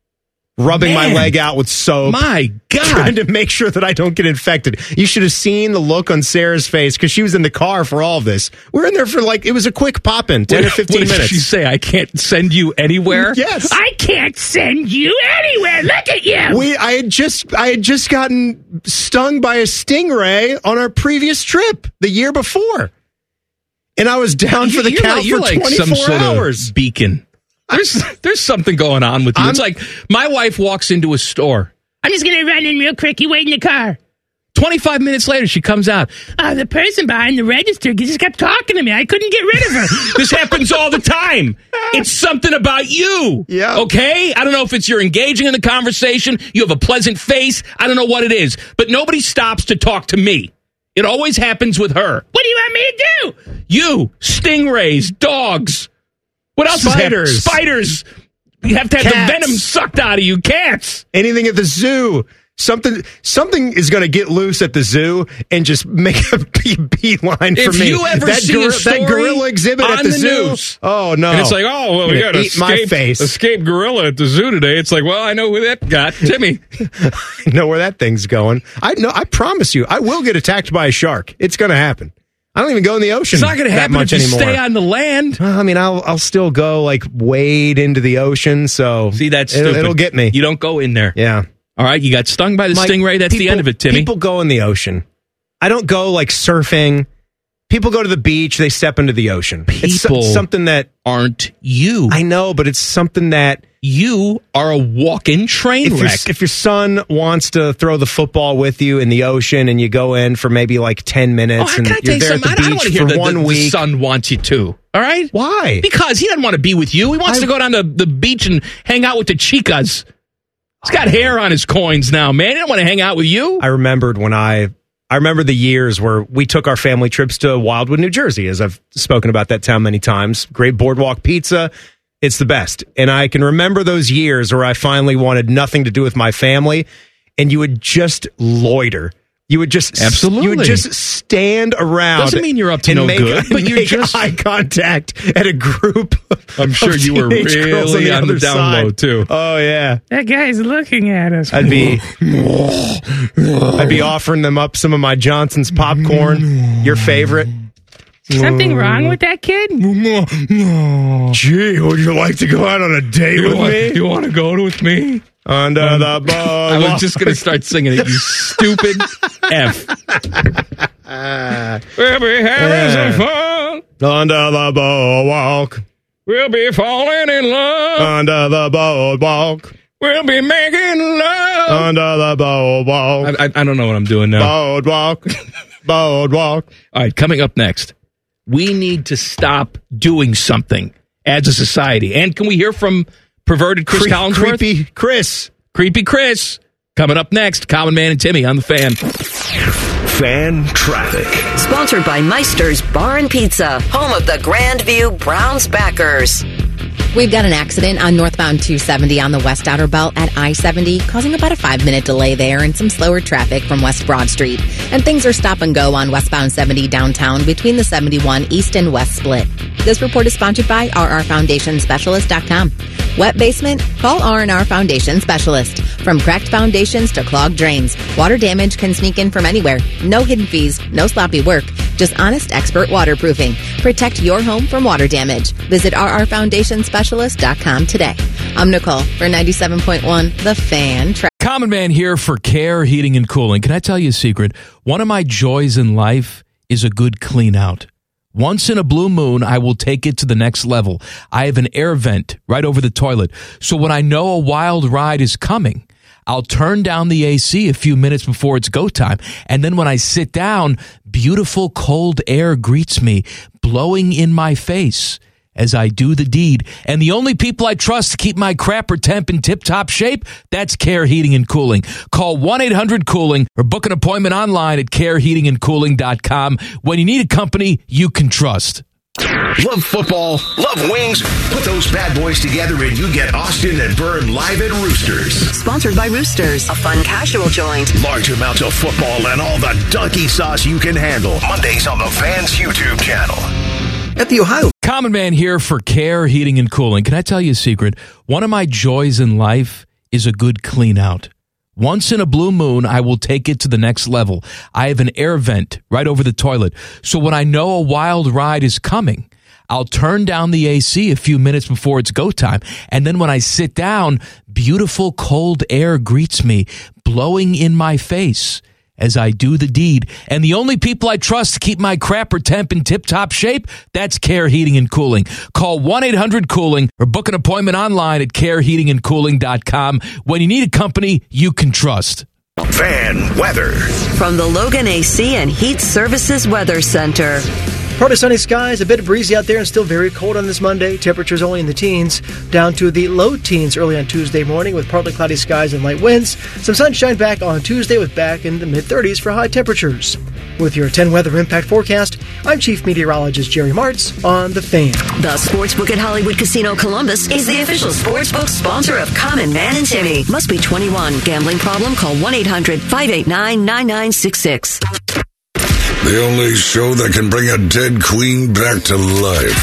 Rubbing Man. my leg out with soap. My God. Trying to make sure that I don't get infected. You should have seen the look on Sarah's face because she was in the car for all of this. We were in there for like, it was a quick pop in, ten What- or fifteen what did minutes. she say? I can't send you anywhere? Yes. I can't send you anywhere. Look at you. We, I had just, I had just gotten stung by a stingray on our previous trip the year before. And I was down for the You're count like, you're for like some twenty-four sort hours. of beacon. There's there's something going on with you. I'm- it's like my wife walks into a store. I'm just going to run in real quick. You wait in the car. twenty-five minutes later, she comes out. Uh, the person behind the register just kept talking to me. I couldn't get rid of her. This happens all the time. It's something about you. Yeah. Okay? I don't know if it's you're engaging in the conversation, you have a pleasant face. I don't know what it is. But nobody stops to talk to me. It always happens with her. What do you want me to do? You, stingrays, dogs. What else Spiders. is happening? Spiders. You have to have Cats. the venom sucked out of you. Cats. Anything at the zoo. Something something is going to get loose at the zoo and just make a bee- beeline for If me. you ever that, see gorilla, a story that gorilla exhibit on at the, the zoo. news, Oh, no. And it's like, oh, well, we I'm got gonna to eat my escape, face. escape gorilla at the zoo today. It's like, well, I know who that got. Timmy. I know where that thing's going. I know. I promise you, I will get attacked by a shark. It's going to happen. I don't even go in the ocean. It's not going to that happen much if you anymore. stay on the land. I mean, I'll I'll still go like wade into the ocean. So See, that's it'll, stupid. it'll get me. You don't go in there. Yeah. All right, you got stung by the Mike, stingray. That's the people- end of it, Timmy. People go in the ocean. I don't go like surfing. People go to the beach. They step into the ocean. It's so- People something that aren't you. I know, but it's something that You are a walk-in train if, your, wreck. if your son wants to throw the football with you in the ocean and you go in for maybe like ten Oh, minutes can and I tell you're you there at something? the I don't beach want to hear for that the, one the week. son wants you to. All right? Why? Because he doesn't want to be with you. He wants I- to go down to the beach and hang out with the chicas. He's got hair on his coins now, man. He don't want to hang out with you. I remembered when I I remember the years where we took our family trips to Wildwood, New Jersey, as I've spoken about that town many times. Great boardwalk pizza. It's the best. And I can remember those years where I finally wanted nothing to do with my family, and you would just loiter. You would just Absolutely. You would just stand around. Doesn't mean you're up to and no make, good, but you're make just- eye contact at a group. I'm sure of you were teenage girls really on the other down side. low, too. Oh yeah, That guy's looking at us. I'd be I'd be offering them up some of my Johnson's popcorn, your favorite. Something wrong with that kid? Gee, would you like to go out on a date with me? You want to go with me? Under the boat. I was just going to start singing it, you stupid F. We'll be having some fun. Under the boardwalk. We'll be falling in love. Under the boardwalk. We'll be making love. Under the boardwalk. I, I, I don't know what I'm doing now. Boardwalk. Boardwalk. All right, coming up next, we need to stop doing something as a society. And can we hear from perverted Chris Cre- Collinsworth? Creepy Chris. Creepy Chris. Coming up next, Common Man and Timmy on the Fan. Fan traffic. Sponsored by Meister's Bar and Pizza, home of the Grandview Browns backers. We've got an accident on northbound two seventy on the West Outer Belt at I seventy, causing about a five-minute delay there and some slower traffic from West Broad Street. And things are stop and go on westbound seventy downtown between the seventy-one East and West split. This report is sponsored by R R Foundation Specialist dot com. Wet basement? Call R and R Foundation Specialist. From cracked foundations to clogged drains, water damage can sneak in from anywhere. No hidden fees, no sloppy work, just honest expert waterproofing. Protect your home from water damage. Visit R R Foundation Specialist dot com today. I'm Nicole for ninety-seven point one The Fan. Tra- Common Man here for Care Heating and Cooling. Can I tell you a secret? One of my joys in life is a good clean out. Once in a blue moon, I will take it to the next level. I have an air vent right over the toilet. So when I know a wild ride is coming, I'll turn down the A C a few minutes before it's go time. And then when I sit down, beautiful cold air greets me, blowing in my face as I do the deed. And the only people I trust to keep my crapper temp in tip-top shape, that's Care Heating and Cooling. Call one eight hundred cooling or book an appointment online at care heating and cooling dot com when you need a company you can trust. Love football, love wings? Put those bad boys together and you get Austin and Byrne live at Roosters. Sponsored by Roosters, a fun casual joint. Large amounts of football and all the donkey sauce you can handle. Mondays on the Fans YouTube channel. At the Ohio. Common Man here for Care Heating and Cooling. Can I tell you a secret? One of my joys in life is a good clean out. Once in a blue moon, I will take it to the next level. I have an air vent right over the toilet. So when I know a wild ride is coming, I'll turn down the A C a few minutes before it's go time. And then when I sit down, beautiful cold air greets me, blowing in my face as I do the deed. And the only people I trust to keep my crapper temp in tip-top shape, that's Care Heating and Cooling. Call one eight hundred cooling or book an appointment online at care heating and cooling dot com when you need a company you can trust. Fan weather. From the Logan A C and Heat Services Weather Center. Partly sunny skies, a bit breezy out there and still very cold on this Monday. Temperatures only in the teens, down to the low teens early on Tuesday morning with partly cloudy skies and light winds. Some sunshine back on Tuesday with back in the mid-thirties for high temperatures. With your ten weather impact forecast, I'm Chief Meteorologist Jerry Martz on The Fan. The Sportsbook at Hollywood Casino Columbus is the official sportsbook sponsor of Common Man and Timmy. Must be twenty-one. Gambling problem? Call one eight hundred five eight nine nine nine six six. The only show that can bring a dead queen back to life.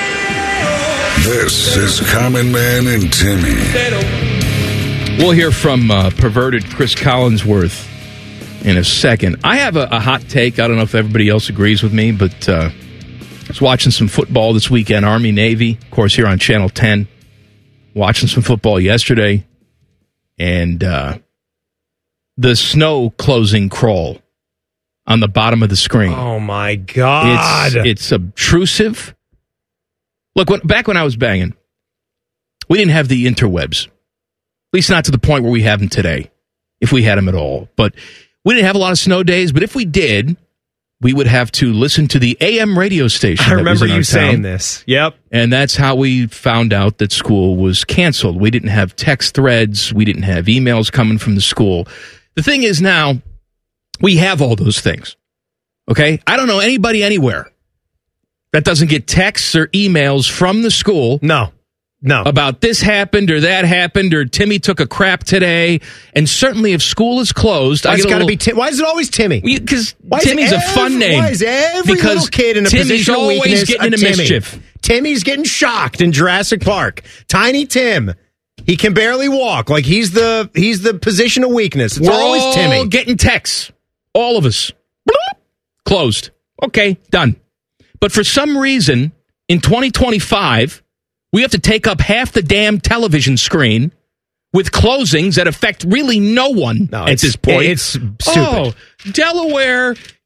This is Common Man and Timmy. We'll hear from uh, perverted Chris Collinsworth in a second. I have a, a hot take. I don't know if everybody else agrees with me, but uh, I was watching some football this weekend, Army, Navy, of course, here on Channel ten. Watching some football yesterday, and uh, the snow closing crawl on the bottom of the screen. Oh, my God. It's, it's obtrusive. Look, when, back when I was banging, we didn't have the interwebs. At least not to the point where we have them today, if we had them at all. But we didn't have a lot of snow days, but if we did, we would have to listen to the A M radio station. I remember you saying this. Yep. And that's how we found out that school was canceled. We didn't have text threads. We didn't have emails coming from the school. The thing is now, we have all those things, okay? I don't know anybody anywhere that doesn't get texts or emails from the school. No, no. About this happened or that happened or Timmy took a crap today. And certainly if school is closed, Why, I get it's a gotta little, be Tim- why is it always Timmy? Because Why is Timmy's every- a fun name. Why is every because little kid in a Timmy's position of always weakness getting a into Timmy. mischief? Timmy's getting shocked in Jurassic Park. Tiny Tim. He can barely walk. Like he's the he's the position of weakness. It's We're always all Timmy. getting texts. All of us. Bloop. Closed. Okay, done. But for some reason, in twenty twenty-five, we have to take up half the damn television screen with closings that affect really no one No, at it's- this point. it's stupid. Oh, Delaware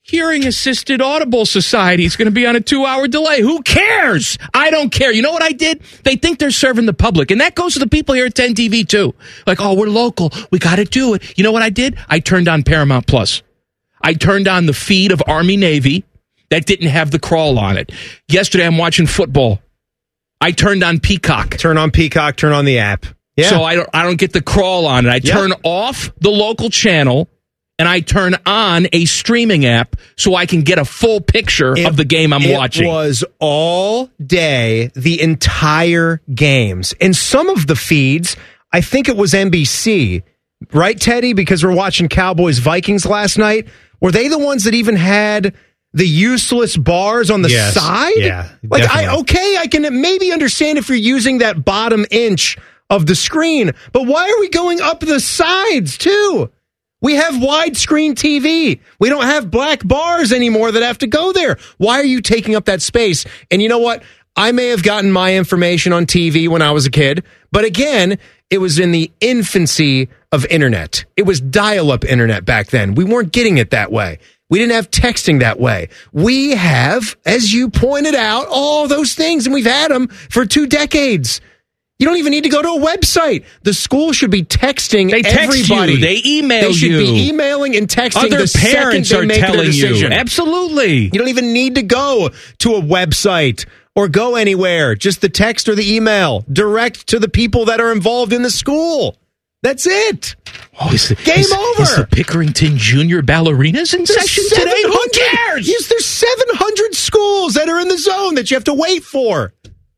Hearing Assisted Audible Society is going to be on a two-hour delay. Who cares? I don't care. You know what I did? They think they're serving the public, and that goes to the people here at ten T V, too. Like, oh, we're local. We got to do it. You know what I did? I turned on Paramount Plus. I turned on the feed of Army-Navy that didn't have the crawl on it. Yesterday, I'm watching football. I turned on Peacock. Turn on Peacock, turn on the app. Yeah. So I don't, I don't get the crawl on it. I Yep. turn off the local channel, and I turn on a streaming app so I can get a full picture It- of the game I'm it watching. It was all day, the entire games. And some of the feeds, I think it was N B C, right, Teddy? Because we're watching Cowboys Vikings last night. Were they the ones that even had the useless bars on the Yes. side? Yeah, Like, I, definitely. okay, I can maybe understand if you're using that bottom inch of the screen, but why are we going up the sides, too? We have widescreen T V. We don't have black bars anymore that have to go there. Why are you taking up that space? And you know what? I may have gotten my information on T V when I was a kid, but again, it was in the infancy of internet. It was dial-up internet back then. We weren't getting it that way. We didn't have texting that way. We have, as you pointed out, all those things, and we've had them for two decades. You don't even need to go to a website. The school should be texting They text everybody. you. They email They should you. be emailing and texting Other the second parents they are make their telling you. decision. Absolutely. You don't even need to go to a website or go anywhere. Just the text or the email direct to the people that are involved in the school. That's it. Oh, is the, Game is, over. Is the Pickerington Junior Ballerinas in There's session today? Who 700 cares? Yes, there's seven hundred schools that are in the zone that you have to wait for.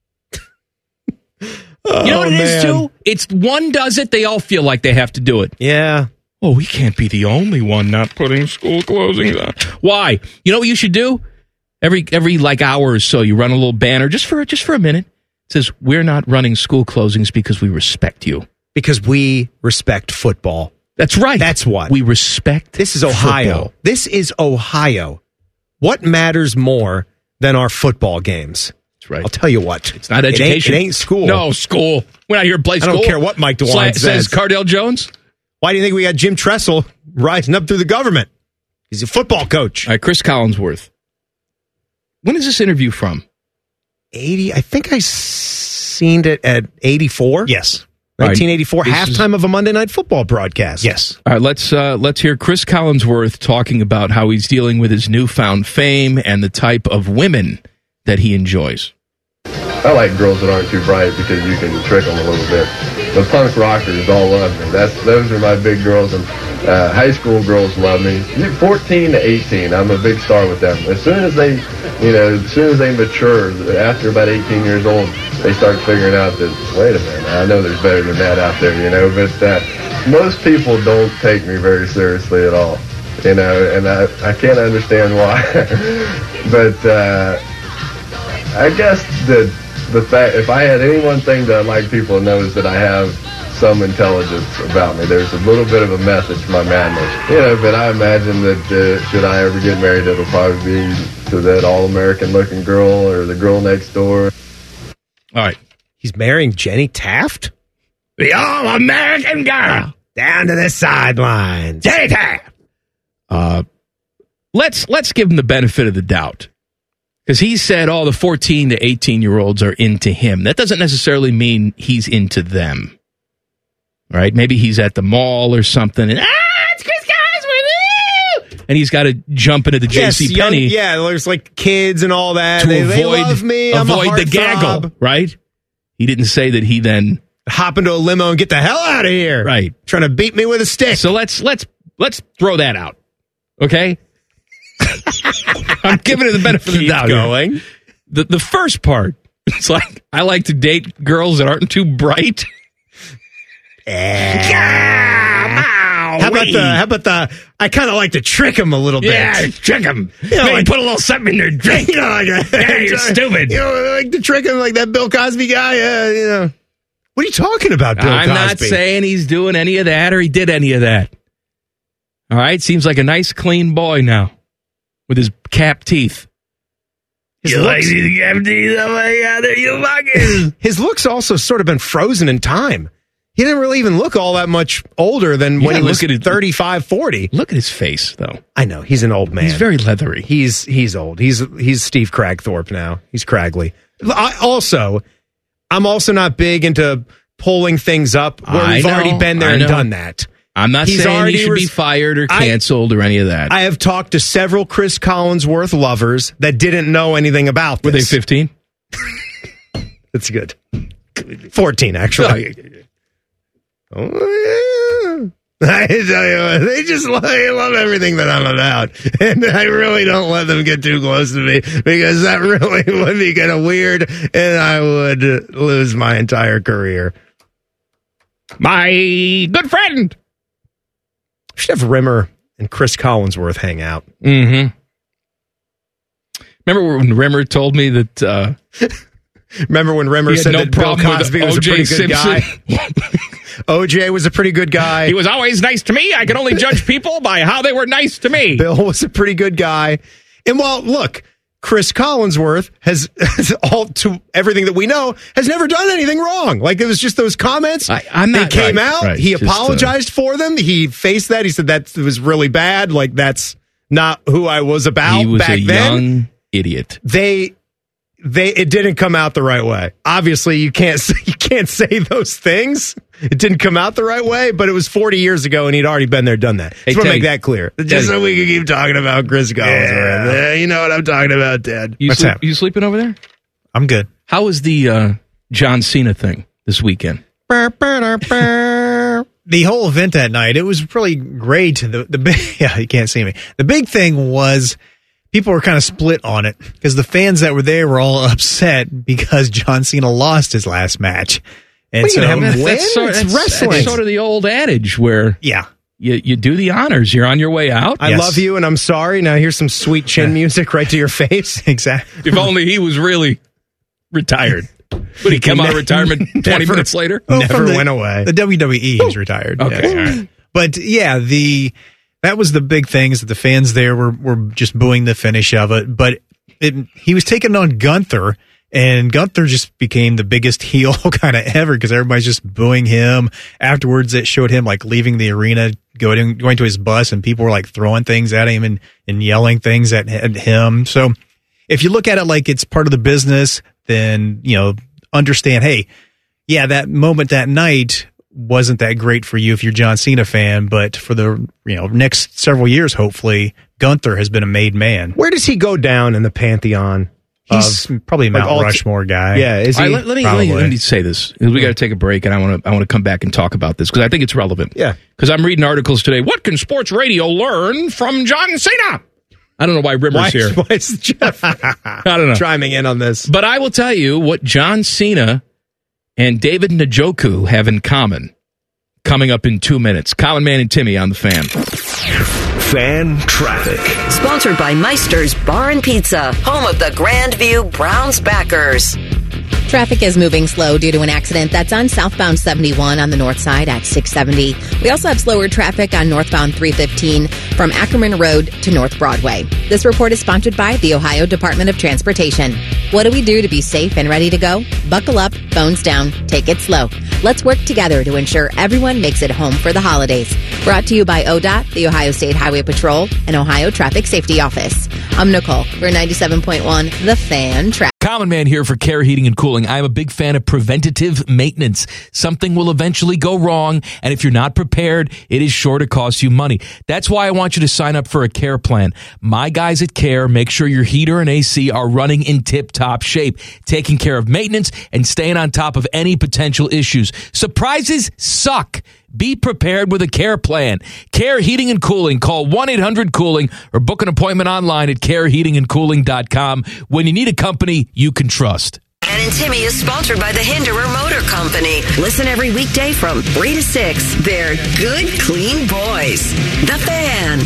You know what Oh, it is, man. too? It's one does it, they all feel like they have to do it. Yeah. Oh, we can't be the only one not putting school closings on. Why? You know what you should do? Every every like hour or so, you run a little banner just for just for a minute. It says, we're not running school closings because we respect you. Because we respect football. That's right. That's what. We respect This is Ohio. football. This is Ohio. What matters more than our football games? That's right. I'll tell you what. It's not It ain't- education. It ain't, school. No, school. We're not here to play I school. don't care what Mike DeWine Sla- says. Says Cardell Jones. Why do you think we got Jim Tressel rising up through the government? He's a football coach. All right, Chris Collinsworth. When is this interview from? eighty I think I seen it at eighty-four. Yes. nineteen eighty-four, All right, this halftime of a Monday Night Football broadcast. Yes. All right, let's uh, let's hear Chris Collinsworth talking about how he's dealing with his newfound fame and the type of women that he enjoys. I like girls that aren't too bright because you can trick them a little bit. The punk rockers all love me. That's those are my big girls, and uh, high school girls love me. fourteen to eighteen, I'm a big star with them. As soon as they, you know, as soon as they mature, after about eighteen years old, they start figuring out that wait a minute, I know there's better than that out there, you know. But uh, most people don't take me very seriously at all, you know, and I I can't understand why. but uh, I guess that. The fact, if I had any one thing that I'd like people to know is that I have some intelligence about me. There's a little bit of a method to my madness, you know. But I imagine that uh, should I ever get married, it'll probably be to that all-American looking girl or the girl next door. All right, He's marrying Jenny Taft? the all-American girl. Down to the sidelines. Jenny Taft. Uh, let's let's give him the benefit of the doubt. Because he said, oh, the fourteen to eighteen-year-olds are into him. That doesn't necessarily mean he's into them. Right? Maybe he's at the mall or something, and, ah, it's Chris Collinsworth, and he's got to jump into the Yes, J C Penney young- yeah, there's like kids and all that. to they, avoid, they love me. I'm a avoid the gaggle, heartthrob. right? He didn't say that he then... Hop into a limo and get the hell out of here. Right. Trying to beat me with a stick. So let's let's let's throw that out, okay? I'm giving it the benefit of the Keep doubt. here. going. The the first part, it's like I like to date girls that aren't too bright. How about the? How about the? I kind of like to trick him a little bit. Yeah, trick them. You know, Maybe like- put a little something in their drink. You know, like a, Yeah, you're stupid. You know, like to trick him like that Bill Cosby guy. Uh, you know, what are you talking about, Bill I'm Cosby? not saying he's doing any of that or he did any of that. All right, seems like a nice, clean boy now with his cap teeth. His You looks- like these cap teeth? Oh my God, they're humongous. His looks also sort of been frozen in time. he didn't really even look all that much older than Yeah, when he look was at it- thirty-five, forty. Look at his face, though. I know he's an old man. He's very leathery. He's he's old. He's he's Steve Cragthorpe now. He's Cragley. I also, I'm also not big into pulling things up where I we've know, already been there I and know. done that. I'm not He's saying he already should res- be fired or I- canceled or any of that. I have talked to several Chris Collinsworth lovers that didn't know anything about this. Were they fifteen? That's good. fourteen, actually. Oh, yeah. I tell you what, they just love, they love everything that I'm about. And I really don't let them get too close to me because that really would be kind of weird and I would lose my entire career. My good friend. We should have Rimmer and Chris Collinsworth hang out. Mm-hmm. Remember when Rimmer told me that... Uh, Remember when Rimmer he had said no that Bill problem with Cosby was a O J pretty good Simpson? guy? O J was a pretty good guy. He was always nice to me. I can only judge people by how they were nice to me. Bill was a pretty good guy. And well, look, Chris Collinsworth has, all to everything that we know, has never done anything wrong. Like, it was just those comments. I, I'm not, they came right, out. right. He Just, apologized uh, for them. He faced that. He said that was really bad. Like, that's not who I was about He was back a then. young idiot. They... They it didn't come out the right way. Obviously, you can't say, you can't say those things. It didn't come out the right way, but it was forty years ago, and he'd already been there, done that. Hey, Just want to Teddy, make that clear, Teddy. just so we can keep talking about Chris Collinsworth. Yeah. You know what I'm talking about, Ted. You, What's sleep, that? you sleeping over there? I'm good. How was the uh, John Cena thing this weekend? The whole event that night, it was really great. The the big, yeah, you can't see me. The big thing was people were kind of split on it because the fans that were there were all upset because John Cena lost his last match. And What are you so gonna have him win? That's sort, It's that's- wrestling. that's sort of the old adage where yeah, you, you do the honors. You're on your way out. I Yes. love you, and I'm sorry. Now here's some sweet chin music right to your face. exactly. If only he was really retired. Would he come out of retirement twenty Never- minutes later? Oh, Never from the- went away. The W W E he's retired. Okay, yes. all right. But yeah, the that was the big thing is that the fans there were were just booing the finish of it. But it, he was taking on Gunther, and Gunther just became the biggest heel kind of ever because everybody's just booing him. Afterwards, it showed him like leaving the arena, going going to his bus, and people were like throwing things at him and and yelling things at, at him. So if you look at it like it's part of the business, then you know understand. Hey, yeah, that moment that night wasn't that great for you if you're a John Cena fan, but for the you know next several years, hopefully, Gunther has been a made man. Where does he go down in the pantheon? He's of, probably a like, Mount all t- Rushmore guy. Yeah, is he? All right, let, let me, let, me, let me say this. We got to take a break, and I want to I want to come back and talk about this because I think it's relevant. Yeah, because I'm reading articles today. What can sports radio learn from John Cena? I don't know why Rimmer's why, here. Why is Jeff I don't know. chiming in on this? But I will tell you what John Cena and David Njoku have in common. Coming up in two minutes. Colin Man and Timmy on the Fan. Fan Traffic. Sponsored by Meister's Bar and Pizza, home of the Grandview Browns backers. Traffic is moving slow due to an accident that's on southbound seventy-one on the north side at six seventy. We also have slower traffic on northbound three fifteen from Ackerman Road to North Broadway. This report is sponsored by the Ohio Department of Transportation. What do we do to be safe and ready to go? Buckle up, phones down, take it slow. Let's work together to ensure everyone makes it home for the holidays. Brought to you by O D O T, the Ohio State Highway Patrol, and Ohio Traffic Safety Office. I'm Nicole for ninety-seven point one The Fan Traffic. Common Man here for Care Heating and Cooling. I'm a big fan of preventative maintenance. Something will eventually go wrong, and if you're not prepared, it is sure to cost you money. That's why I want you to sign up for a Care plan. My guys at Care make sure your heater and A C are running in tip-top shape, taking care of maintenance and staying on top of any potential issues. Surprises suck. Be prepared with a Care plan. Care Heating and Cooling. Call one eight hundred cooling or book an appointment online at care heating and cooling dot com when you need a company you can trust. Man and Timmy is sponsored by the Hinderer Motor Company. Listen every weekday from three to six. They're good, clean boys. The Fan.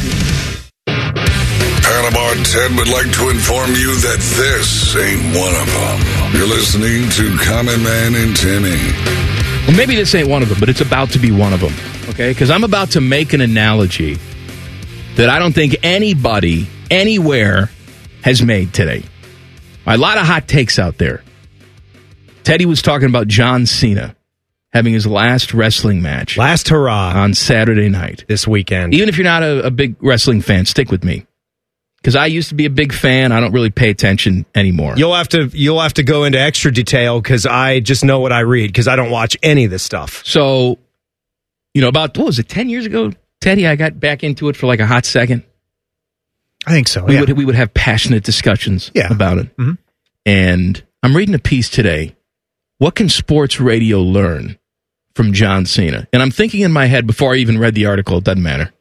Panama Ted would like to inform you that this ain't one of them. You're listening to Common Man and Timmy. Well, maybe this ain't one of them, but it's about to be one of them, okay? Because I'm about to make an analogy that I don't think anybody, anywhere, has made today. A lot of hot takes out there. Teddy was talking about John Cena having his last wrestling match. Last hurrah. On Saturday night. This weekend. Even if you're not a, a big wrestling fan, stick with me. Because I used to be a big fan. I don't really pay attention anymore. You'll have to you'll have to go into extra detail because I just know what I read because I don't watch any of this stuff. So, you know, about, what was it, ten years ago, Teddy, I got back into it for like a hot second. I think so, we yeah. Would, we would have passionate discussions Yeah. about it. Mhm. And I'm reading a piece today. What can sports radio learn from John Cena? And I'm thinking in my head before I even read the article, it doesn't matter,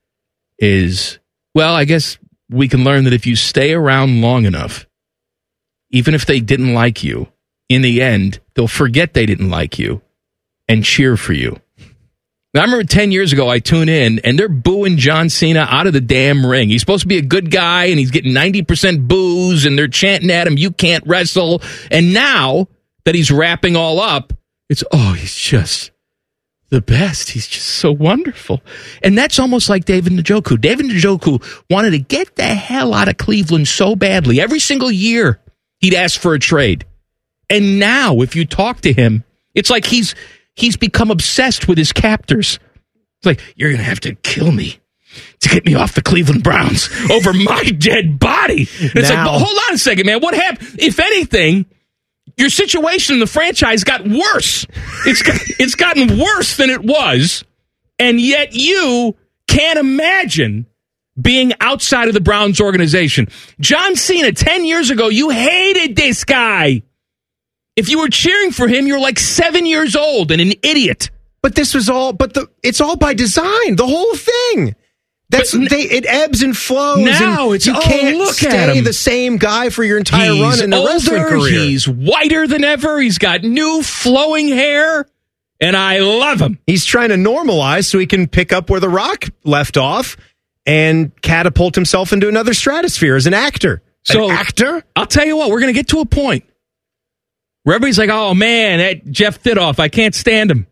is, well, I guess we can learn that if you stay around long enough, even if they didn't like you, in the end, they'll forget they didn't like you and cheer for you. Now, I remember ten years ago, I tune in, and they're booing John Cena out of the damn ring. He's supposed to be a good guy, and he's getting ninety percent boos, and they're chanting at him, you can't wrestle. And now that he's wrapping all up, it's, oh, he's just the best. He's just so wonderful. And that's almost like David Njoku. David Njoku wanted to get the hell out of Cleveland so badly. Every single year, he'd ask for a trade. And now, if you talk to him, it's like he's he's become obsessed with his captors. It's like, you're going to have to kill me to get me off the Cleveland Browns over my dead body. And it's Now- like, well, hold on a second, man. What happened? If anything, your situation in the franchise got worse. It's got, it's gotten worse than it was, and yet you can't imagine being outside of the Browns organization. John Cena, ten years ago, you hated this guy. If you were cheering for him, you're like seven years old and an idiot. But this was all, but the it's all by design. The whole thing. That's But n- they. It ebbs and flows. Now and it's, you oh, can't look at stay him. the same guy for your entire He's run in the wrestling older, career. he's whiter than ever, he's got new flowing hair, and I love him. He's trying to normalize so he can pick up where The Rock left off and catapult himself into another stratosphere as an actor. So, an actor? I'll tell you what, we're going to get to a point where everybody's like, oh, man, that Jeff Thidoff, I can't stand him.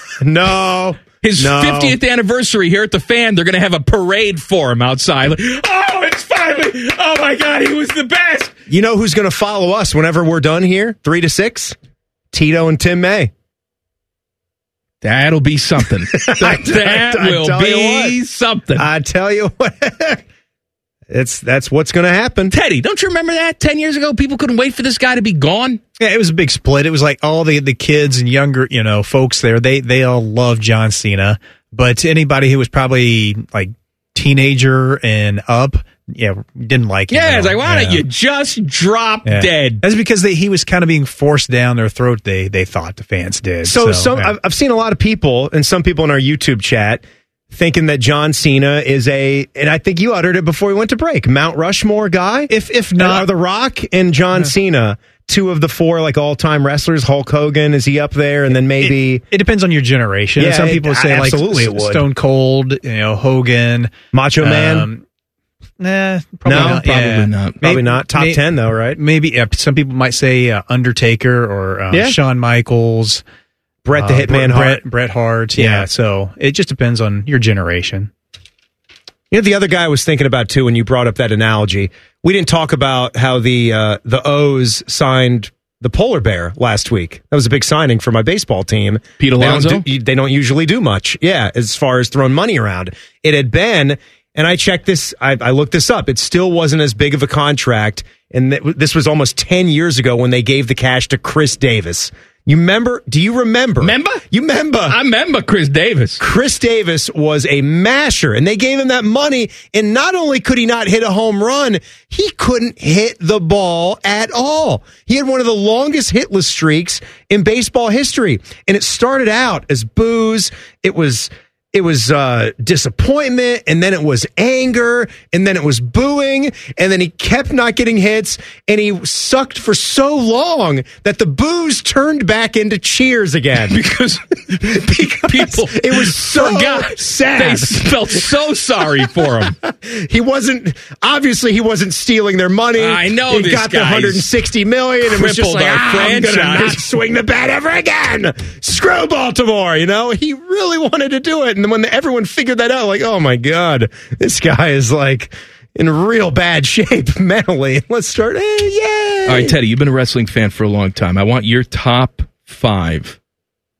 No. His no. fiftieth anniversary here at the Fan, they're going to have a parade for him outside. Like, oh, it's finally, oh, my God, he was the best. You know who's going to follow us whenever we're done here? Three to six? Tito and Tim May. That'll be something. That, that I will tell you be what. something. I tell you what. It's that's what's going to happen. Teddy, don't you remember that? Ten years ago, people couldn't wait for this guy to be gone. Yeah, it was a big split. It was like all the, the kids and younger, you know, folks there, they they all loved John Cena. But anybody who was probably like teenager and up, yeah, didn't like him. Yeah, at it's all. like, why Yeah. don't you just drop Yeah. dead? That's because they, he was kind of being forced down their throat, they they thought, the fans did. So, So, some yeah. I've, I've seen a lot of people and some people in our YouTube chat thinking that John Cena is a, and I think you uttered it before we went to break, Mount Rushmore guy. If if not, are The Rock and John Yeah. Cena two of the four like all time wrestlers? Hulk Hogan, is he up there? And then maybe It, it depends on your generation. Yeah, Some it- people say like absolutely it would. Stone Cold, you know, Hogan, Macho Man. um, Nah, probably No, not. probably Yeah. not. Probably Maybe- not. Top may- ten though, right? Maybe yeah, some people might say uh, Undertaker or uh, Yeah. Shawn Michaels, Brett the uh, Hitman Bret, Hart. Bret Hart. Yeah. Yeah. So it just depends on your generation. You know, the other guy I was thinking about too when you brought up that analogy. We didn't talk about how the uh, the O's signed the polar bear last week. That was a big signing for my baseball team. Pete Alonso? They don't, do, they don't usually do much, yeah, as far as throwing money around. It had been, and I checked this, I, I looked this up. It still wasn't as big of a contract, and th- this was almost ten years ago when they gave the cash to Chris Davis. You remember? Do you remember? Remember? You remember? I remember Chris Davis. Chris Davis was a masher, and they gave him that money, and not only could he not hit a home run, he couldn't hit the ball at all. He had one of the longest hitless streaks in baseball history, and it started out as boos. It was... It was uh, disappointment, and then it was anger, and then it was booing, and then he kept not getting hits, and he sucked for so long that the boos turned back into cheers again. because, because people it was so forgot. sad. They felt so sorry for him. He wasn't, obviously he wasn't stealing their money. I know he this got the guy's one hundred sixty million dollars and was just crippled like, our ah, I'm gonna franchise." not swing the bat ever again. Screw Baltimore, you know? He really wanted to do it. And when everyone figured that out, like, oh my God, this guy is like in real bad shape mentally. Let's start, hey, yay. All right, Teddy, you've been a wrestling fan for a long time. I want your top five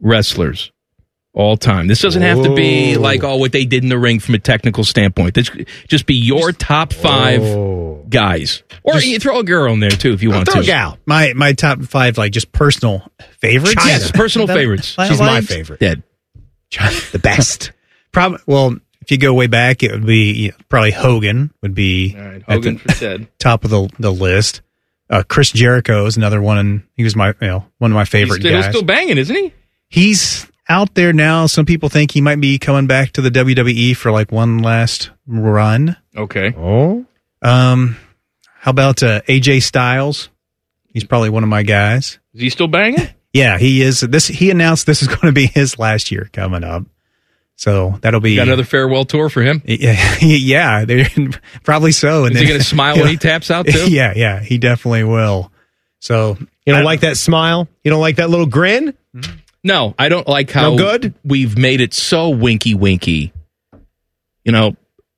wrestlers all time. This doesn't have to be Whoa. like, oh, what they did in the ring from a technical standpoint. This just be your top five Whoa. guys. Or you throw a girl in there, too, if you want Throw a to. gal. My my top five, like just personal favorites. China. Yes, personal That- favorites. I She's my liked. favorite. Dead. The best. Probably. Well, if you go way back, it would be you know, probably Hogan would be All right, at Hogan the for Ted. top of the the list. Uh, Chris Jericho is another one, and he was my you know one of my He's favorite still, guys. he's still banging, isn't he? He's out there now. Some people think he might be coming back to the W W E for like one last run. Okay. Oh. Um, how about uh, A J Styles? He's probably one of my guys. Is he still banging? Yeah, he is. This he announced this is going to be his last year coming up. So that'll be Got another farewell tour for him? Yeah, yeah, they're- probably so. And Is he going to smile when he taps out, too? Yeah, yeah, he definitely will. So You don't like that smile? You don't like that little grin? No, I don't like how No good? we've made it so winky winky. You know,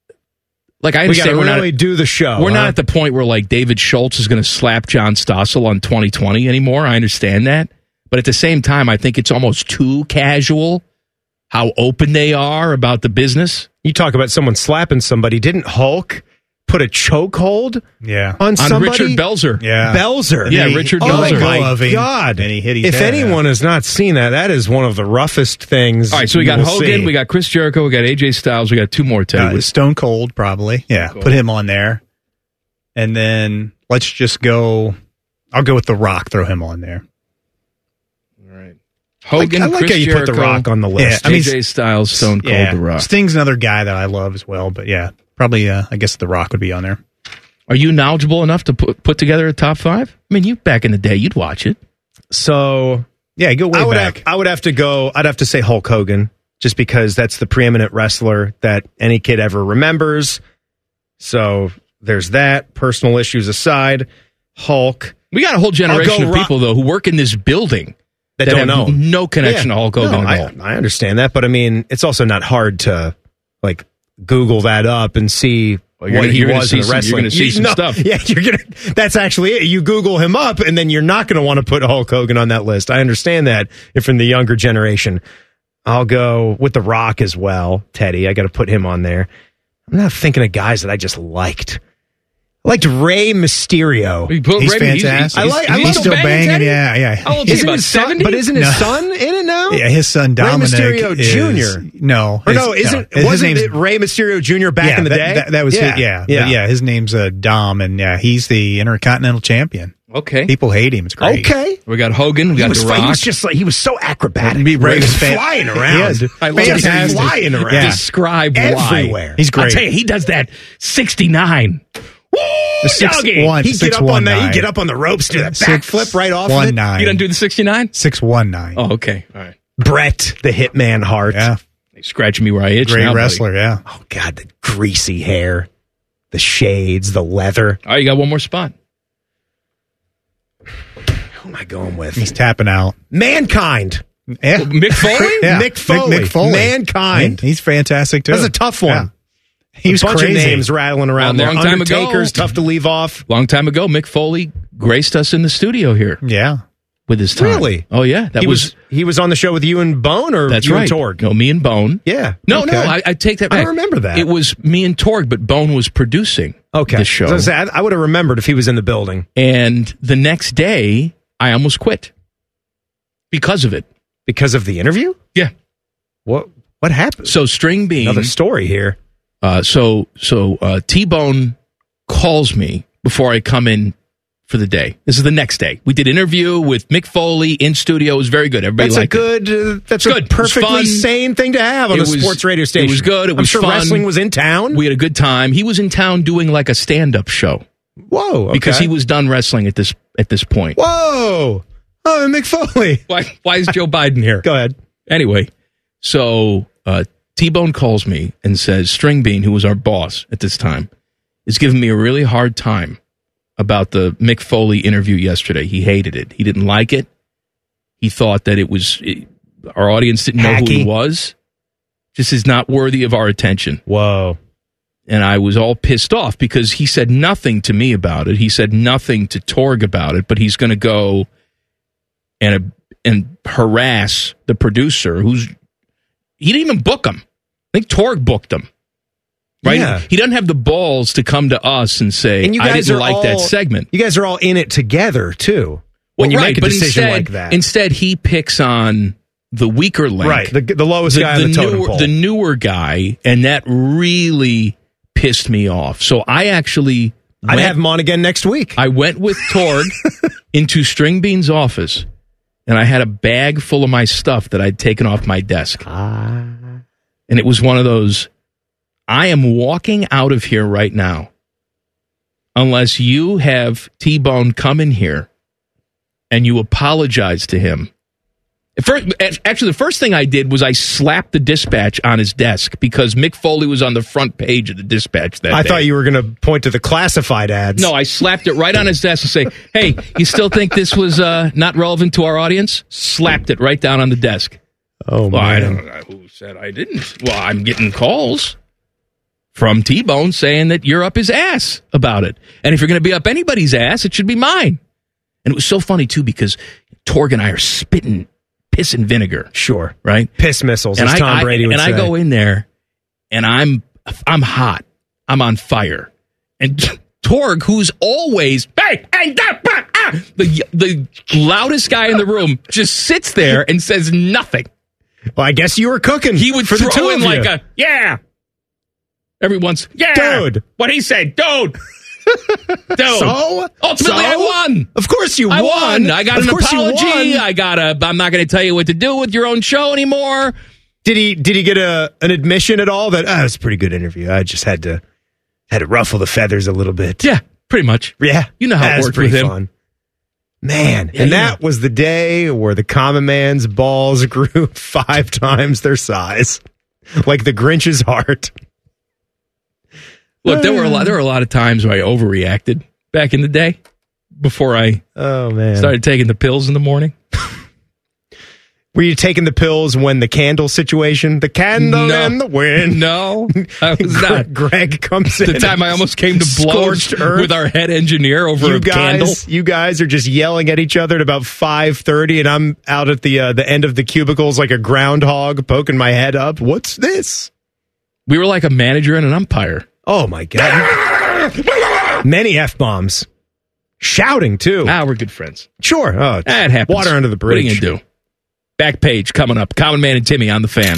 like I We got understand to we're really not do the show. we're huh? not at the point where like David Schultz is going to slap John Stossel on twenty twenty anymore. I understand that, but at the same time, I think it's almost too casual how open they are about the business. You talk about someone slapping somebody. Didn't Hulk put a chokehold yeah on On somebody? Richard Belzer. Yeah. Belzer. Yeah, He- Richard Oh Belzer. my of him, God. and he hit his If head. anyone has not seen that, that is one of the roughest things. All right, so we you got will Hogan, see. we got Chris Jericho, we got A J Styles, we got two more. Teddy. Uh, Stone Cold, probably. Yeah, Cold. put him on there. And then let's just go. I'll go with The Rock. Throw him on there. All right, Hogan, I like Chris how you Jericho, put The Rock on the list. Yeah, I mean, A J Styles, Stone Cold, Yeah. The Rock. Sting's another guy that I love as well. But yeah, probably. Uh, I guess The Rock would be on there. Are you knowledgeable enough to put put together a top five? I mean, you back in the day, you'd watch it. So Yeah, go way I would back. have I would have to go I'd have to say Hulk Hogan just because that's the preeminent wrestler that any kid ever remembers. So there's that. Personal issues aside, Hulk. We got a whole generation I'll go of Ro- people though who work in this building that, that don't have know. no connection Yeah. to Hulk Hogan No, at I, all. I understand that, but I mean, it's also not hard to like Google that up and see Well, you're what gonna- he you're gonna was see in the some- you're wrestling. gonna see You- some no, stuff. Yeah, you're gonna. That's actually it. You Google him up, and then you're not going to want to put Hulk Hogan on that list. I understand that if in the younger generation. I'll go with The Rock as well, Teddy. I got to put him on there. I'm not thinking of guys that I just liked. I liked Rey Mysterio. You put He's Ray- he's- fantastic. I like- I he's love still banging, banging. Teddy? Yeah, yeah. How old is he? Isn't About his son, seventy? but isn't his No. son in it now? Yeah, his son Dominic Mysterio is- Junior No, Or his- no, isn't his wasn't name's- it Rey Mysterio Junior back yeah, in the that, day? That, that was yeah, it. Yeah, yeah. But yeah. His name's uh, Dom, and yeah, he's the Intercontinental Champion. Okay. People hate him. It's great. Okay. We got Hogan. We He got was, The fu- Rock. he was just like he was so acrobatic. Ray Ray was was fan- flying He around. is. I love Just that. flying around. Yeah. Describe why. Everywhere. He's great. I'll tell you, he does that sixty-nine. Woo, The six- doggy. one. He'd get Six, up one, on that. nine. He'd get up on the ropes, do that Six, backflip right off one of it. nine. You done do the sixty-nine? Six one nine. Oh, okay. All right. Brett, the Hitman Hart. Yeah, He's scratching me where I itch. great now, buddy. wrestler. Yeah. Oh God, the greasy hair, the shades, the leather. All right, you got one more spot. Who am I going with? He's tapping out. Mankind. Yeah. Mick Foley? Yeah. Mick Foley. Mick Foley. Mankind. He- he's fantastic too. That's a tough one. Yeah. He was a bunch crazy. of names rattling around A there. long time ago. Undertaker's tough to leave off. Long time ago, Mick Foley graced us in the studio here Yeah. with his time. Really? Oh, yeah. That he was, was, he was on the show with you and Bone, or that's you right. and Torg? No, me and Bone. Yeah. No, Okay. no, I, I take that I back. remember that. It was me and Torg, but Bone was producing Okay. the show. So I was gonna say, I, I would have remembered if he was in the building. And the next day, I almost quit because of it. Because of the interview? Yeah. What What happened? So String Bean. Another story here. Uh, so so uh, T-Bone calls me before I come in for the day. This is the next day. We did interview with Mick Foley in studio. It was very good. Everybody That's a liked it. good, uh, that's It's a good. It was perfectly fun. sane thing to have on It a was- sports radio station. It was good. It I'm was sure fun. wrestling was in town. We had a good time. He was in town doing like a stand-up show Whoa. Okay. because he was done wrestling at this at this point. Whoa. Oh, Mick Foley. Why why is Joe Biden here? Go ahead. Anyway, so uh, T-Bone calls me and says String Bean, who was our boss at this time, is giving me a really hard time about the Mick Foley interview yesterday. He hated it. He didn't like it. He thought that it was it, our audience didn't know who he Hacky. was. Just is not worthy of our attention. Whoa. And I was all pissed off because he said nothing to me about it. He said nothing to Torg about it, but he's going to go and and harass the producer, who's he didn't even book him. I think Torg booked him. Right? Yeah. He doesn't have the balls to come to us and say, And you I guys didn't are like all, that segment. You guys are all in it together, too. When Well, you right, make a but decision instead, like that. Instead, he picks on the weaker link. Right, the, the lowest guy on the totem newer, pole. The newer guy, and that really pissed me off. So I actually... I'd went, have him on again next week. I went with Torg into String Bean's office, and I had a bag full of my stuff that I'd taken off my desk. Ah. And it was one of those, I am walking out of here right now unless you have T-Bone come in here and you apologize to him. First, actually, the first thing I did was I slapped the dispatch on his desk because Mick Foley was on the front page of the dispatch that I day. thought you were going to point to the classified ads. No, I slapped it right on his desk and say, hey, you still think this was uh, not relevant to our audience? Slapped it right down on the desk. Oh, well, I man. don't know who said I didn't. Well, I'm getting calls from T-Bone saying that you're up his ass about it. And if you're going to be up anybody's ass, it should be mine. And it was so funny, too, because Torg and I are spitting piss and vinegar. Sure. Right? Piss missiles, and as I, Tom I, Brady would and say. I go in there, and I'm I'm hot. I'm on fire. And Torg, who's always, hey, hey, da, bah, ah, the, the loudest guy in the room, just sits there and says nothing. Well, I guess you were cooking. He would for throw the two in of like you. a, yeah. Every once, yeah. Dude. What he said, dude. Dude. So? Ultimately, So? I won. Of course you I won. won. I got Of an course you apology. won. I got a, I'm not going to tell you what to do with your own show anymore. Did he did he get a an admission at all that, oh, it was a pretty good interview. I just had to had to ruffle the feathers a little bit. Yeah, pretty much. Yeah. You know how That it was worked pretty with him. fun. Man, Yeah, and yeah. that was the day where the common man's balls grew five times their size. Like the Grinch's heart. Look, there were a lot. There were a lot of times where I overreacted back in the day before I oh man started taking the pills in the morning. Were you taking the pills when the candle situation, the candle No. in the wind? No, I was Gre- not. Greg comes in. The time I almost came to blows Scorched earth. with our head engineer over you a guys, candle. You guys are just yelling at each other at about five thirty, and I'm out at the uh, the end of the cubicles like a groundhog, poking my head up. What's this? We were like a manager and an umpire. Oh my god! Many f bombs, shouting too. Ah, we're good friends. Sure. Oh, it's That happens. Water under the bridge. What are you gonna do? Back page coming up. Common Man and Timmy on the Fan.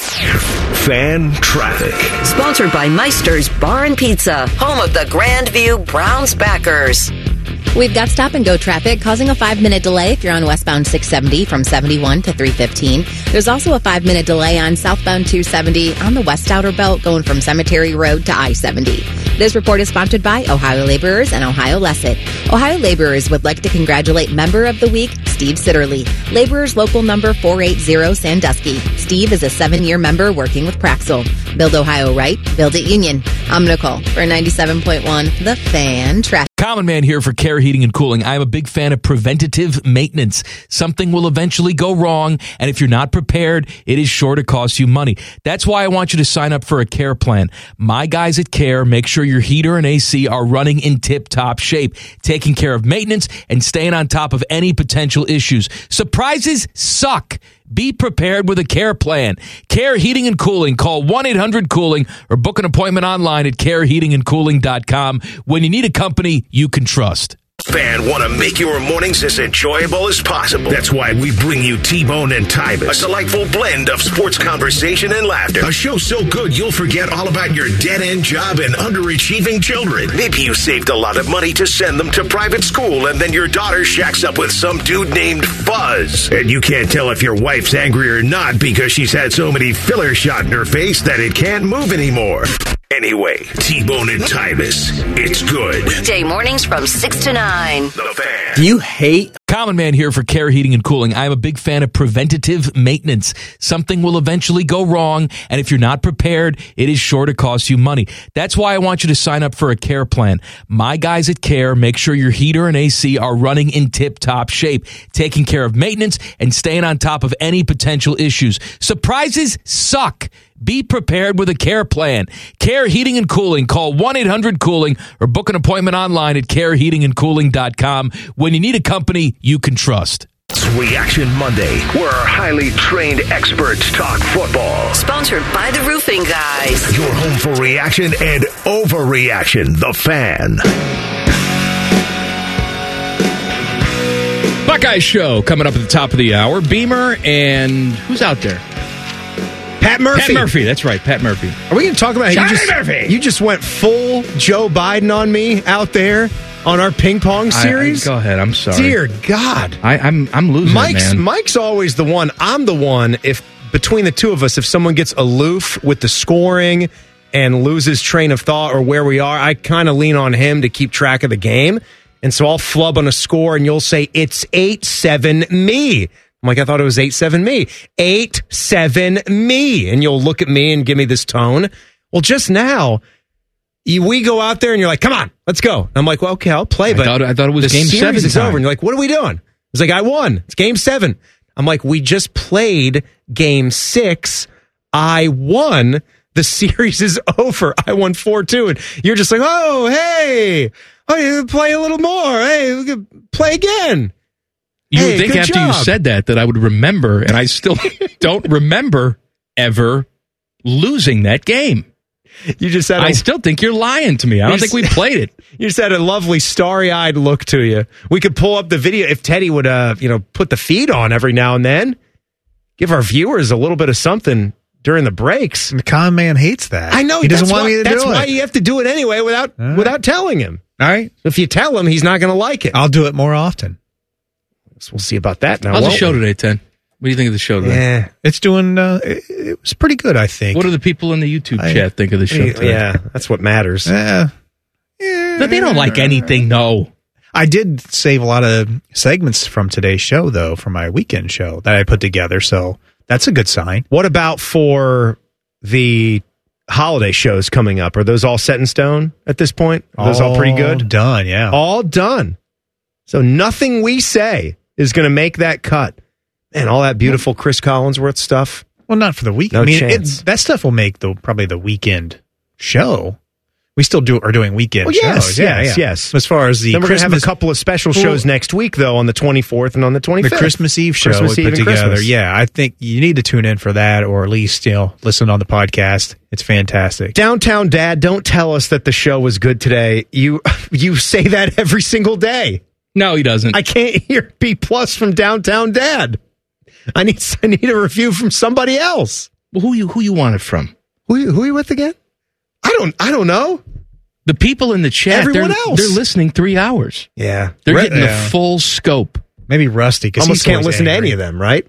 Fan traffic. Sponsored by Meister's Bar and Pizza, home of the Grandview Browns backers. We've got stop and go traffic causing a five minute delay if you're on westbound six seventy from seventy-one to three fifteen. There's also a five minute delay on southbound two seventy on the West Outer Belt going from Cemetery Road to I seventy. This report is sponsored by Ohio Laborers and Ohio Lesset. Ohio Laborers would like to congratulate Member of the Week, Steve Sitterly. Laborers Local Number four eighty Sandusky. Steve is a seven year member working with Praxel. Build Ohio right, build it Union. I'm Nicole for ninety-seven point one The Fan Traffic. Common Man here for Care Heating and Cooling. I'm a big fan of preventative maintenance. Something will eventually go wrong, and if you're not prepared, it is sure to cost you money. That's why I want you to sign up for a Care plan. My guys at Care make sure your heater and A C are running in tip-top shape, taking care of maintenance and staying on top of any potential issues. Surprises suck. Be prepared with a Care plan. Care Heating and Cooling. Call one eight hundred cooling or book an appointment online at care heating and cooling dot com when you need a company you can trust. Fan want to make your mornings as enjoyable as possible. That's why we bring you T-Bone and Tybus, a delightful blend of sports conversation and laughter. A show so good you'll forget all about your dead-end job and underachieving children. Maybe you saved a lot of money to send them to private school, and then your daughter shacks up with some dude named Fuzz. And you can't tell if your wife's angry or not because she's had so many filler shot in her face that it can't move anymore. Anyway, T-Bone and Tybus, it's good. Weekday mornings from six to nine. The Fan. Do you hate? Common Man here for Care Heating and Cooling. I'm a big fan of preventative maintenance. Something will eventually go wrong, and if you're not prepared, it is sure to cost you money. That's why I want you to sign up for a Care plan. My guys at Care make sure your heater and A C are running in tip-top shape, taking care of maintenance and staying on top of any potential issues. Surprises suck. Be prepared with a Care plan. Care Heating and Cooling. Call one eight hundred cooling or book an appointment online at care heating and cooling dot com when you need a company you can trust. It's Reaction Monday, where our highly trained experts talk football. Sponsored by the Roofing Guys. Your home for reaction and overreaction, The Fan. Buckeye Show coming up at the top of the hour. Beamer and who's out there? Pat Murphy. Pat Murphy, that's right, Pat Murphy. Are we going to talk about Johnny you just, Murphy. You just went full Joe Biden on me out there on our ping pong series? I, I, go ahead, I'm sorry. Dear God. I, I'm I'm losing Mike's, it, man. Mike's always the one. I'm the one, if between the two of us, if someone gets aloof with the scoring and loses train of thought or where we are, I kind of lean on him to keep track of the game. And so I'll flub on a score and you'll say, it's eight seven me. I'm like, I thought it was eight seven me. eight seven me. And you'll look at me and give me this tone. Well, just now, you, we go out there and you're like, come on, let's go. And I'm like, well, okay, I'll play. I But thought, I thought it was the game series seven is time. over. And you're like, what are we doing? It's like, I won. It's game seven. I'm like, we just played game six. I won. The series is over. I won four two. And you're just like, oh, hey. Oh, you play a little more. Hey, we could play again. You Hey, would think good after job. you said that that I would remember, and I still don't remember ever losing that game. You just said I a- still think you're lying to me. I You don't think we just- played it. You just had a lovely starry-eyed look to you. We could pull up the video if Teddy would, uh, you know, put the feed on every now and then. Give our viewers a little bit of something during the breaks. The con man hates that. I know he doesn't that's want why, me to That's do why it. you have to do it anyway without All right. without telling him. All right. If you tell him, he's not going to like it. I'll do it more often. So we'll see about that now. How's the won't show we? today, Ten? What do you think of the show today? Yeah. It's doing. Uh, it, it was pretty good, I think. What do the people in the YouTube I- chat think of the show today? Yeah, that's what matters. Yeah. But they don't like anything, no. I did save a lot of segments from today's show, though, for my weekend show that I put together. So that's a good sign. What about for the holiday shows coming up? Are those all set in stone at this point? Are those all, pretty good? Done, yeah. All done. So nothing we say is going to make that cut. And all that beautiful Chris Collinsworth stuff. Well, not for the weekend. No I mean, chance. it, that stuff will make the probably the weekend show. We still do are doing weekend Well, yes, shows. Yeah, yes, yeah. yes. As far as the Then we're going to have a Christmas, couple of special shows Well, next week, though, on the twenty-fourth and on the the twenty-fifth. Christmas Eve show Christmas we Eve put and together. Christmas. Yeah, I think you need to tune in for that, or at least you know listen on the podcast. It's fantastic. Downtown Dad, don't tell us that the show was good today. You you say that every single day. No, he doesn't. I can't hear B plus from Downtown Dad. I need I need a review from somebody else. Well, who you who you want it from? Who you- who are you with again? I don't I don't know. The people in the chat, Everyone they're, else. they're listening three hours. Yeah, They're Re- getting yeah. the full scope. Maybe Rusty because Almost can't listen to any of them, right?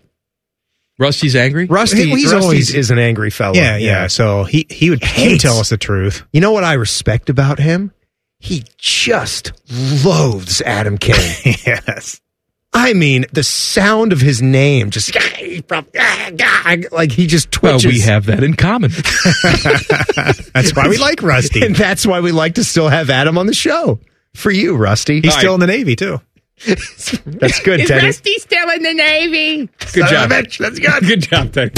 Rusty's angry? Rusty, He's Rusty's always- is an angry fellow. Yeah, yeah. So he he would he would Hates. tell us the truth. You know what I respect about him? He just loathes Adam King. Yes. I mean, the sound of his name just like he just Well, twitches. we have that in common. That's why we like Rusty. And that's why we like to still have Adam on the show. For you, Rusty. He's still in the Navy too. That's good, Teddy. still in the Navy? Good job. That's good. Good job, Teddy.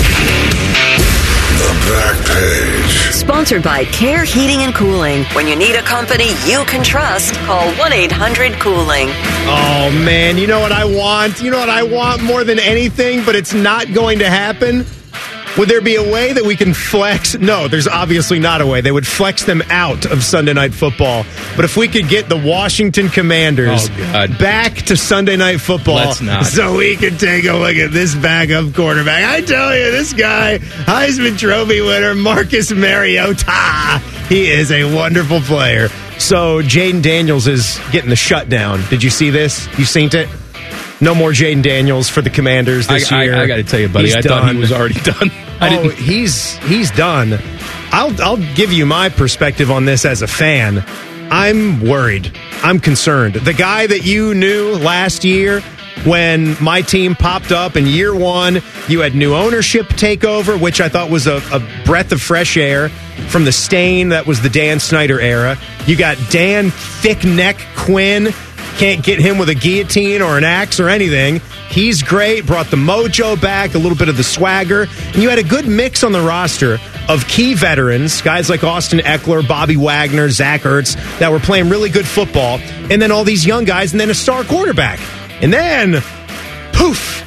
The back page. Sponsored by Care Heating and Cooling. When you need a company you can trust, call one eight hundred cooling. Oh, man. You know what I want? You know what I want more than anything, but it's not going to happen? Would there be a way that we can flex? No, there's obviously not a way. They would flex them out of Sunday Night Football. But if we could get the Washington Commanders Oh, God. back to Sunday Night Football Let's not. so we can take a look at this backup quarterback. I tell you, this guy, Heisman Trophy winner, Marcus Mariota, he is a wonderful player. So Jaden Daniels is getting the shutdown. Did you see this? You seen it? No more Jaden Daniels for the Commanders this I, year. I, I got to tell you, buddy, He's I thought done. he was already done. I Oh, didn't. he's he's done. I'll I'll give you my perspective on this as a fan. I'm worried. I'm concerned. The guy that you knew last year when my team popped up in year one, you had new ownership take over, which I thought was a, a breath of fresh air from the stain that was the Dan Snyder era. You got Dan Thick Neck Quinn. Can't get him with a guillotine or an axe or anything. He's great, brought the mojo back, a little bit of the swagger. And you had a good mix on the roster of key veterans, guys like Austin Eckler, Bobby Wagner, Zach Ertz, that were playing really good football. And then all these young guys, and then a star quarterback. And then, poof,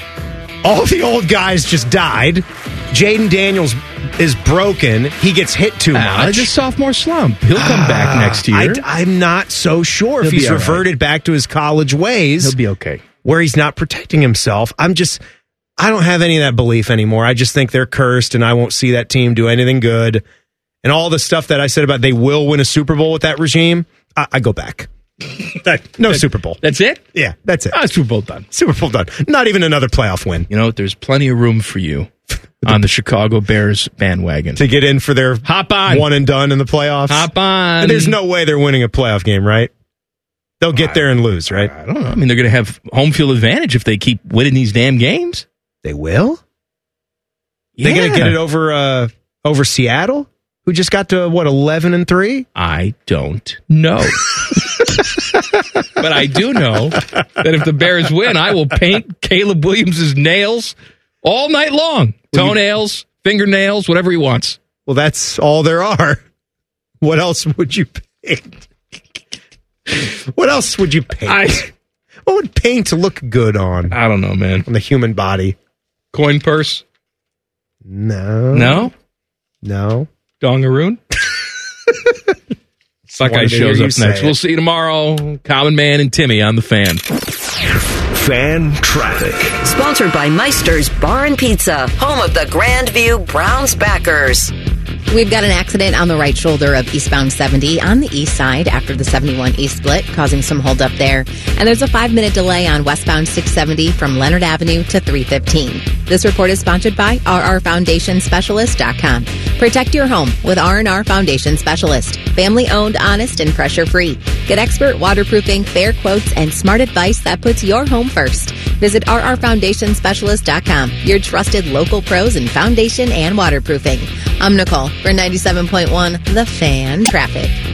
all the old guys just died. Jaden Daniels is broken. He gets hit too much. Uh, just sophomore slump. He'll come back next year. I, I'm not so sure He'll if he's be all reverted right. back to his college ways. He'll be okay. Where he's not protecting himself. I'm just, I don't have any of that belief anymore. I just think they're cursed, and I won't see that team do anything good. And all the stuff that I said about they will win a Super Bowl with that regime, I, I go back. That, no that- Super Bowl. That's it? Yeah, that's it. Ah, Super Bowl done. Super Bowl done. Not even another playoff win. You know, there's plenty of room for you on the Chicago Bears bandwagon. To get in for their Hop on. one and done in the playoffs. Hop on. There's no way they're winning a playoff game, right? They'll get there and lose, right? I don't know. I mean, they're going to have home field advantage if they keep winning these damn games. They will? Yeah. They're going to get it over uh, over Seattle, who just got to, what, eleven and three? I don't know. But I do know that if the Bears win, I will paint Caleb Williams' nails all night long. Toenails, fingernails, whatever he wants. Well, that's all there are. What else would you paint? What else would you paint? I, what would paint look good on? I don't know, man. On the human body? Coin purse? No. No? No. Dongaroon? Buckeye Wanted to hear shows you up say next. it. We'll see you tomorrow. Common Man and Timmy on the Fan. Fan traffic. Sponsored by Meister's Bar and Pizza, home of the Grandview Browns backers. We've got an accident on the right shoulder of eastbound seventy on the east side after the seventy-one East split, causing some holdup there. And there's a five-minute delay on westbound six seventy from Leonard Avenue to three fifteen. This report is sponsored by R R Foundation Specialist dot com. Protect your home with R and R Foundation Specialist. Family-owned, honest, and pressure-free. Get expert waterproofing, fair quotes, and smart advice that puts your home first. Visit R R Foundation Specialist dot com, your trusted local pros in foundation and waterproofing. I'm Nicole for ninety-seven point one The Fan Traffic.